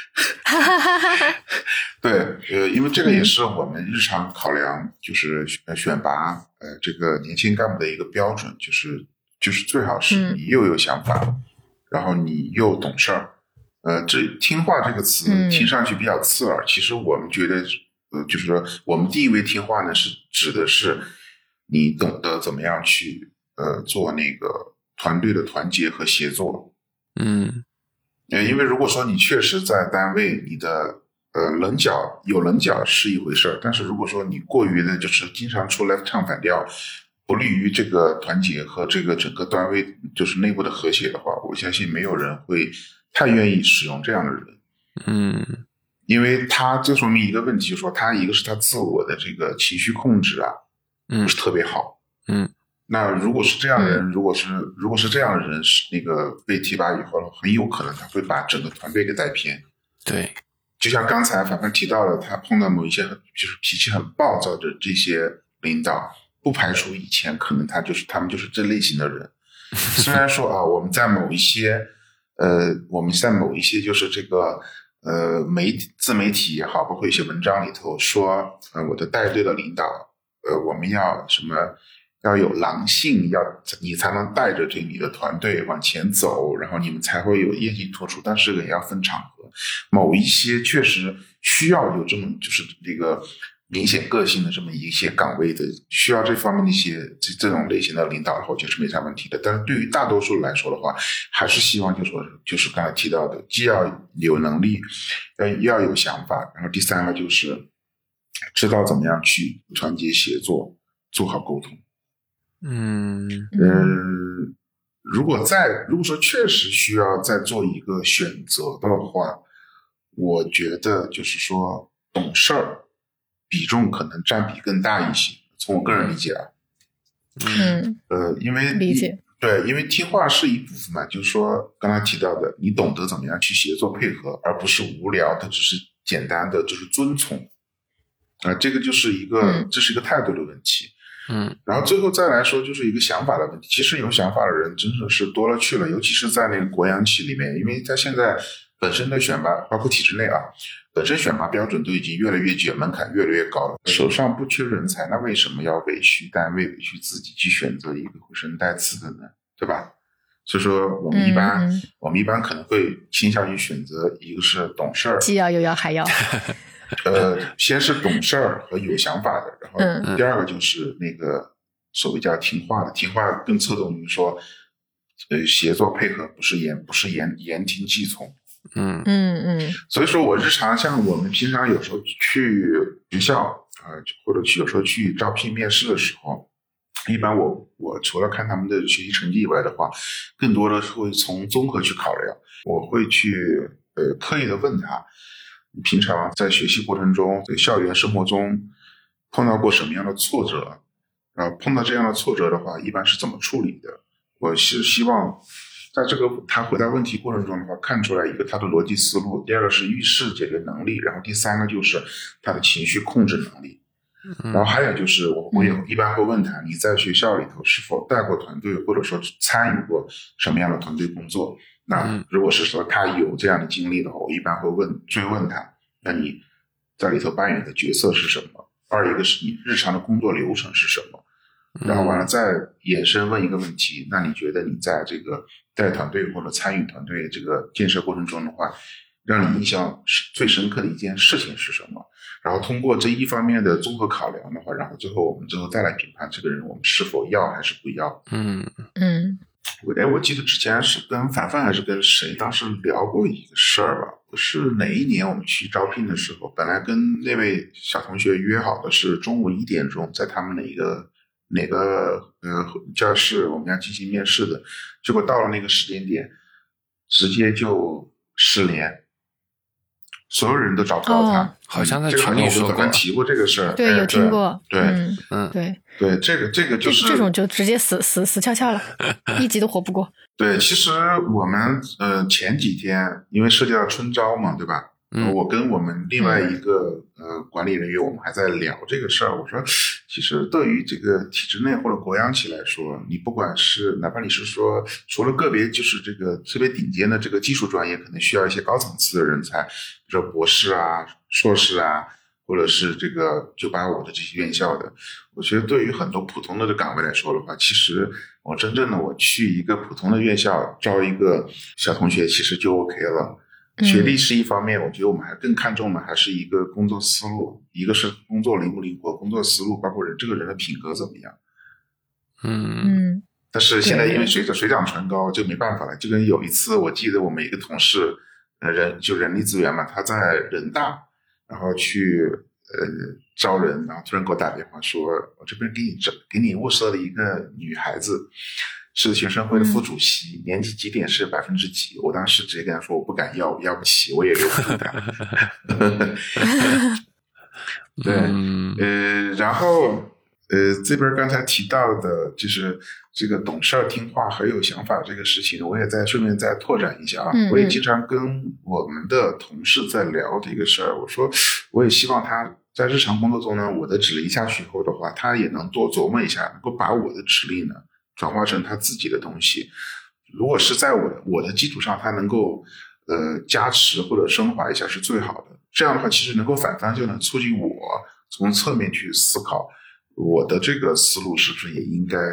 对，因为这个也是我们日常考量，就是选拔这个年轻干部的一个标准，就是最好是你又有想法，然后你又懂事儿。这听话这个词听上去比较刺耳，其实我们觉得就是说我们定义为听话呢，是指的是你懂得怎么样去做那个团队的团结和协作。因为如果说你确实在单位你的棱角是一回事儿，但是如果说你过于的就是经常出来唱反调，不利于这个团结和这个整个单位就是内部的和谐的话，我相信没有人会太愿意使用这样的人。因为他就说明一个问题，就是说他一个是他自我的这个情绪控制啊不是特别好。那如果是这样的人，如果是这样的人，那个被提拔以后，很有可能他会把整个团队给带偏。 对， 就像刚才凡凡提到了，他碰到某一些就是脾气很暴躁的这些领导，不排除以前可能他们就是这类型的人。虽然说啊，我们在某一些就是这个自媒体也好，包括一些文章里头说，我的带队的领导，我们要什么？要有狼性，你才能带着你的团队往前走，然后你们才会有业绩突出。但是也要分场合，某一些确实需要有这么就是这个明显个性的这么一些岗位的，需要这方面的一些这种类型的领导的话，我觉得是没啥问题的。但是对于大多数来说的话，还是希望就是刚才提到的，既要有能力，要有想法，然后第三个就是知道怎么样去团结协作，做好沟通。如果说确实需要再做一个选择的话，我觉得就是说懂事儿比重可能占比更大一些，从我个人理解啊。因为理解， 对，因为听话是一部分嘛，就是说刚才提到的，你懂得怎么样去协作配合，而不是无聊的只是简单的就是遵从这个就是这是一个态度的问题。然后最后再来说就是一个想法的问题。其实有想法的人真的是多了去了，尤其是在那个国央企里面，因为他现在本身的选拔，包括体制内本身选拔标准都已经越来越卷，门槛越来越高了，手上不缺人才，那为什么要委屈单位委屈自己去选择一个浑身带刺的呢？对吧？所以说我们一般可能会倾向于选择一个是懂事儿， 既要又要还要先是懂事儿和有想法的，然后第二个就是那个所谓叫听话的，听话更侧重于说协作配合，不是言听计从。所以说我日常像我们平常有时候去学校或者有时候去招聘面试的时候，一般我除了看他们的学习成绩以外的话，更多的是会从综合去考量。我会去刻意的问他，你平常在学习过程中，在校园生活中碰到过什么样的挫折？然后碰到这样的挫折的话，一般是怎么处理的？我是希望在这个他回答问题过程中的话，看出来一个他的逻辑思路，第二个是遇事解决能力，然后第三个就是他的情绪控制能力。然后还有就是我一般会问他，你在学校里头是否带过团队，或者说参与过什么样的团队工作？那如果是说他有这样的经历的话，我一般会追问他，那你在里头扮演的角色是什么？二一个是你日常的工作流程是什么？然后完了再延伸问一个问题，那你觉得你在这个带团队或者参与团队这个建设过程中的话，让你印象最深刻的一件事情是什么？然后通过这一方面的综合考量的话，然后我们再来评判这个人我们是否要还是不要。我记得之前是跟凡凡还是跟谁当时聊过一个事儿吧，不是哪一年我们去招聘的时候，本来跟那位小同学约好的是中午1点钟在他们哪个教室我们要进行面试的，结果到了那个时间点直接就失联，所有人都找不到他。 好像在群里说过， 提过这个事儿。 对，有听过。 对，这个就是这种就直接死翘翘了，一集都活不过。 对，其实我们前几天因为涉及到春招嘛，对吧？我跟我们另外一个管理人员，我们还在聊这个事儿。我说，其实对于这个体制内或者国央企来说，你不管是哪怕你是说除了个别就是这个特别顶尖的这个技术专业，可能需要一些高层次的人才，比如说博士啊、硕士啊，或者是这个985的这些院校的，我觉得对于很多普通的岗位来说的话，其实我真正的我去一个普通的院校招一个小同学，其实就 OK 了。学历是一方面，我觉得我们还更看重的还是一个工作思路，一个是工作灵不灵活，工作思路包括这个人的品格怎么样。但是现在因为水涨船高，就没办法了。就跟有一次我记得我们一个同事人力资源嘛，他在人大然后去招人，然后突然给我打电话说，我这边给你物色了一个女孩子，是学生会的副主席，年级几点是几%，我当时直接跟他说我不敢要，我要不起，我也留不住他。对，然后这边刚才提到的就是这个懂事儿听话很有想法这个事情，我也顺便再拓展一下啊。我也经常跟我们的同事在聊这个事儿，我说我也希望他在日常工作中呢，我的指令下去以后的话，他也能多琢磨一下，能够把我的指令呢转化成他自己的东西。如果是在我的基础上，他能够加持或者升华一下是最好的。这样的话，其实能够反方就能促进我从侧面去思考，我的这个思路是不是也应该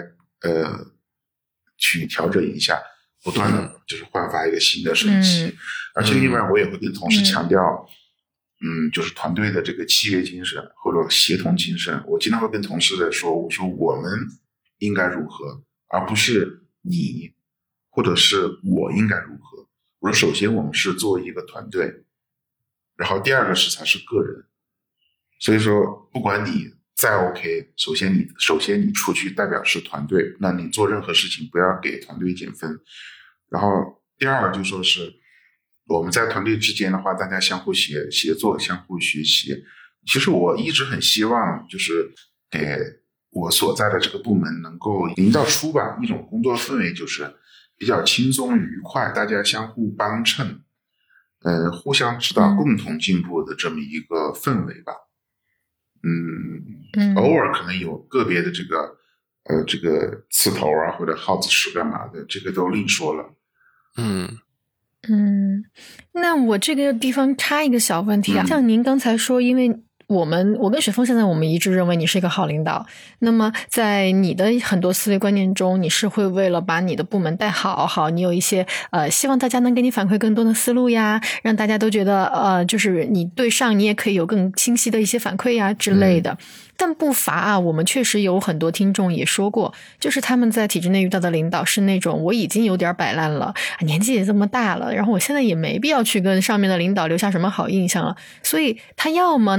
去调整一下，不断的就是焕发一个新的生机。而且另外我也会跟同事强调，就是团队的这个契约精神或者协同精神。我经常会跟同事在说，我说我们应该如何，而不是你或者是我应该如何。我说首先我们是作为一个团队，然后第二个才是个人。所以说不管你再 OK， 首先你出去代表是团队，那你做任何事情不要给团队减分。然后第二个就说是我们在团队之间的话，大家相互协作，相互学习。其实我一直很希望就是给我所在的这个部门能够营造出吧一种工作氛围，就是比较轻松愉快，大家相互帮衬，互相指导，共同进步的这么一个氛围吧。偶尔可能有个别的这个刺头啊或者耗子屎干嘛的，这个都另说了。 那我这个地方插一个小问题啊，像您刚才说，因为我跟雪峰现在我们一致认为你是一个好领导，那么在你的很多思维观念中，你是会为了把你的部门带好，你有一些希望大家能给你反馈更多的思路呀，让大家都觉得就是你对上你也可以有更清晰的一些反馈呀之类的。但不乏啊，我们确实有很多听众也说过，就是他们在体制内遇到的领导是那种我已经有点摆烂了，年纪也这么大了，然后我现在也没必要去跟上面的领导留下什么好印象了，所以他要么呢就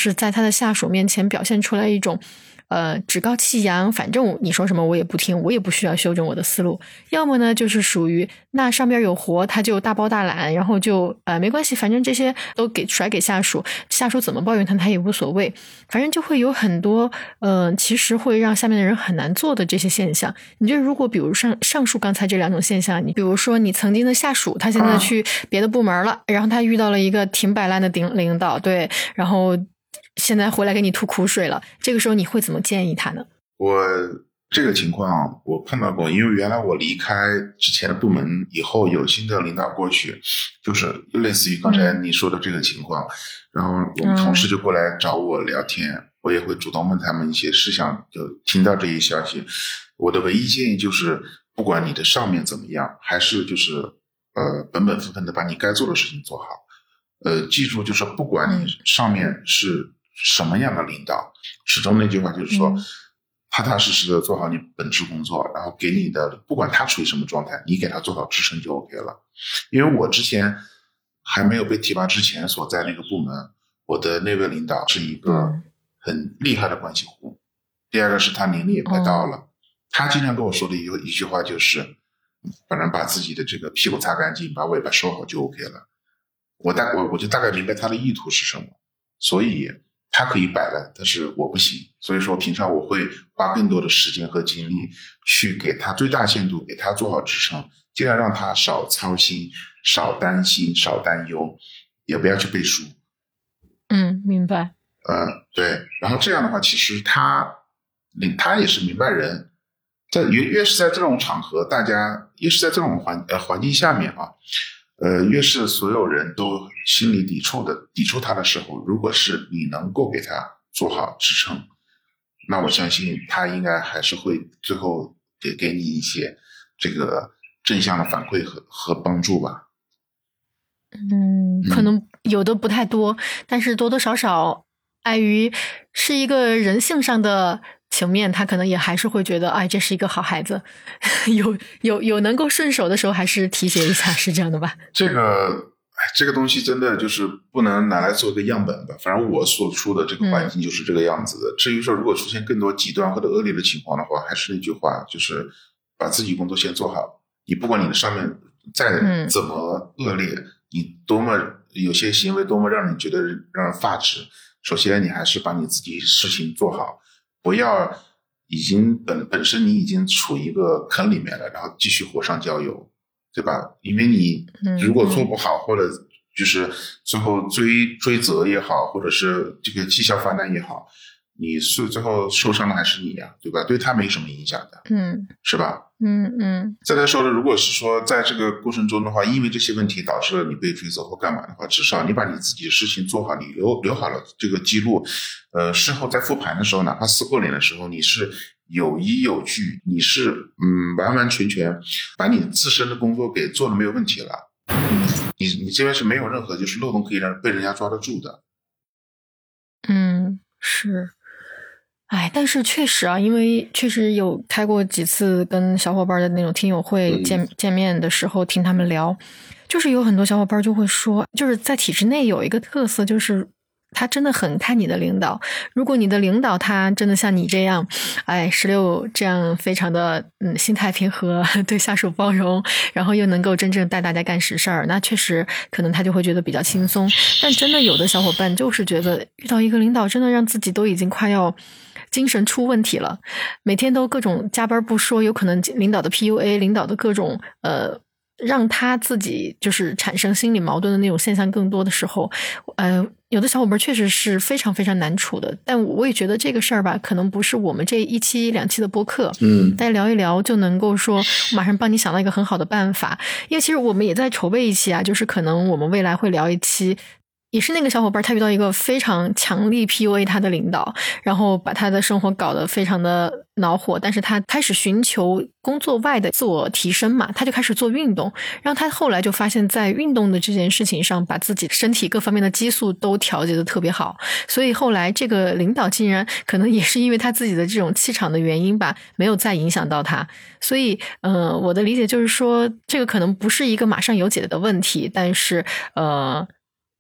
就是在他的下属面前表现出来一种趾高气扬，反正你说什么我也不听，我也不需要修正我的思路。要么呢就是属于那上边有活他就大包大揽，然后就没关系，反正这些都甩给下属，下属怎么抱怨他也无所谓，反正就会有很多其实会让下面的人很难做的这些现象。你觉得如果比如上述刚才这两种现象，你比如说你曾经的下属他现在去别的部门了，然后他遇到了一个挺摆烂的领导，对，然后现在回来给你吐苦水了，这个时候你会怎么建议他呢？ 我这个情况我碰到过，因为原来我离开之前的部门以后，有新的领导过去，就是类似于刚才你说的这个情况，然后我们同事就过来找我聊天，我也会主动问他们一些事项，就听到这些消息。我的唯一建议就是，不管你的上面怎么样，还是就是本分分的把你该做的事情做好。记住，就是不管你上面是什么样的领导，始终那句话就是说，踏踏实实的做好你本职工作，然后给你的不管他处于什么状态，你给他做好支撑就 OK 了。因为我之前还没有被提拔之前所在那个部门，我的那位领导是一个很厉害的关系户，第二个是他年龄也快到了，他经常跟我说的一句话就是，反正把自己的这个屁股擦干净，把尾巴收好就 OK 了。我就大概明白他的意图是什么，所以他可以摆烂，但是我不行。所以说平常我会花更多的时间和精力去给他最大限度给他做好支撑，尽量让他少操心，少担心，少担忧，也不要去背书。 明白。 对，然后这样的话，其实他也是明白人，越是在这种场合，大家越是在这种环境下面啊。越是所有人都心里抵触他的时候，如果是你能够给他做好支撑，那我相信他应该还是会最后给你一些这个正向的反馈和帮助吧。 可能有的不太多，但是多多少少碍于是一个人性上的情面，他可能也还是会觉得，哎，这是一个好孩子，有能够顺手的时候，还是提携一下，是这样的吧？ 这个东西真的就是不能拿来做一个样本吧。反正我所处的这个环境就是这个样子的。至于说如果出现更多极端或者恶劣的情况的话，还是那句话，就是把自己工作先做好。你不管你的上面再怎么恶劣，你多么有些行为多么让你觉得让人发指，首先你还是把你自己事情做好。不要已经本身你已经处一个坑里面了，然后继续火上浇油，对吧？因为你如果做不好，或者就是最后追责也好，或者是这个绩效发难也好，你是最后受伤的还是你呀，对吧？对他没什么影响的，是吧？再来说了，如果是说在这个过程中的话，因为这些问题导致了你被追责或干嘛的话，至少你把你自己的事情做好，你留好了这个记录，事后在复盘的时候，哪怕撕破脸的时候，你是有依有据，你是完完全全把你自身的工作给做的没有问题了，你这边是没有任何就是漏洞可以被人家抓得住的。 是。但是确实啊，因为确实有开过几次跟小伙伴的那种听友会见面的时候，听他们聊，就是有很多小伙伴就会说，就是在体制内有一个特色，就是他真的很看你的领导。如果你的领导他真的像你这样，16这样非常的心态平和，对下属包容，然后又能够真正带大家干实事儿，那确实可能他就会觉得比较轻松。但真的有的小伙伴就是觉得遇到一个领导真的让自己都已经快要精神出问题了，每天都各种加班不说，有可能领导的 PUA， 领导的各种让他自己就是产生心理矛盾的那种现象更多的时候，有的小伙伴确实是非常非常难处的。但我也觉得这个事儿吧，可能不是我们这1期2期的播客大家聊一聊就能够说马上帮你想到一个很好的办法。因为其实我们也在筹备一期啊，就是可能我们未来会聊一期，也是那个小伙伴他遇到一个非常强力 PUA 他的领导，然后把他的生活搞得非常的恼火，但是他开始寻求工作外的自我提升嘛，他就开始做运动，然后他后来就发现在运动的这件事情上把自己身体各方面的激素都调节得特别好，所以后来这个领导竟然可能也是因为他自己的这种气场的原因吧，没有再影响到他。所以我的理解就是说，这个可能不是一个马上有解的问题，但是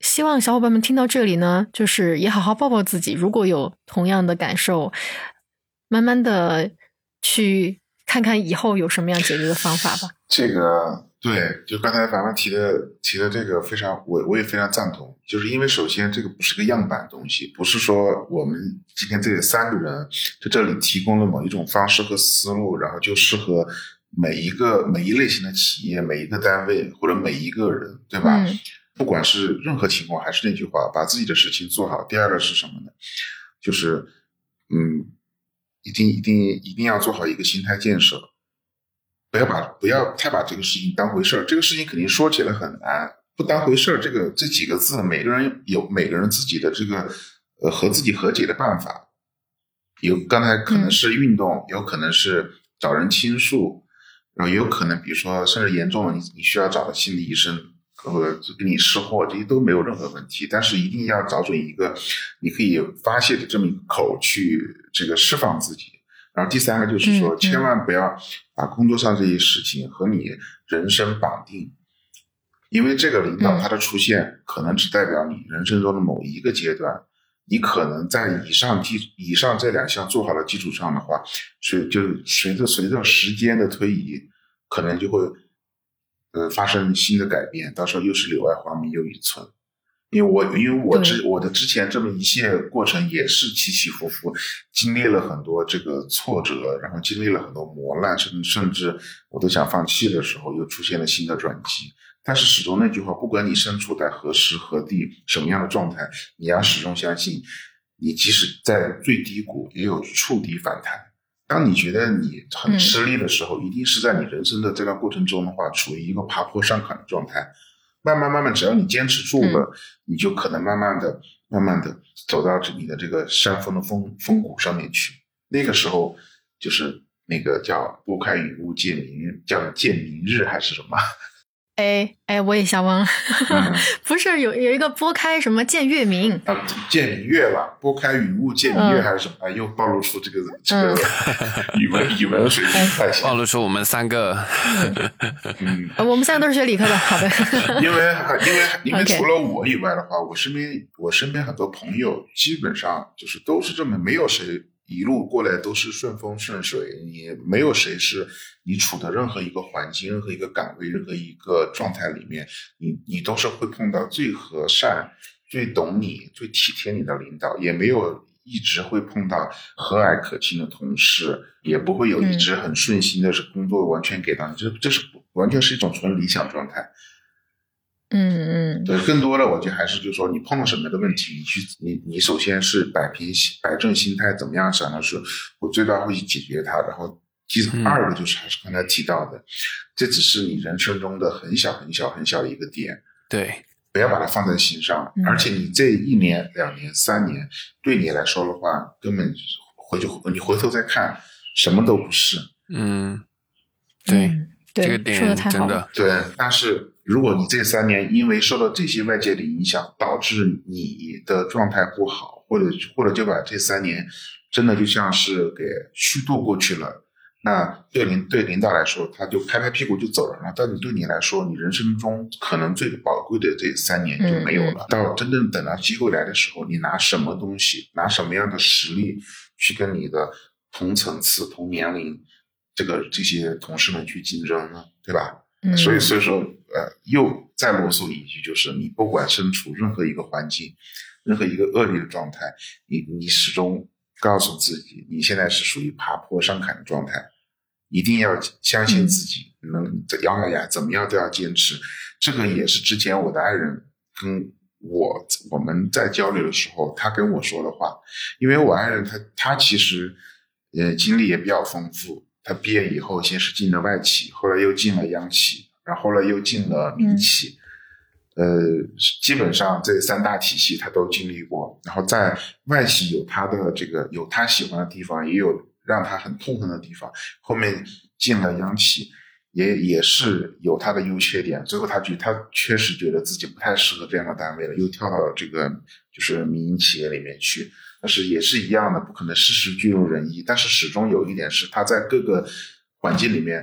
希望小伙伴们听到这里呢，就是也好好抱抱自己，如果有同样的感受，慢慢的去看看以后有什么样解决的方法吧。 这个对，就刚才凡凡提的这个非常，我也非常赞同。就是因为首先这个不是个样板东西，不是说我们今天这3个人在这里提供了某一种方式和思路，然后就适合每一类型的企业、每一个单位或者每一个人，对吧？不管是任何情况，还是那句话，把自己的事情做好。第二个是什么呢？就是一定要做好一个心态建设。不要太把这个事情当回事儿，这个事情肯定说起来很难，不当回事儿，这几个字，每个人有每个人自己的这个和自己和解的办法。刚才可能是运动，有可能是找人倾诉，然后也有可能比如说甚至严重了，你需要找到心理医生或者给你释惑，这些都没有任何问题。但是一定要找准一个你可以发泄的这么一个口去这个释放自己。然后第3个就是说，千万不要把工作上这些事情和你人生绑定，因为这个领导他的出现可能只代表你人生中的某一个阶段，你可能在以上这2项做好的基础上的话，随着时间的推移，可能就会发生新的改变，到时候又是柳暗花明又一村。因为我的之前这么一切过程也是起起伏伏，经历了很多这个挫折，然后经历了很多磨难，甚至我都想放弃的时候，又出现了新的转机。但是始终那句话，不管你身处在何时何地，什么样的状态，你要始终相信，你即使在最低谷，也有触底反弹。当你觉得你很吃力的时候，一定是在你人生的这段过程中的话，处于一个爬坡上坎的状态。慢慢，只要你坚持住了，你就可能慢慢的走到你的这个山峰的峰谷上面去。那个时候就是那个叫拨开云雾见明日，叫见明日还是什么？ 我也想忘了，不是有一个拨开什么见月明啊，见明月了，拨开云雾见明月还是什么？又暴露出这个语文水平太小， 暴露出我们3个， 我们3个都是学理科的，好的。 因为除了我以外的话，我身边很多朋友基本上就是都是这么，没有谁一路过来都是顺风顺水，也没有谁是你处的任何一个环境、任何一个岗位、任何一个状态里面，你都是会碰到最和善、最懂你、最体贴你的领导，也没有一直会碰到和蔼可亲的同事，也不会有一直很顺心的是工作完全给到你，这是完全是一种纯理想状态。对，更多的我觉得还是就是说，你碰到什么的问题，你首先是摆正心态，怎么样想的是我最大会去解决它，然后2个就是还是刚才提到的，这只是你人生中的很小的一个点， 对， 不要把它放在心上，而且你这1年、2年、3年，对你来说的话，根本你回头再看，什么都不是。 对，这个点真的对，但是如果你这3年因为受到这些外界的影响，导致你的状态不好，或者就把这3年真的就像是给虚度过去了，那对领导来说，他就拍拍屁股就走人了。但对你来说，你人生中可能最宝贵的这3年就没有了。到真正等到机会来的时候，你拿什么东西，拿什么样的实力去跟你的同层次、同年龄这些同事们去竞争呢？对吧？所以说又再啰嗦一句，就是你不管身处任何一个环境，任何一个恶劣的状态，你始终告诉自己，你现在是属于爬坡上坎的状态，一定要相信自己，能咬咬牙怎么样都要坚持。这个也是之前我的爱人跟我们在交流的时候，他跟我说的话。因为我爱人他其实经历也比较丰富。他毕业以后先是进了外企，后来又进了央企，然后后来又进了民企，基本上这3大体系他都经历过。然后在外企有他喜欢的地方，也有让他很痛恨的地方。后面进了央企，也是有他的优缺点。最后他确实觉得自己不太适合这样的单位了，又跳到了这个就是民营企业里面去。但是也是一样的，不可能事事俱如人意。但是始终有一点是，他在各个环境里面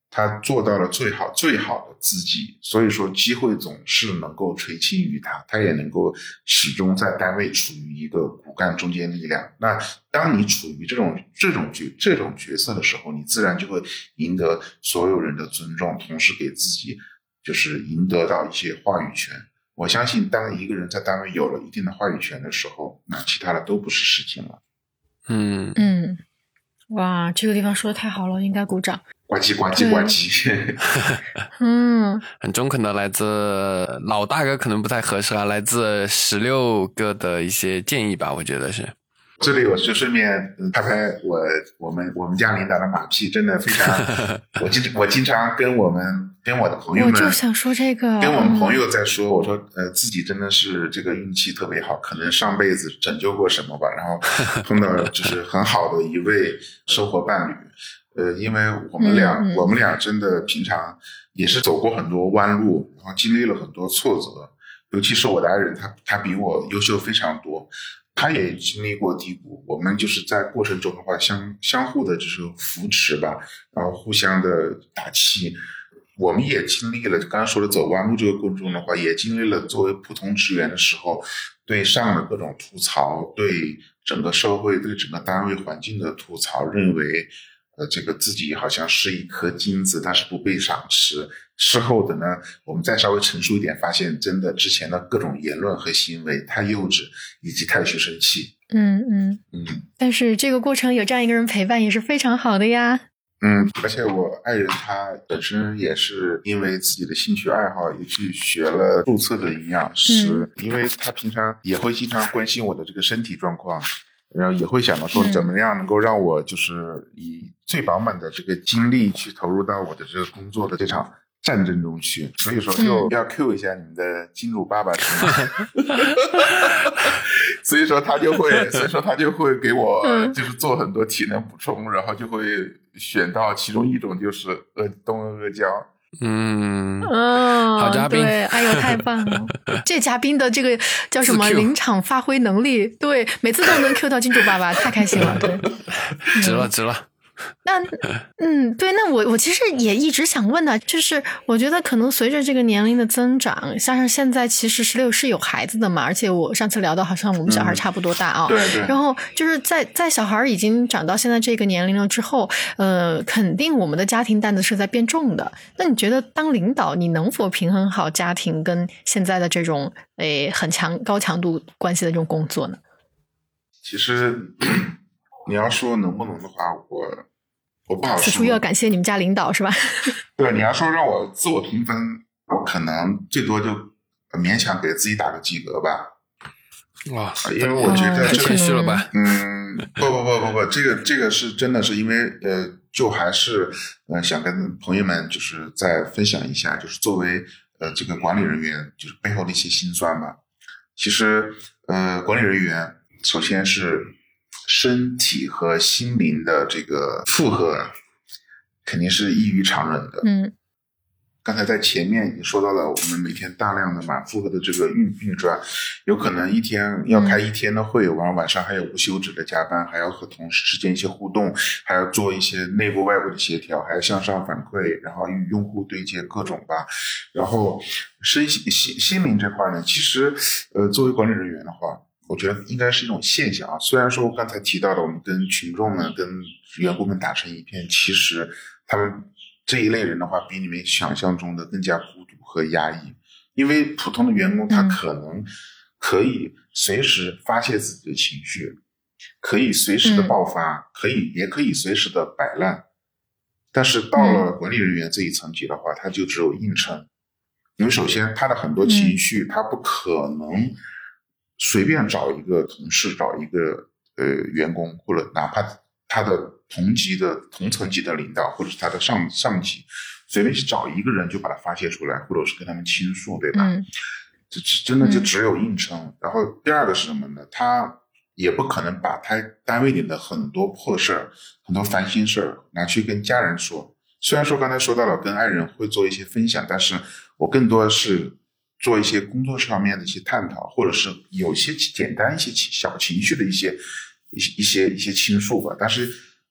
他做到了最好的自己，所以说机会总是能够垂青于他，他也能够始终在单位处于一个骨干中坚力量。那当你处于这种角色的时候，你自然就会赢得所有人的尊重，同时给自己就是赢得到一些话语权。我相信当一个人在单位有了一定的话语权的时候，那其他的都不是事情了。 哇，这个地方说的太好了，应该鼓掌。 呱唧呱唧呱唧。 很中肯的来自老大哥可能不太合适啊，来自16个的一些建议吧，我觉得是。 这里我就顺便拍拍我们家领导的马屁，真的非常我经常跟我的朋友们， 我就想说这个， 跟我们朋友在说，我说自己真的是这个运气特别好，可能上辈子拯救过什么吧，然后碰到就是很好的一位生活伴侣。因为我们俩真的平常也是走过很多弯路，然后经历了很多挫折，尤其是我的爱人，他比我优秀非常多，他也经历过低谷，我们就是在过程中的话相互的就是扶持吧，然后互相的打气。我们也经历了刚刚说的走弯路这个过程中的话，也经历了作为普通职员的时候对上的各种吐槽，对整个社会对整个单位环境的吐槽，认为这个自己好像是一颗金子，但是不被赏识。事后的呢，我们再稍微成熟一点，发现真的之前的各种言论和行为太幼稚，以及太学生气。 但是这个过程有这样一个人陪伴也是非常好的呀。 而且我爱人他本身也是因为自己的兴趣爱好也去学了注册的营养师，因为他平常也会经常关心我的这个身体状况，然后也会想到说怎么样能够让我就是以最饱满的这个精力去投入到我的这个工作的这场战争中去，所以说就要 cue 一下你们的金主爸爸是吗？所以说他就会给我就是做很多体能补充，然后就会选到其中一种就是东阿胶。 好嘉宾， 对，哎呦太棒了！这嘉宾的这个叫什么临场发挥能力，对，每次都能 Q 到金主爸爸，太开心了，对， 值了。 那对，那我其实也一直想问的，就是我觉得可能随着这个年龄的增长，加上现在其实16是有孩子的嘛，而且我上次聊到好像我们小孩差不多大啊， 对， 然后就是在小孩已经长到现在这个年龄了之后，肯定我们的家庭担子是在变重的。那你觉得当领导，你能否平衡好家庭跟现在的这种很高强度关系的这种工作呢？ 其实你要说能不能的话，我不好说。 此处又要感谢你们家领导是吧？ 对，你要说让我自我评分，我可能最多就勉强给自己打个及格吧。 哇， 因为我觉得太谦虚了吧？ 不，这个是真的是因为就还是想跟朋友们就是再分享一下，就是作为这个管理人员就是背后的一些辛酸吧。其实管理人员首先是身体和心灵的这个负荷肯定是异于常人的。刚才在前面已经说到了，我们每天大量的满负荷的这个运转，有可能一天要开一天的会，晚上还有无休止的加班，还要和同事之间一些互动，还要做一些内部外部的协调，还要向上反馈，然后与用户对接各种吧。然后心灵这块呢，其实作为管理人员的话，我觉得应该是一种现象啊。虽然说我刚才提到的，我们跟群众们、跟员工们打成一片，其实他们这一类人的话，比你们想象中的更加孤独和压抑。因为普通的员工他可能可以随时发泄自己的情绪，可以随时的爆发，也可以随时的摆烂。但是到了管理人员这一层级的话，他就只有硬撑。因为首先他的很多情绪，他不可能随便找一个同事，找一个员工，或者哪怕他的同层级的领导，或者是他的上级，随便去找一个人就把它发泄出来，或者是跟他们倾诉，对吧？这真的就只有硬撑。然后第二个是什么呢？他也不可能把他单位里的很多破事儿、很多烦心事儿拿去跟家人说。虽然说刚才说到了跟爱人会做一些分享，但是我更多的是做一些工作上面的一些探讨，或者是有些简单一些小情绪的一些倾诉吧。但是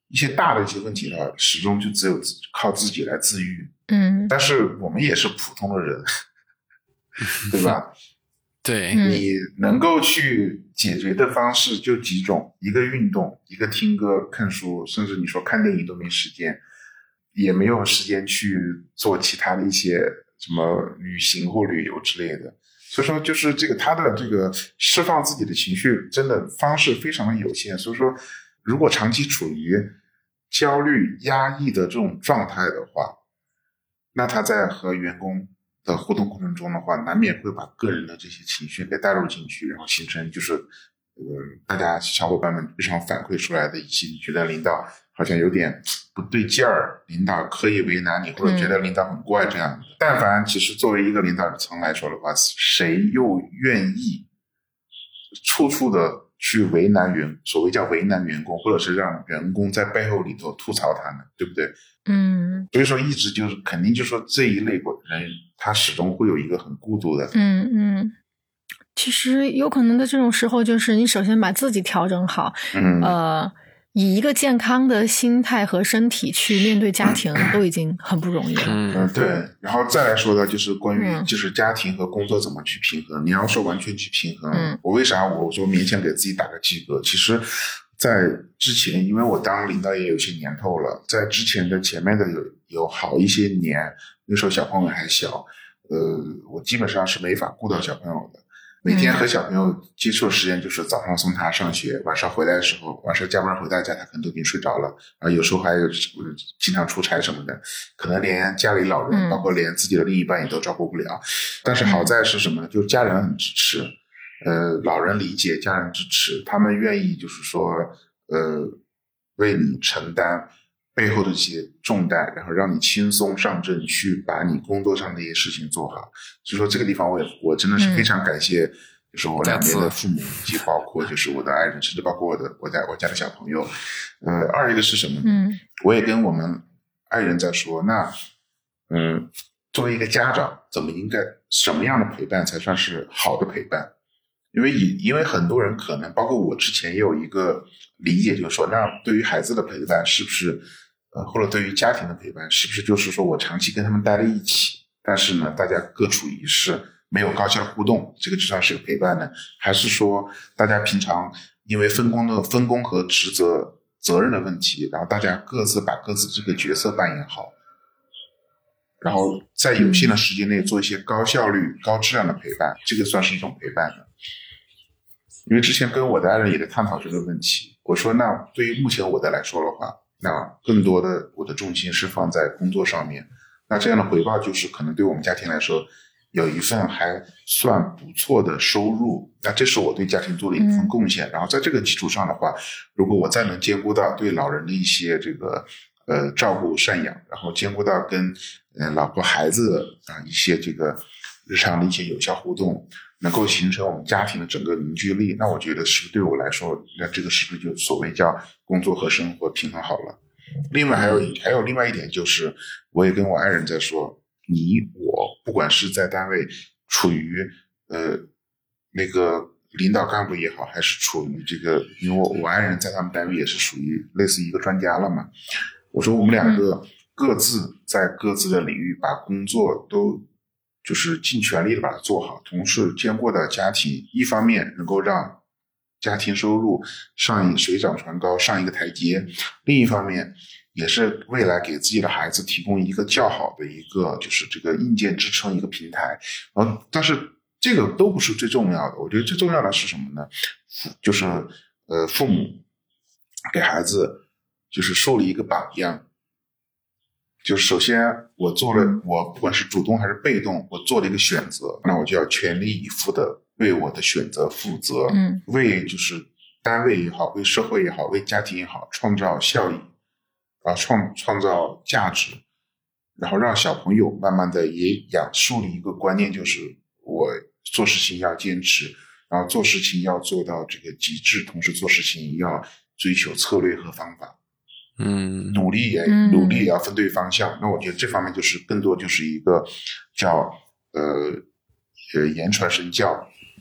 一些大的一些问题呢，始终就只有靠自己来自愈。但是我们也是普通的人，对吧？ 对， 你能够去解决的方式就几种，一个运动，一个听歌看书，甚至你说看电影都没时间，也没有时间去做其他的一些什么旅行或旅游之类的。所以说就是这个他的这个释放自己的情绪真的方式非常的有限。所以说如果长期处于焦虑压抑的这种状态的话，那他在和员工的互动过程中的话，难免会把个人的这些情绪给带入进去，然后形成就是大家小伙伴们日常反馈出来的一些觉得领导好像有点不对劲儿，领导刻意为难你，或者觉得领导很怪这样。但凡其实作为一个领导层来说的话，谁又愿意处处的去为难所谓叫为难员工，或者是让员工在背后里头吐槽他呢，对不对？所以说一直就是肯定就是说这一类人他始终会有一个很孤独的。 其实有可能的这种时候就是你首先把自己调整好，以一个健康的心态和身体去面对家庭都已经很不容易了。 对。然后再来说的就是关于就是家庭和工作怎么去平衡。你要说完全去平衡，我为啥我说勉强给自己打个及格？其实在之前，因为我当领导也有些年头了，在之前的前面的有好一些年，那时候小朋友还小，我基本上是没法顾到小朋友的。每天和小朋友接触的时间就是早上送他上学，晚上回来的时候，晚上加班回到家他可能都已经睡着了，然后有时候还有经常出差什么的，可能连家里老人包括连自己的另一半也都照顾不了。但是好在是什么呢？就是家人很支持，老人理解，家人支持，他们愿意就是说为你承担背后的这些重担，然后让你轻松上阵去把你工作上的一些事情做好。所以说这个地方我真的是非常感谢，就是我两边的父母，以及包括就是我的爱人，甚至包括我家的小朋友。二一个是什么？我也跟我们爱人在说，那作为一个家长，什么样的陪伴才算是好的陪伴？因为很多人可能包括我之前也有一个理解，就是说那对于孩子的陪伴是不是或者对于家庭的陪伴是不是就是说我长期跟他们待在一起，但是呢大家各处一室，没有高效互动，这个就算是个陪伴呢？还是说大家平常因为分工和职责任的问题，然后大家各自把各自这个角色扮演好，然后在有限的时间内做一些高效率高质量的陪伴，这个算是一种陪伴呢？因为之前跟我的爱人也在探讨这个问题，我说那对于目前我的来说的话，那更多的我的重心是放在工作上面，那这样的回报就是可能对我们家庭来说有一份还算不错的收入，那这是我对家庭做的一份贡献。然后在这个基础上的话，如果我再能兼顾到对老人的一些这个照顾赡养，然后兼顾到跟老婆孩子一些这个日常的一些有效互动，能够形成我们家庭的整个凝聚力，那我觉得是不是对我来说，那这个是不是就所谓叫工作和生活平衡好了？另外还有另外一点就是，我也跟我爱人在说，我不管是在单位处于那个领导干部也好，还是处于这个，因为我爱人在他们单位也是属于类似一个专家了嘛，我说我们两个各自在各自的领域把工作都就是尽全力的把它做好，同时兼顾到家庭，一方面能够让家庭收入水涨船高上一个台阶，另一方面也是未来给自己的孩子提供一个较好的一个就是这个硬件支撑一个平台。但是这个都不是最重要的，我觉得最重要的是什么呢？就是父母给孩子就是树立一个榜样。就是首先我不管是主动还是被动，我做了一个选择，那我就要全力以赴的为我的选择负责，为就是单位也好，为社会也好，为家庭也好，创造效益创造价值，然后让小朋友慢慢的也树立一个观念，就是我做事情要坚持，然后做事情要做到这个极致，同时做事情要追求策略和方法。努力也要分对方向。那我觉得这方面就是更多就是一个叫言传身教，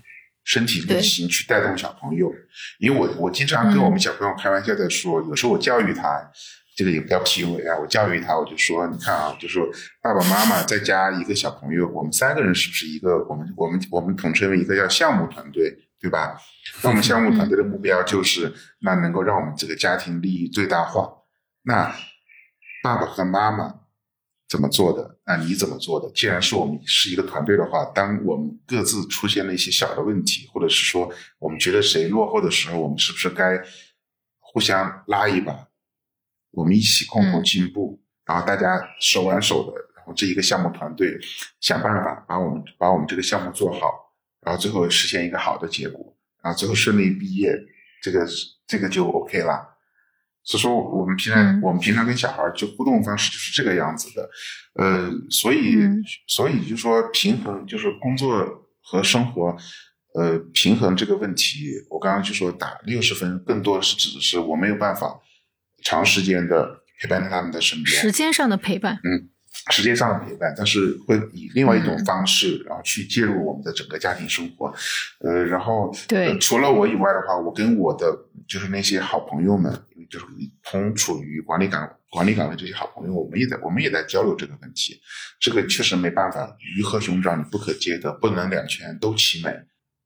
身体力行去带动小朋友。因为我经常跟我们小朋友开玩笑在说，有时候我教育他，这个也不要 PUA 啊，我教育他，我就说你看啊，就说爸爸妈妈再加一个小朋友，我们3个人是不是一个我们统称为一个叫项目团队，对吧？那我们项目团队的目标就是那能够让我们这个家庭利益最大化。那爸爸和妈妈怎么做的？那你怎么做的？既然是我们是一个团队的话，当我们各自出现了一些小的问题，或者是说我们觉得谁落后的时候，我们是不是该互相拉一把，我们一起共同进步，然后大家手挽手的，然后这一个项目团队想办法把我们这个项目做好，然后最后实现一个好的结果，然后最后顺利毕业，这个就 OK 了。所以说我们平常跟小孩就互动方式就是这个样子的。所以就说平衡，就是工作和生活平衡这个问题，我刚刚就说打60分更多的是指的是我没有办法长时间的陪伴在他们的身边， 时间上的陪伴， 时间上的陪伴，但是会以另外一种方式，然后去介入我们的整个家庭生活。然后对， 除了我以外的话，我跟我的就是那些好朋友们，就是同处于管理岗位这些好朋友，我们也在交流这个问题。这个确实没办法，鱼和熊掌你不可兼得，不能两全都其美。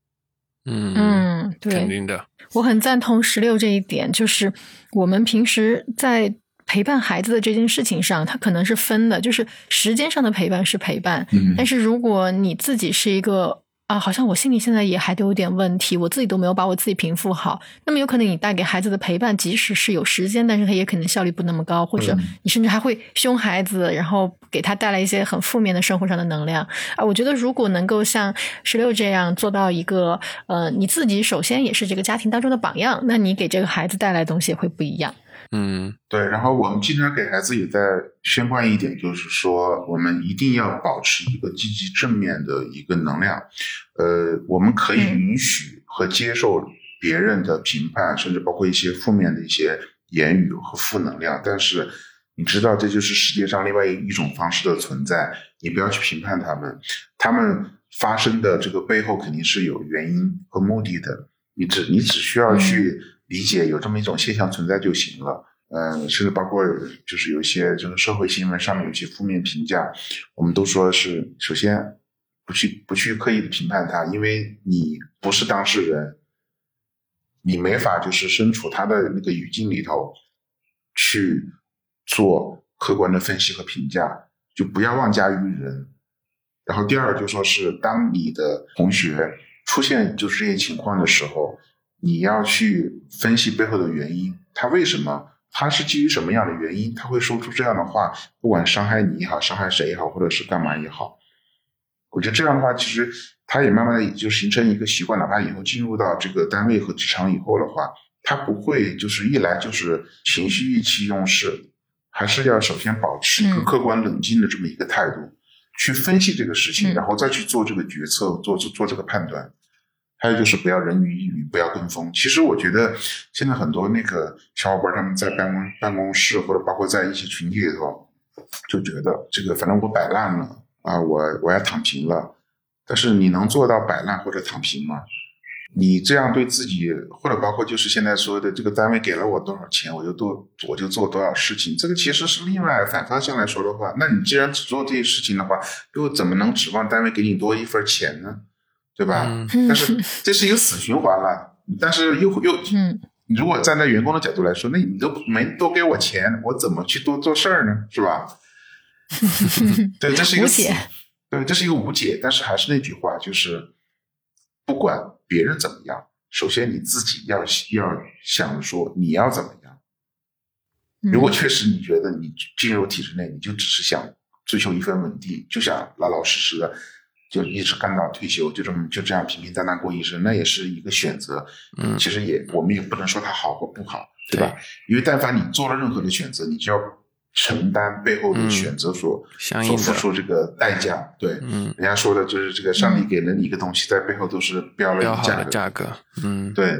对， 肯定的。 我很赞同16这一点，就是我们平时在陪伴孩子的这件事情上，它可能是分的，就是时间上的陪伴是陪伴，但是如果你自己是一个好像我心里现在也还都有点问题，我自己都没有把我自己平复好，那么有可能你带给孩子的陪伴即使是有时间，但是他也可能效率不那么高，或者你甚至还会凶孩子，然后给他带来一些很负面的生活上的能量我觉得如果能够像16这样做到一个你自己首先也是这个家庭当中的榜样，那你给这个孩子带来的东西也会不一样。 对，然后我们经常给孩子也在宣贯一点，就是说我们一定要保持一个积极正面的一个能量。我们可以允许和接受别人的评判，甚至包括一些负面的一些言语和负能量，但是你知道这就是世界上另外一种方式的存在，你不要去评判他们发生的这个背后肯定是有原因和目的的，你只需要去理解有这么一种现象存在就行了。甚至包括就是有一些这个社会新闻上面有些负面评价，我们都说是首先不去刻意的评判他，因为你不是当事人，你没法就是身处他的那个语境里头去做客观的分析和评价，就不要妄加于人。然后第二就说是当你的同学出现就是这些情况的时候，你要去分析背后的原因，他是基于什么样的原因他会说出这样的话，不管伤害你也好，伤害谁也好，或者是干嘛也好。我觉得这样的话其实他也慢慢的就形成一个习惯，哪怕以后进入到这个单位和职场以后的话，他不会就是一来就是情绪意气用事，还是要首先保持一个客观冷静的这么一个态度，去分析这个事情，然后再去做这个决策，做这个判断。还有就是不要人云亦云，不要跟风。其实我觉得现在很多那个小伙伴他们在办公室或者包括在一些群体里头，就觉得这个反正我摆烂了我要躺平了。但是你能做到摆烂或者躺平吗？你这样对自己，或者包括就是现在说的这个单位给了我多少钱，我就做多少事情，这个其实是另外反方向来说的话，那你既然只做这些事情的话，又怎么能指望单位给你多一份钱呢？对吧？但是这是一个死循环了。但是又你如果站在员工的角度来说，那你都没多给我钱，我怎么去多做事儿呢？是吧？对，这是一个无解。 对，这是一个无解。但是还是那句话，就是不管别人怎么样，首先你自己要想着说你要怎么样。如果确实你觉得你进入体制内，你就只是想追求一份稳定，就想老老实实的就一直干到退休，就这样平平淡淡过一生，那也是一个选择。其实我们也不能说它好或不好，对吧？因为但凡你做了任何的选择，你就要承担背后的选择所付出这个代价。对，人家说的就是这个上帝给了你一个东西，在背后都是标了一个价格。 对。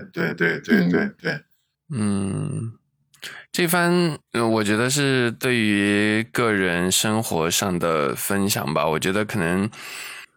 这番我觉得是对于个人生活上的分享吧。我觉得可能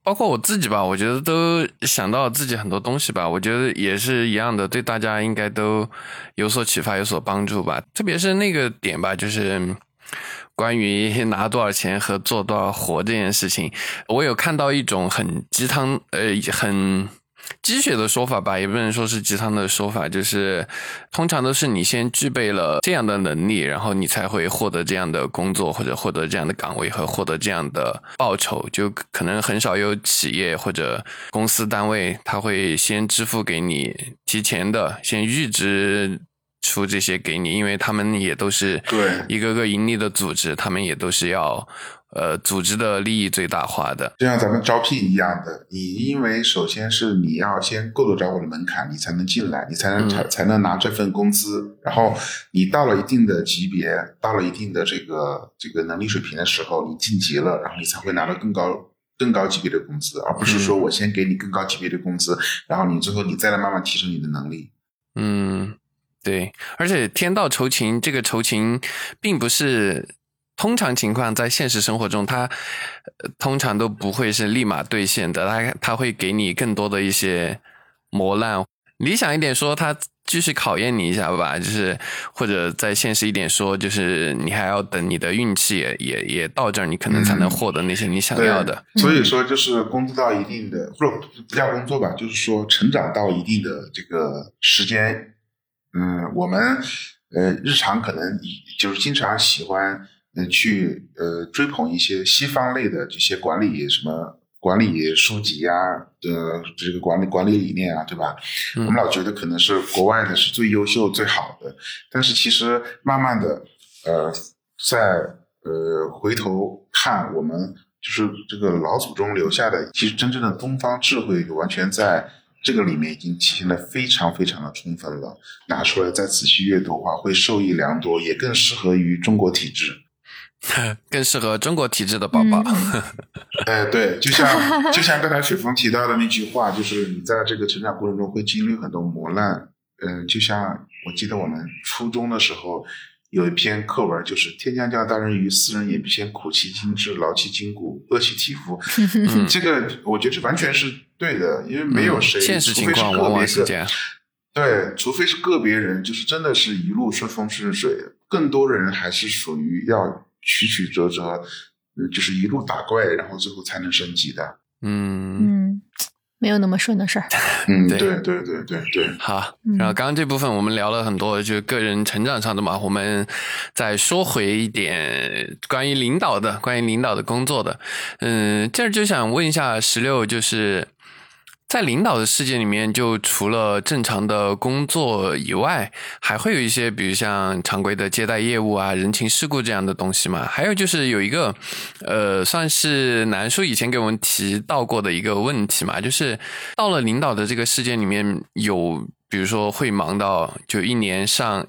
包括我自己吧，我觉得都想到自己很多东西吧，我觉得也是一样的，对大家应该都有所启发，有所帮助吧。特别是那个点吧，就是关于拿多少钱和做多少活这件事情，我有看到一种很鸡汤很鸡血的说法吧，也不能说是鸡汤的说法，就是通常都是你先具备了这样的能力，然后你才会获得这样的工作，或者获得这样的岗位和获得这样的报酬。就可能很少有企业或者公司单位他会先支付给你，提前的先预支出这些给你，因为他们也都是一个个盈利的组织，他们也都是要组织的利益最大化的， 就像咱们招聘一样的，你因为首先是你要先够得着我的门槛，你才能进来，你才能拿这份工资，然后你到了一定的级别，到了一定的这个能力水平的时候，你晋级了，然后你才会拿到更高级别的工资，而不是说我先给你更高级别的工资，然后你最后你再来慢慢提升你的能力。 对，而且天道酬勤，这个酬勤并不是通常情况在现实生活中它通常都不会是立马兑现的，它会给你更多的一些磨难，理想一点说它继续考验你一下吧，就是或者再现实一点说，就是你还要等你的运气也到这儿，你可能才能获得那些你想要的。 所以说就是工作到一定的不叫工作吧，就是说成长到一定的这个时间，我们日常可能就是经常喜欢去追捧一些西方类的这些管理书籍啊这个管理理念啊，对吧？我们老觉得可能是国外的是最优秀最好的，但是其实慢慢的在回头看，我们就是这个老祖宗留下的，其实真正的东方智慧完全在这个里面已经体现得非常非常的充分了，拿出来再仔细阅读的话会受益良多，也更适合于中国体制。 更适合中国体制的宝宝。 对，就像刚才雪峰提到的那句话，就是你在这个成长过程中会经历很多磨难。就像我记得我们初中的时候有一篇课文，就是天将降大任于斯人也，必先苦其心志，劳其筋骨，饿其体肤。这个我觉得这完全是对的，因为没有谁， 现实情况往往是这样。 对，除非是个别人，就是真的是一路顺风顺水，更多人还是属于要曲曲折折，就是一路打怪，然后最后才能升级的。 没有那么顺的事儿。 对。 好，然后刚刚这部分我们聊了很多，就个人成长上的嘛，我们再说回一点关于领导的工作的。这儿就想问一下16，就是在领导的世界里面，就除了正常的工作以外，还会有一些比如像常规的接待业务啊、人情世故这样的东西嘛。还有就是有一个算是南叔以前给我们提到过的一个问题嘛，就是到了领导的这个世界里面，有比如说会忙到就一年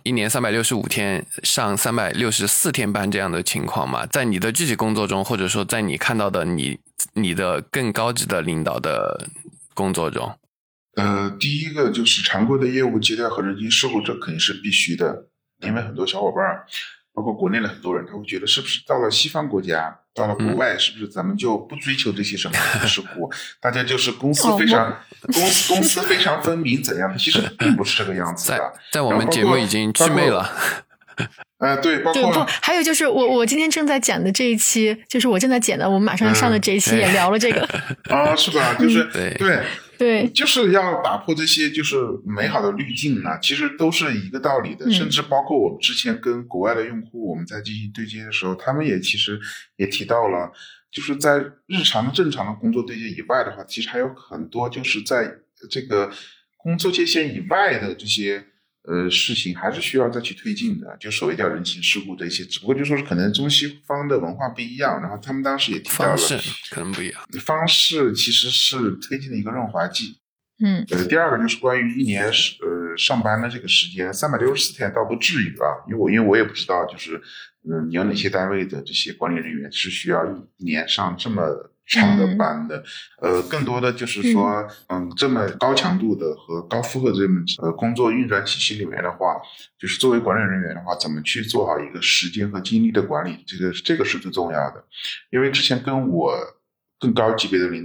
365天上364天班这样的情况嘛。在你的具体工作中，或者说在你看到的你的更高级的领导的工作中， 第一个就是常规的业务接待和人情世故，这肯定是必须的。因为很多小伙伴，包括国内的很多人，他会觉得是不是到了西方国家，到了国外，是不是咱们就不追求这些什么人情世故？大家就是公司非常分明怎样的？其实并不是这个样子的。 在我们节目已经祛魅了。 对，包括还有就是我今天正在剪的这一期，就是我正在剪的，我们马上要上的这一期也聊了这个。 是吧？就是对， 就是要打破这些就是美好的滤镜啊，其实都是一个道理的。甚至包括我们之前跟国外的用户，我们在进行对接的时候，他们其实也提到了，就是在日常的正常的工作对接以外的话，其实还有很多就是在这个工作界限以外的这些事情还是需要再去推进的，就所谓叫人情世故这些，只不过就说是可能中西方的文化不一样，然后他们当时也提到了方式可能不一样， 方式其实是推进的一个润滑剂。第二个就是关于一年上班的这个时间364天倒不至于啊，因为我也不知道就是你有哪些单位的这些管理人员是需要一年上这么长的班的，更多的就是说，这么高强度的和高负荷这么工作运转体系里面的话，就是作为管理人员的话，怎么去做好一个时间和精力的管理，这个是最重要的。因为之前跟我更高级别的领导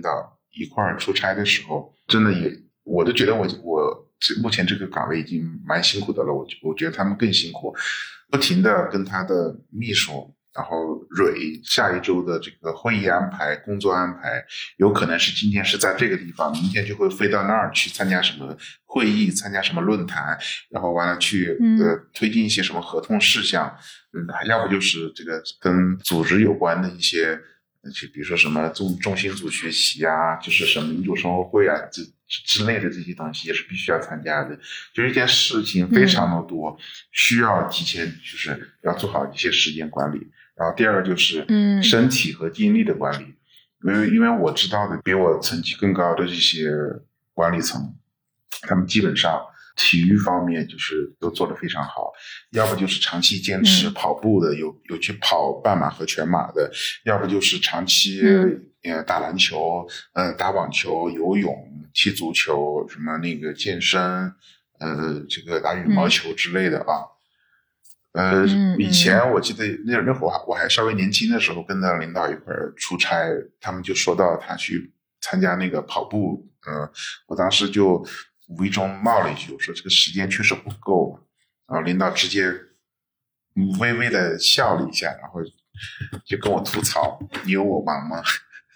一块儿出差的时候，真的我都觉得我目前这个岗位已经蛮辛苦的了，我觉得他们更辛苦，不停的跟他的秘书然后蕊下一周的这个会议安排、工作安排，有可能是今天是在这个地方，明天就会飞到那儿去参加什么会议、参加什么论坛，然后完了去推进一些什么合同事项，要不就是这个跟组织有关的一些，比如说什么中心组学习啊，就是什么民主生活会啊之类的这些东西也是必须要参加的，就一件事情非常的多，需要提前就是要做好一些时间管理。然后第二个就是身体和精力的管理，因为我知道的比我层级更高的这些管理层，他们基本上体育方面就是都做得非常好，要不就是长期坚持跑步的，有去跑半马和全马的，要不就是长期打篮球、打网球、游泳、踢足球，什么那个健身，这个打羽毛球之类的啊。以前我记得那会儿我还稍微年轻的时候，跟着领导一块儿出差，他们就说到他去参加那个跑步，我当时就无意中冒了一句，我说这个时间确实不够，然后领导直接微微的笑了一下，然后就跟我吐槽：“你有我忙吗？”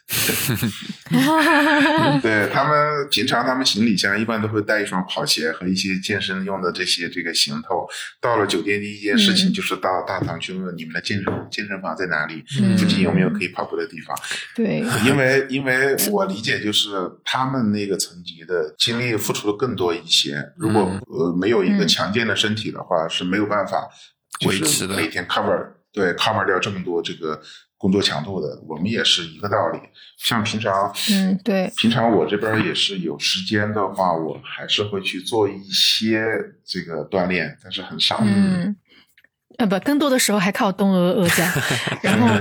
对，他们平常他们行李箱一般都会带一双跑鞋和一些健身用的这个行头，到了酒店第一件事情就是到大堂去问你们的健身房在哪里，附近有没有可以跑步的地方。 对， 因为我理解就是他们那个层级的精力付出的更多一些，如果没有一个强健的身体的话，是没有办法就是每天 cover 掉这么多这个工作强度的。我们也是一个道理，像平常对， 平常我这边也是有时间的话，我还是会去做一些这个锻炼，但是很少。 更多的时候还靠东阿家，然后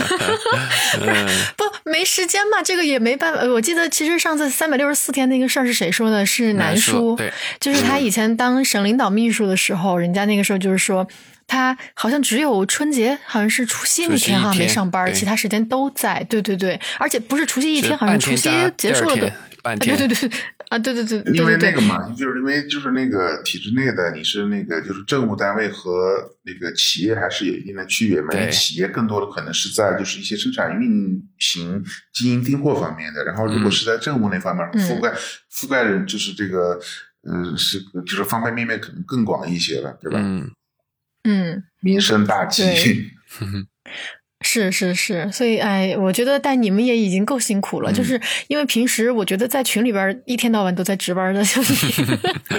没时间嘛，这个也没办法。我记得其实上次364天那个事儿是谁说的？是南叔， 对， 就是他以前当省领导秘书的时候，人家那个时候就是说，他好像只有春节，好像是除夕那天好像没上班，其他时间都在。对对对，而且不是除夕一天，好像除夕结束了的。对对对啊，对对对， 因为那个嘛，就是因为就是那个体制内的，你是那个就是政务单位和那个企业还是有一定的区别嘛。因为企业更多的可能是在就是一些生产运行、经营订货方面的，然后如果是在政务那方面，覆盖人就是这个是就是方方面面可能更广一些了，对吧？民生大计。 是，所以我觉得但你们也已经够辛苦了，就是因为平时我觉得在群里边一天到晚都在值班的，就是对，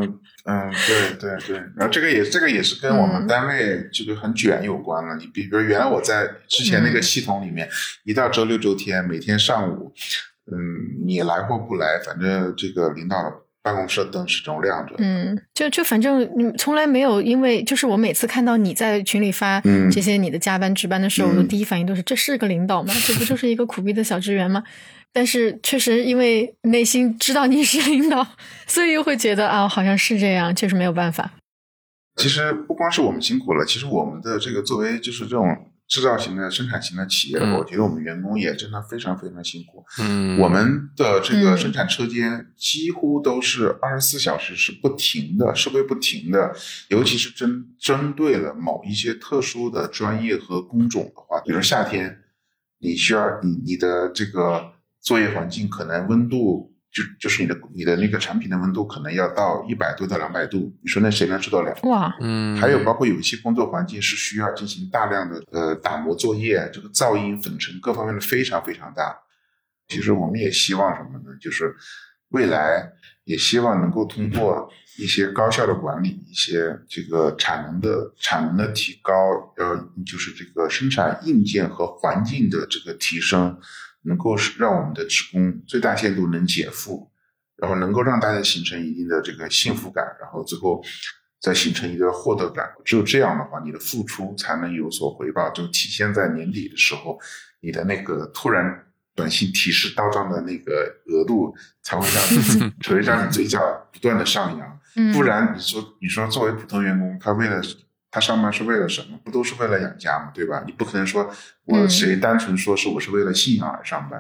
然后这个也是跟我们单位这个很卷有关了。你比如原来我在之前那个系统里面，一到周六周天每天上午，你来或不来，反正这个领导办公室的灯始终亮着。 就反正你从来没有，因为就是我每次看到你在群里发这些你的加班值班的时候，我的第一反应都是这是个领导吗？这不就是一个苦逼的小职员吗？但是确实因为内心知道你是领导，所以又会觉得好像是这样，确实没有办法。 其实不光是我们辛苦了，其实我们的这个作为就是这种制造型的生产型的企业，我觉得我们员工也真的非常非常辛苦。我们的这个生产车间几乎都是24小时是不停的，设备不停的，尤其是针对了某一些特殊的专业和工种的话，比如夏天，你需要你的这个作业环境可能温度就是你的那个产品的温度可能要到100度到200度，你说那谁能受得了？ 哇， 还有包括有一些工作环境是需要进行大量的打磨作业，这个噪音、粉尘各方面的非常非常大。其实我们也希望什么呢？就是未来也希望能够通过一些高效的管理，一些这个产能的提高，就是这个生产硬件和环境的这个提升，能够让我们的职工最大限度能减负，然后能够让大家形成一定的这个幸福感，然后最后再形成一个获得感。只有这样的话，你的付出才能有所回报，就体现在年底的时候，你的那个突然短信提示到账的那个额度才会让你嘴角不断的上扬。不然你说作为普通员工，他上班是为了什么？不都是为了养家吗？对吧？你不可能说谁单纯说是我是为了信仰而上班。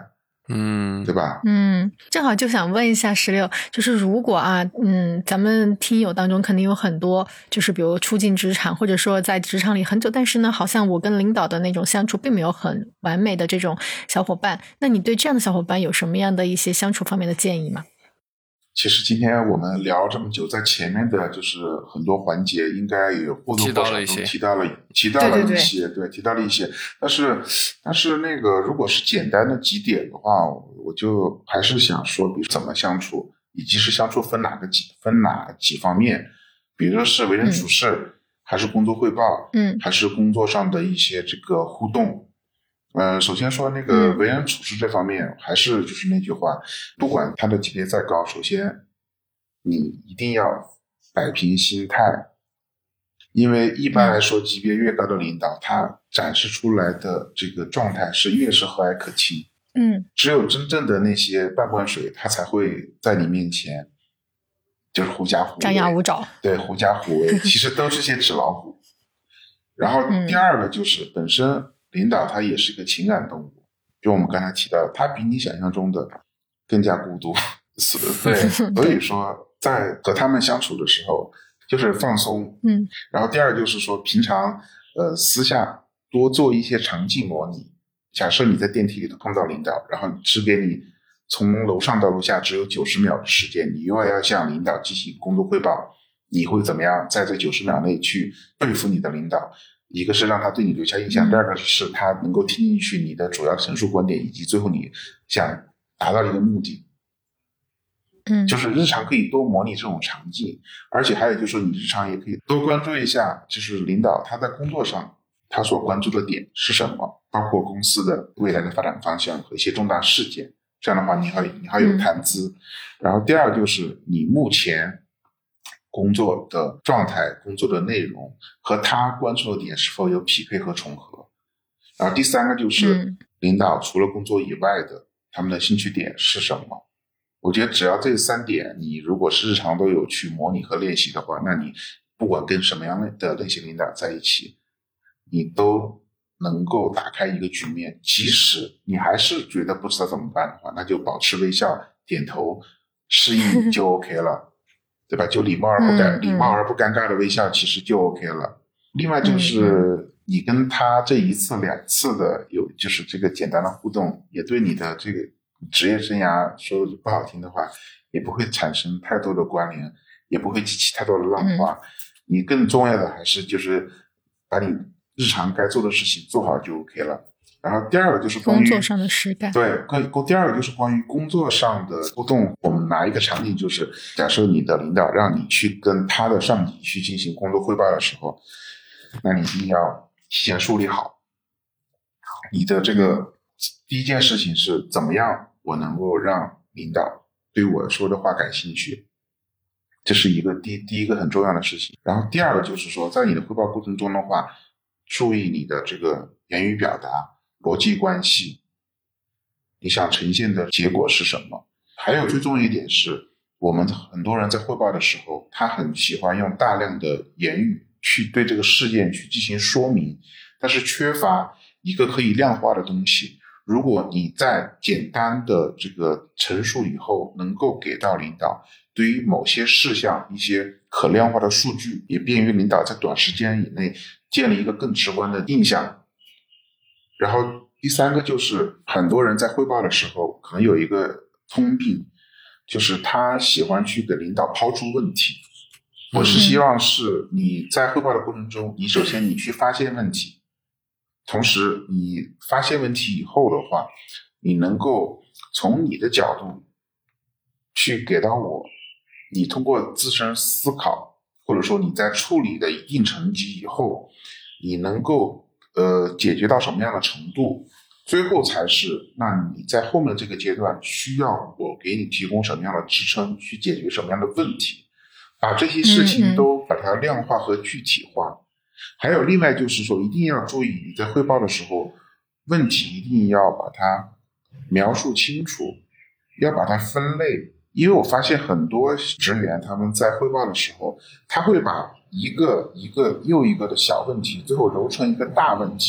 对吧？ 正好就想问一下16，就是如果咱们听友当中肯定有很多，就是比如初进职场，或者说在职场里很久，但是呢，好像我跟领导的那种相处并没有很完美的这种小伙伴，那你对这样的小伙伴有什么样的一些相处方面的建议吗？ 其实今天我们聊这么久，在前面的就是很多环节应该也或多或少都提到了一些，对，提到了一些。但是那个如果是简单的几点的话，我就还是想说，比如怎么相处，以及是相处分哪几方面，比如说是为人处事，还是工作汇报，还是工作上的一些这个互动。首先说那个为人处事这方面，还是就是那句话，不管他的级别再高，首先你一定要摆平心态，因为一般来说级别越高的领导，他展示出来的这个状态是越是和蔼可亲，只有真正的那些半罐水，他才会在你面前就是狐假虎威， 张牙舞爪， 对，狐假虎威，其实都是些纸老虎。然后第二个就是本身领导他也是个情感动物，就我们刚才提到，他比你想象中的更加孤独，对，所以说在和他们相处的时候就是放松，然后第二就是说平常私下多做一些场景模拟，假设你在电梯里头碰到领导，然后只给你从楼上到楼下只有90秒的时间，你又要向领导进行工作汇报，你会怎么样在这90秒内去对付你的领导？一个是让他对你留下印象，第二个是他能够听进去你的主要陈述观点，以及最后你想达到一个目的。就是日常可以多模拟这种场景，而且还有就是说你日常也可以多关注一下，就是领导他在工作上他所关注的点是什么，包括公司的未来的发展方向和一些重大事件，这样的话你还有谈资。然后第二就是你目前工作的状态、工作的内容和他关注的点是否有匹配和重合。然后第三个就是领导除了工作以外的他们的兴趣点是什么。我觉得只要这3点你如果是日常都有去模拟和练习的话，那你不管跟什么样的类型领导在一起，你都能够打开一个局面。即使你还是觉得不知道怎么办的话，那就保持微笑点头示意就 OK 了，对吧？就礼貌而不尴尬的微笑其实就 OK 了。另外就是你跟他这1次2次的就是这个简单的互动，也对你的这个职业生涯说不好听的话也不会产生太多的关联，也不会激起太多的浪花。你更重要的还是就是把你日常该做的事情做好就 OK 了。然后第二个就是关于工作上的实干， 对，第二个就是关于工作上的互动。我们拿一个场景，就是假设你的领导让你去跟他的上级去进行工作汇报的时候，那你一定要提前梳理好你的这个第一件事情是怎么样我能够让领导对我说的话感兴趣，这是一个第一个很重要的事情。然后第二个就是说，在你的汇报过程中的话，注意你的这个言语表达、逻辑关系，你想呈现的结果是什么。还有最重要一点是，我们很多人在汇报的时候，他很喜欢用大量的言语去对这个事件去进行说明，但是缺乏一个可以量化的东西。如果你在简单的这个陈述以后能够给到领导对于某些事项一些可量化的数据，也便于领导在短时间以内建立一个更直观的印象。然后第三个就是很多人在汇报的时候可能有一个通病，就是他喜欢去给领导抛出问题。我是希望是你在汇报的过程中，你首先你去发现问题，同时你发现问题以后的话，你能够从你的角度去给到我，你通过自身思考，或者说你在处理的一定层级以后，你能够解决到什么样的程度，最后才是那你在后面这个阶段需要我给你提供什么样的支撑，去解决什么样的问题，把这些事情都把它量化和具体化。还有另外就是说，一定要注意你在汇报的时候，问题一定要把它描述清楚，要把它分类。因为我发现很多职员他们在汇报的时候，他会把一个又一个的小问题最后揉成一个大问题，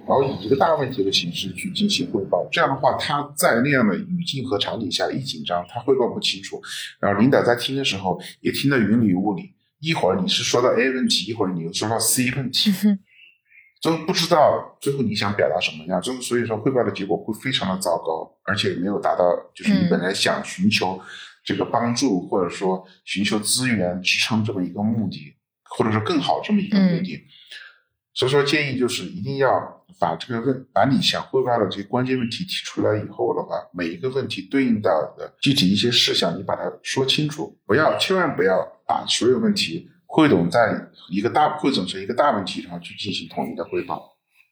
然后以一个大问题的形式去进行汇报。这样的话，他在那样的语境和场景下一紧张，他汇报不清楚，然后领导在听的时候也听得云里雾里，一会儿你是说到 A 问题，一会儿你又说到 C 问题，就不知道最后你想表达什么样，所以说汇报的结果会非常的糟糕，而且没有达到就是你本来想寻求这个帮助或者说寻求资源支撑这么一个目的，或者说更好这么一个目的。所以说建议就是一定要把你想汇报的这些关键问题提出来以后的话，每一个问题对应到的具体一些事项你把它说清楚，千万不要把所有问题汇总成一个大问题，然后去进行统一的汇报。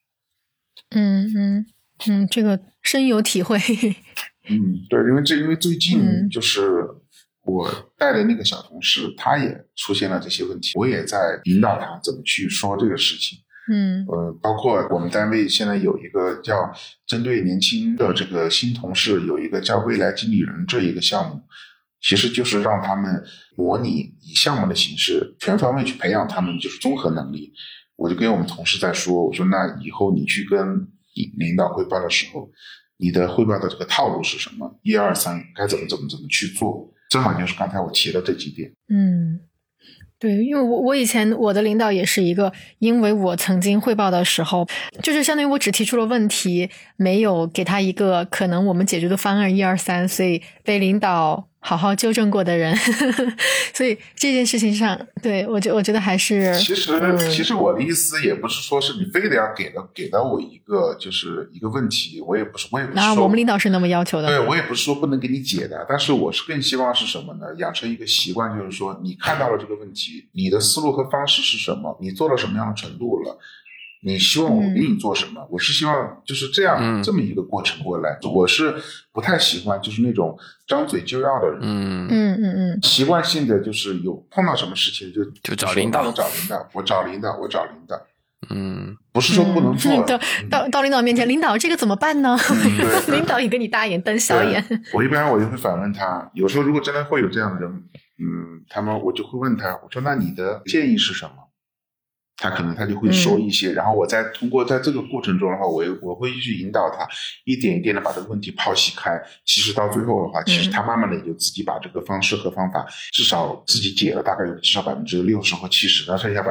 这个深有体会。 对，因为最近就是我带的那个小同事，他也出现了这些问题，我也在引导他怎么去说这个事情。包括我们单位现在有一个叫针对年轻的这个新同事，有一个叫未来经理人这一个项目，其实就是让他们模拟以项目的形式全方位去培养他们就是综合能力。我就跟我们同事在说，我说那以后你去跟领导汇报的时候，你的汇报的这个套路是什么？1、2、3该怎么去做？正好就是刚才我提的这几点。 对，因为我以前我的领导也是一个，因为我曾经汇报的时候，就是相当于我只提出了问题，没有给他一个可能我们解决的方案1、2、3，所以被领导好好纠正过的人。所以这件事情上，对，我觉得还是其实我的意思也不是说是你非得要给到我一个就是一个问题，我也不是说我们领导是那么要求的。 对，我也不是说不能给你解的，但是我是更希望是什么呢？养成一个习惯，就是说你看到了这个问题，你的思路和方式是什么？你做到什么样的程度了？你希望我给你做什么？我是希望就是这样这么一个过程过来。我是不太喜欢就是那种张嘴就要的人。习惯性的就是有碰到什么事情就找领导， 我找领导。不是说不能做。 到领导面前，领导这个怎么办呢？领导也跟你大眼瞪小眼。 我一般就会反问他，有时候如果真的会有这样的人，我就会问他，我说那你的建议是什么？他就会说一些，然后我再通过在这个过程中的话，我会去引导他一点一点的把这个问题剖析开。其实到最后的话，其实他慢慢的也就自己把这个方式和方法至少自己解了大概有至少60%或70%，那剩下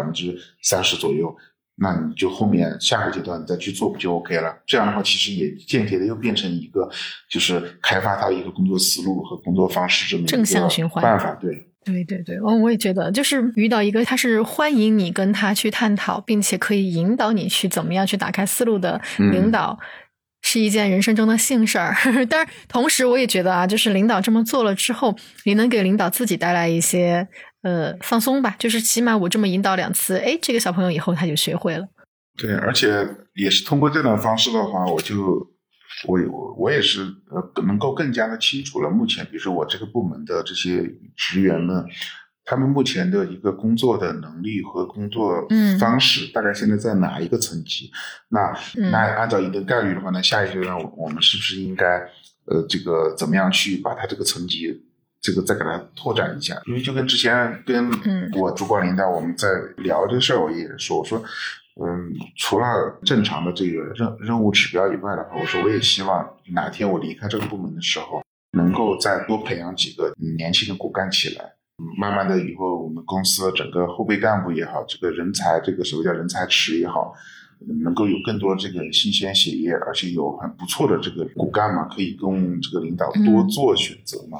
30%左右，那你就后面下个阶段你再去做不就 OK 了？这样的话其实也间接的又变成一个就是开发他一个工作思路和工作方式这么一个正向循环办法。对， 我也觉得就是遇到一个他是欢迎你跟他去探讨，并且可以引导你去怎么样去打开思路的领导，是一件人生中的幸事儿。但是同时我也觉得就是领导这么做了之后，你能给领导自己带来一些放松吧，就是起码我这么引导2次，这个小朋友以后他就学会了。 对，而且也是通过这种方式的话，我也是能够更加的清楚了目前比如说我这个部门的这些职员们，他们目前的一个工作的能力和工作方式大概现在在哪一个层级。那按照一定概率的话呢，下一阶段我们是不是应该这个怎么样去把它这个层级这个再给它拓展一下。因为就跟之前跟我主管领导我们在聊这事儿，我也说，我说除了正常的这个任务指标以外的话，我说我也希望哪天我离开这个部门的时候，能够再多培养几个年轻的骨干起来。慢慢的以后我们公司的整个后备干部也好，这个人才这个所谓叫人才池也好，能够有更多这个新鲜血液，而且有很不错的这个骨干嘛，可以供这个领导多做选择嘛。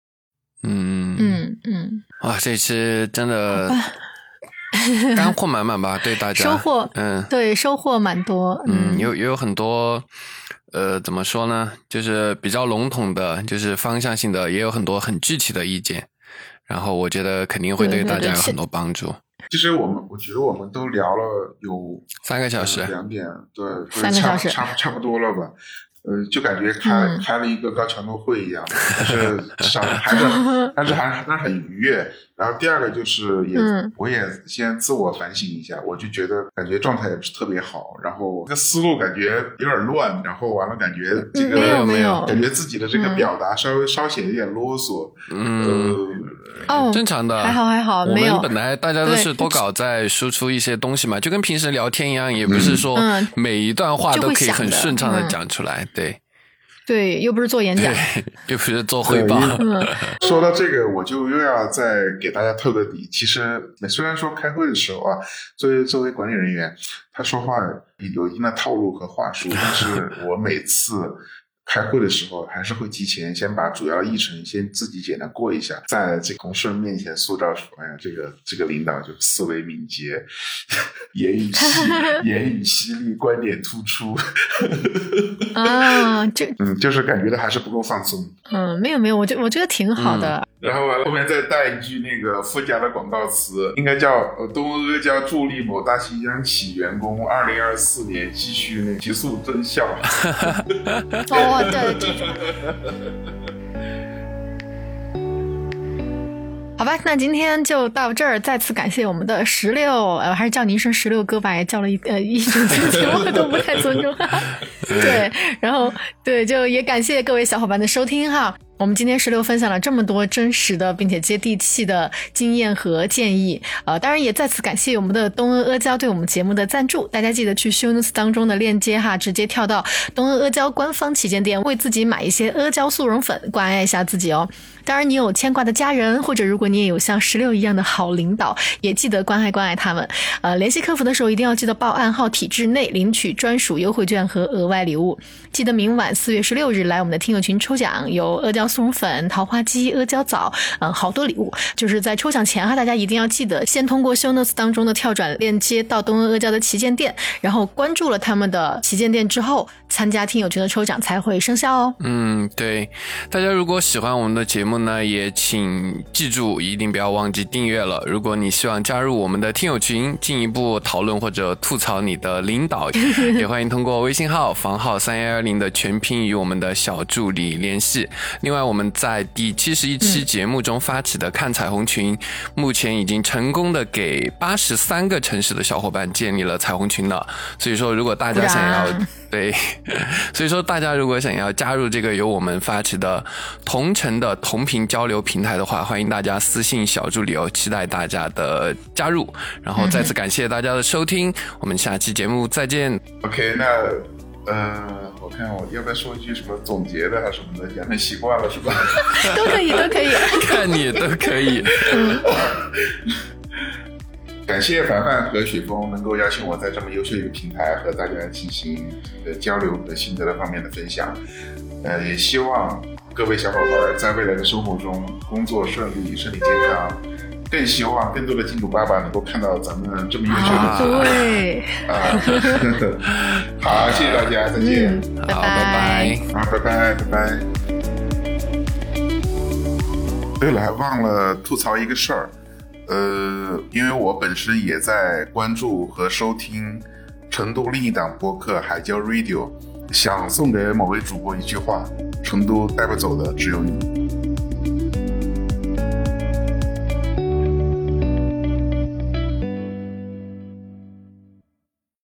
哇，这期真的干货满满吧，对大家收获，对，收获蛮多。 也有很多怎么说呢，就是比较笼统的，就是方向性的，也有很多很具体的意见，然后我觉得肯定会对大家有很多帮助。 其实我觉得我们都聊了有 3个小时 ，2点，对 ，3个小时， 差不多了吧。就感觉开了一个高强度会一样，但是至少还是很愉悦。然后第二个就是我也先自我反省一下，我就觉得感觉状态也不是特别好，然后这个思路感觉有点乱，然后完了感觉这个没有感觉自己的这个表达稍显有点啰嗦。 哦， 正常的， 还好，没有。 我们本来大家都是多稿在输出一些东西嘛，就跟平时聊天一样，也不是说每一段话都可以很顺畅的讲出来， 对，又不是做演讲， 又不是做汇报。 说到这个，我就又要再给大家透个底。其实虽然说开会的时候啊，作为管理人员，他说话有一定的套路和话术，但是我每次开会的时候还是会提前先把主要议程先自己简单过一下，在这个同事面前塑造出哎呀这个领导就思维敏捷，言语犀利，观点突出啊， 就是感觉到还是不够放松。 没有，我觉得挺好的。 然后完了后面再带一句那个附加的广告词，应该叫东阿阿胶助力某大型央企员工2024年继续急速增效。 哦，对，这种。好吧，那今天就到这儿。再次感谢我们的16，还是叫您声16哥吧，也叫了一整期节目都不太尊重。对，然后对，就也感谢各位小伙伴的收听哈。我们今天16分享了这么多真实的并且接地气的经验和建议，当然也再次感谢我们的东阿阿胶对我们节目的赞助，大家记得去 show notes 当中的链接哈，直接跳到东阿阿胶官方旗舰店，为自己买一些阿胶速溶粉，关爱一下自己哦。当然你有牵挂的家人，或者如果你也有像16一样的好领导，也记得关爱他们。联系客服的时候一定要记得报暗号体制内，领取专属优惠券和额外礼物。记得明晚4月16日来我们的听友群抽奖，有阿胶速溶粉、桃花姬、阿胶枣，好多礼物。就是在抽奖前哈，大家一定要记得先通过 show notes 当中的跳转链接到东阿阿胶的旗舰店，然后关注了他们的旗舰店之后，参加听友群的抽奖才会生效哦。 对，大家如果喜欢我们的节目呢，也请记住一定不要忘记订阅了。如果你希望加入我们的听友群，进一步讨论或者吐槽你的领导，也欢迎通过微信号房号3110的全拼与我们的小助理联系。另外我们在第71期节目中发起的看彩虹群，目前已经成功的给83个城市的小伙伴建立了彩虹群了。所以说如果大家想要所以说大家如果想要加入这个由我们发起的同城的同频交流平台的话，欢迎大家私信小助理哦，期待大家的加入。然后再次感谢大家的收听，我们下期节目再见。 OK， 那我看我要不要说一句什么总结的什么的，养成习惯了是吧？ 都可以看你都可以。 感谢凡凡和雪峰能够邀请我在这么优秀的一个平台和大家进行交流和心得的方面的分享。也希望各位小伙伴在未来的生活中工作顺利，身体健康。更希望更多的金主爸爸能够看到咱们这么优秀的对好，谢谢大家，再见。 好，拜拜。对了，还忘了吐槽一个事儿。因为我本身也在关注和收听成都另一档播客海椒 Radio， 想送给某位主播一句话：成都带不走的只有你。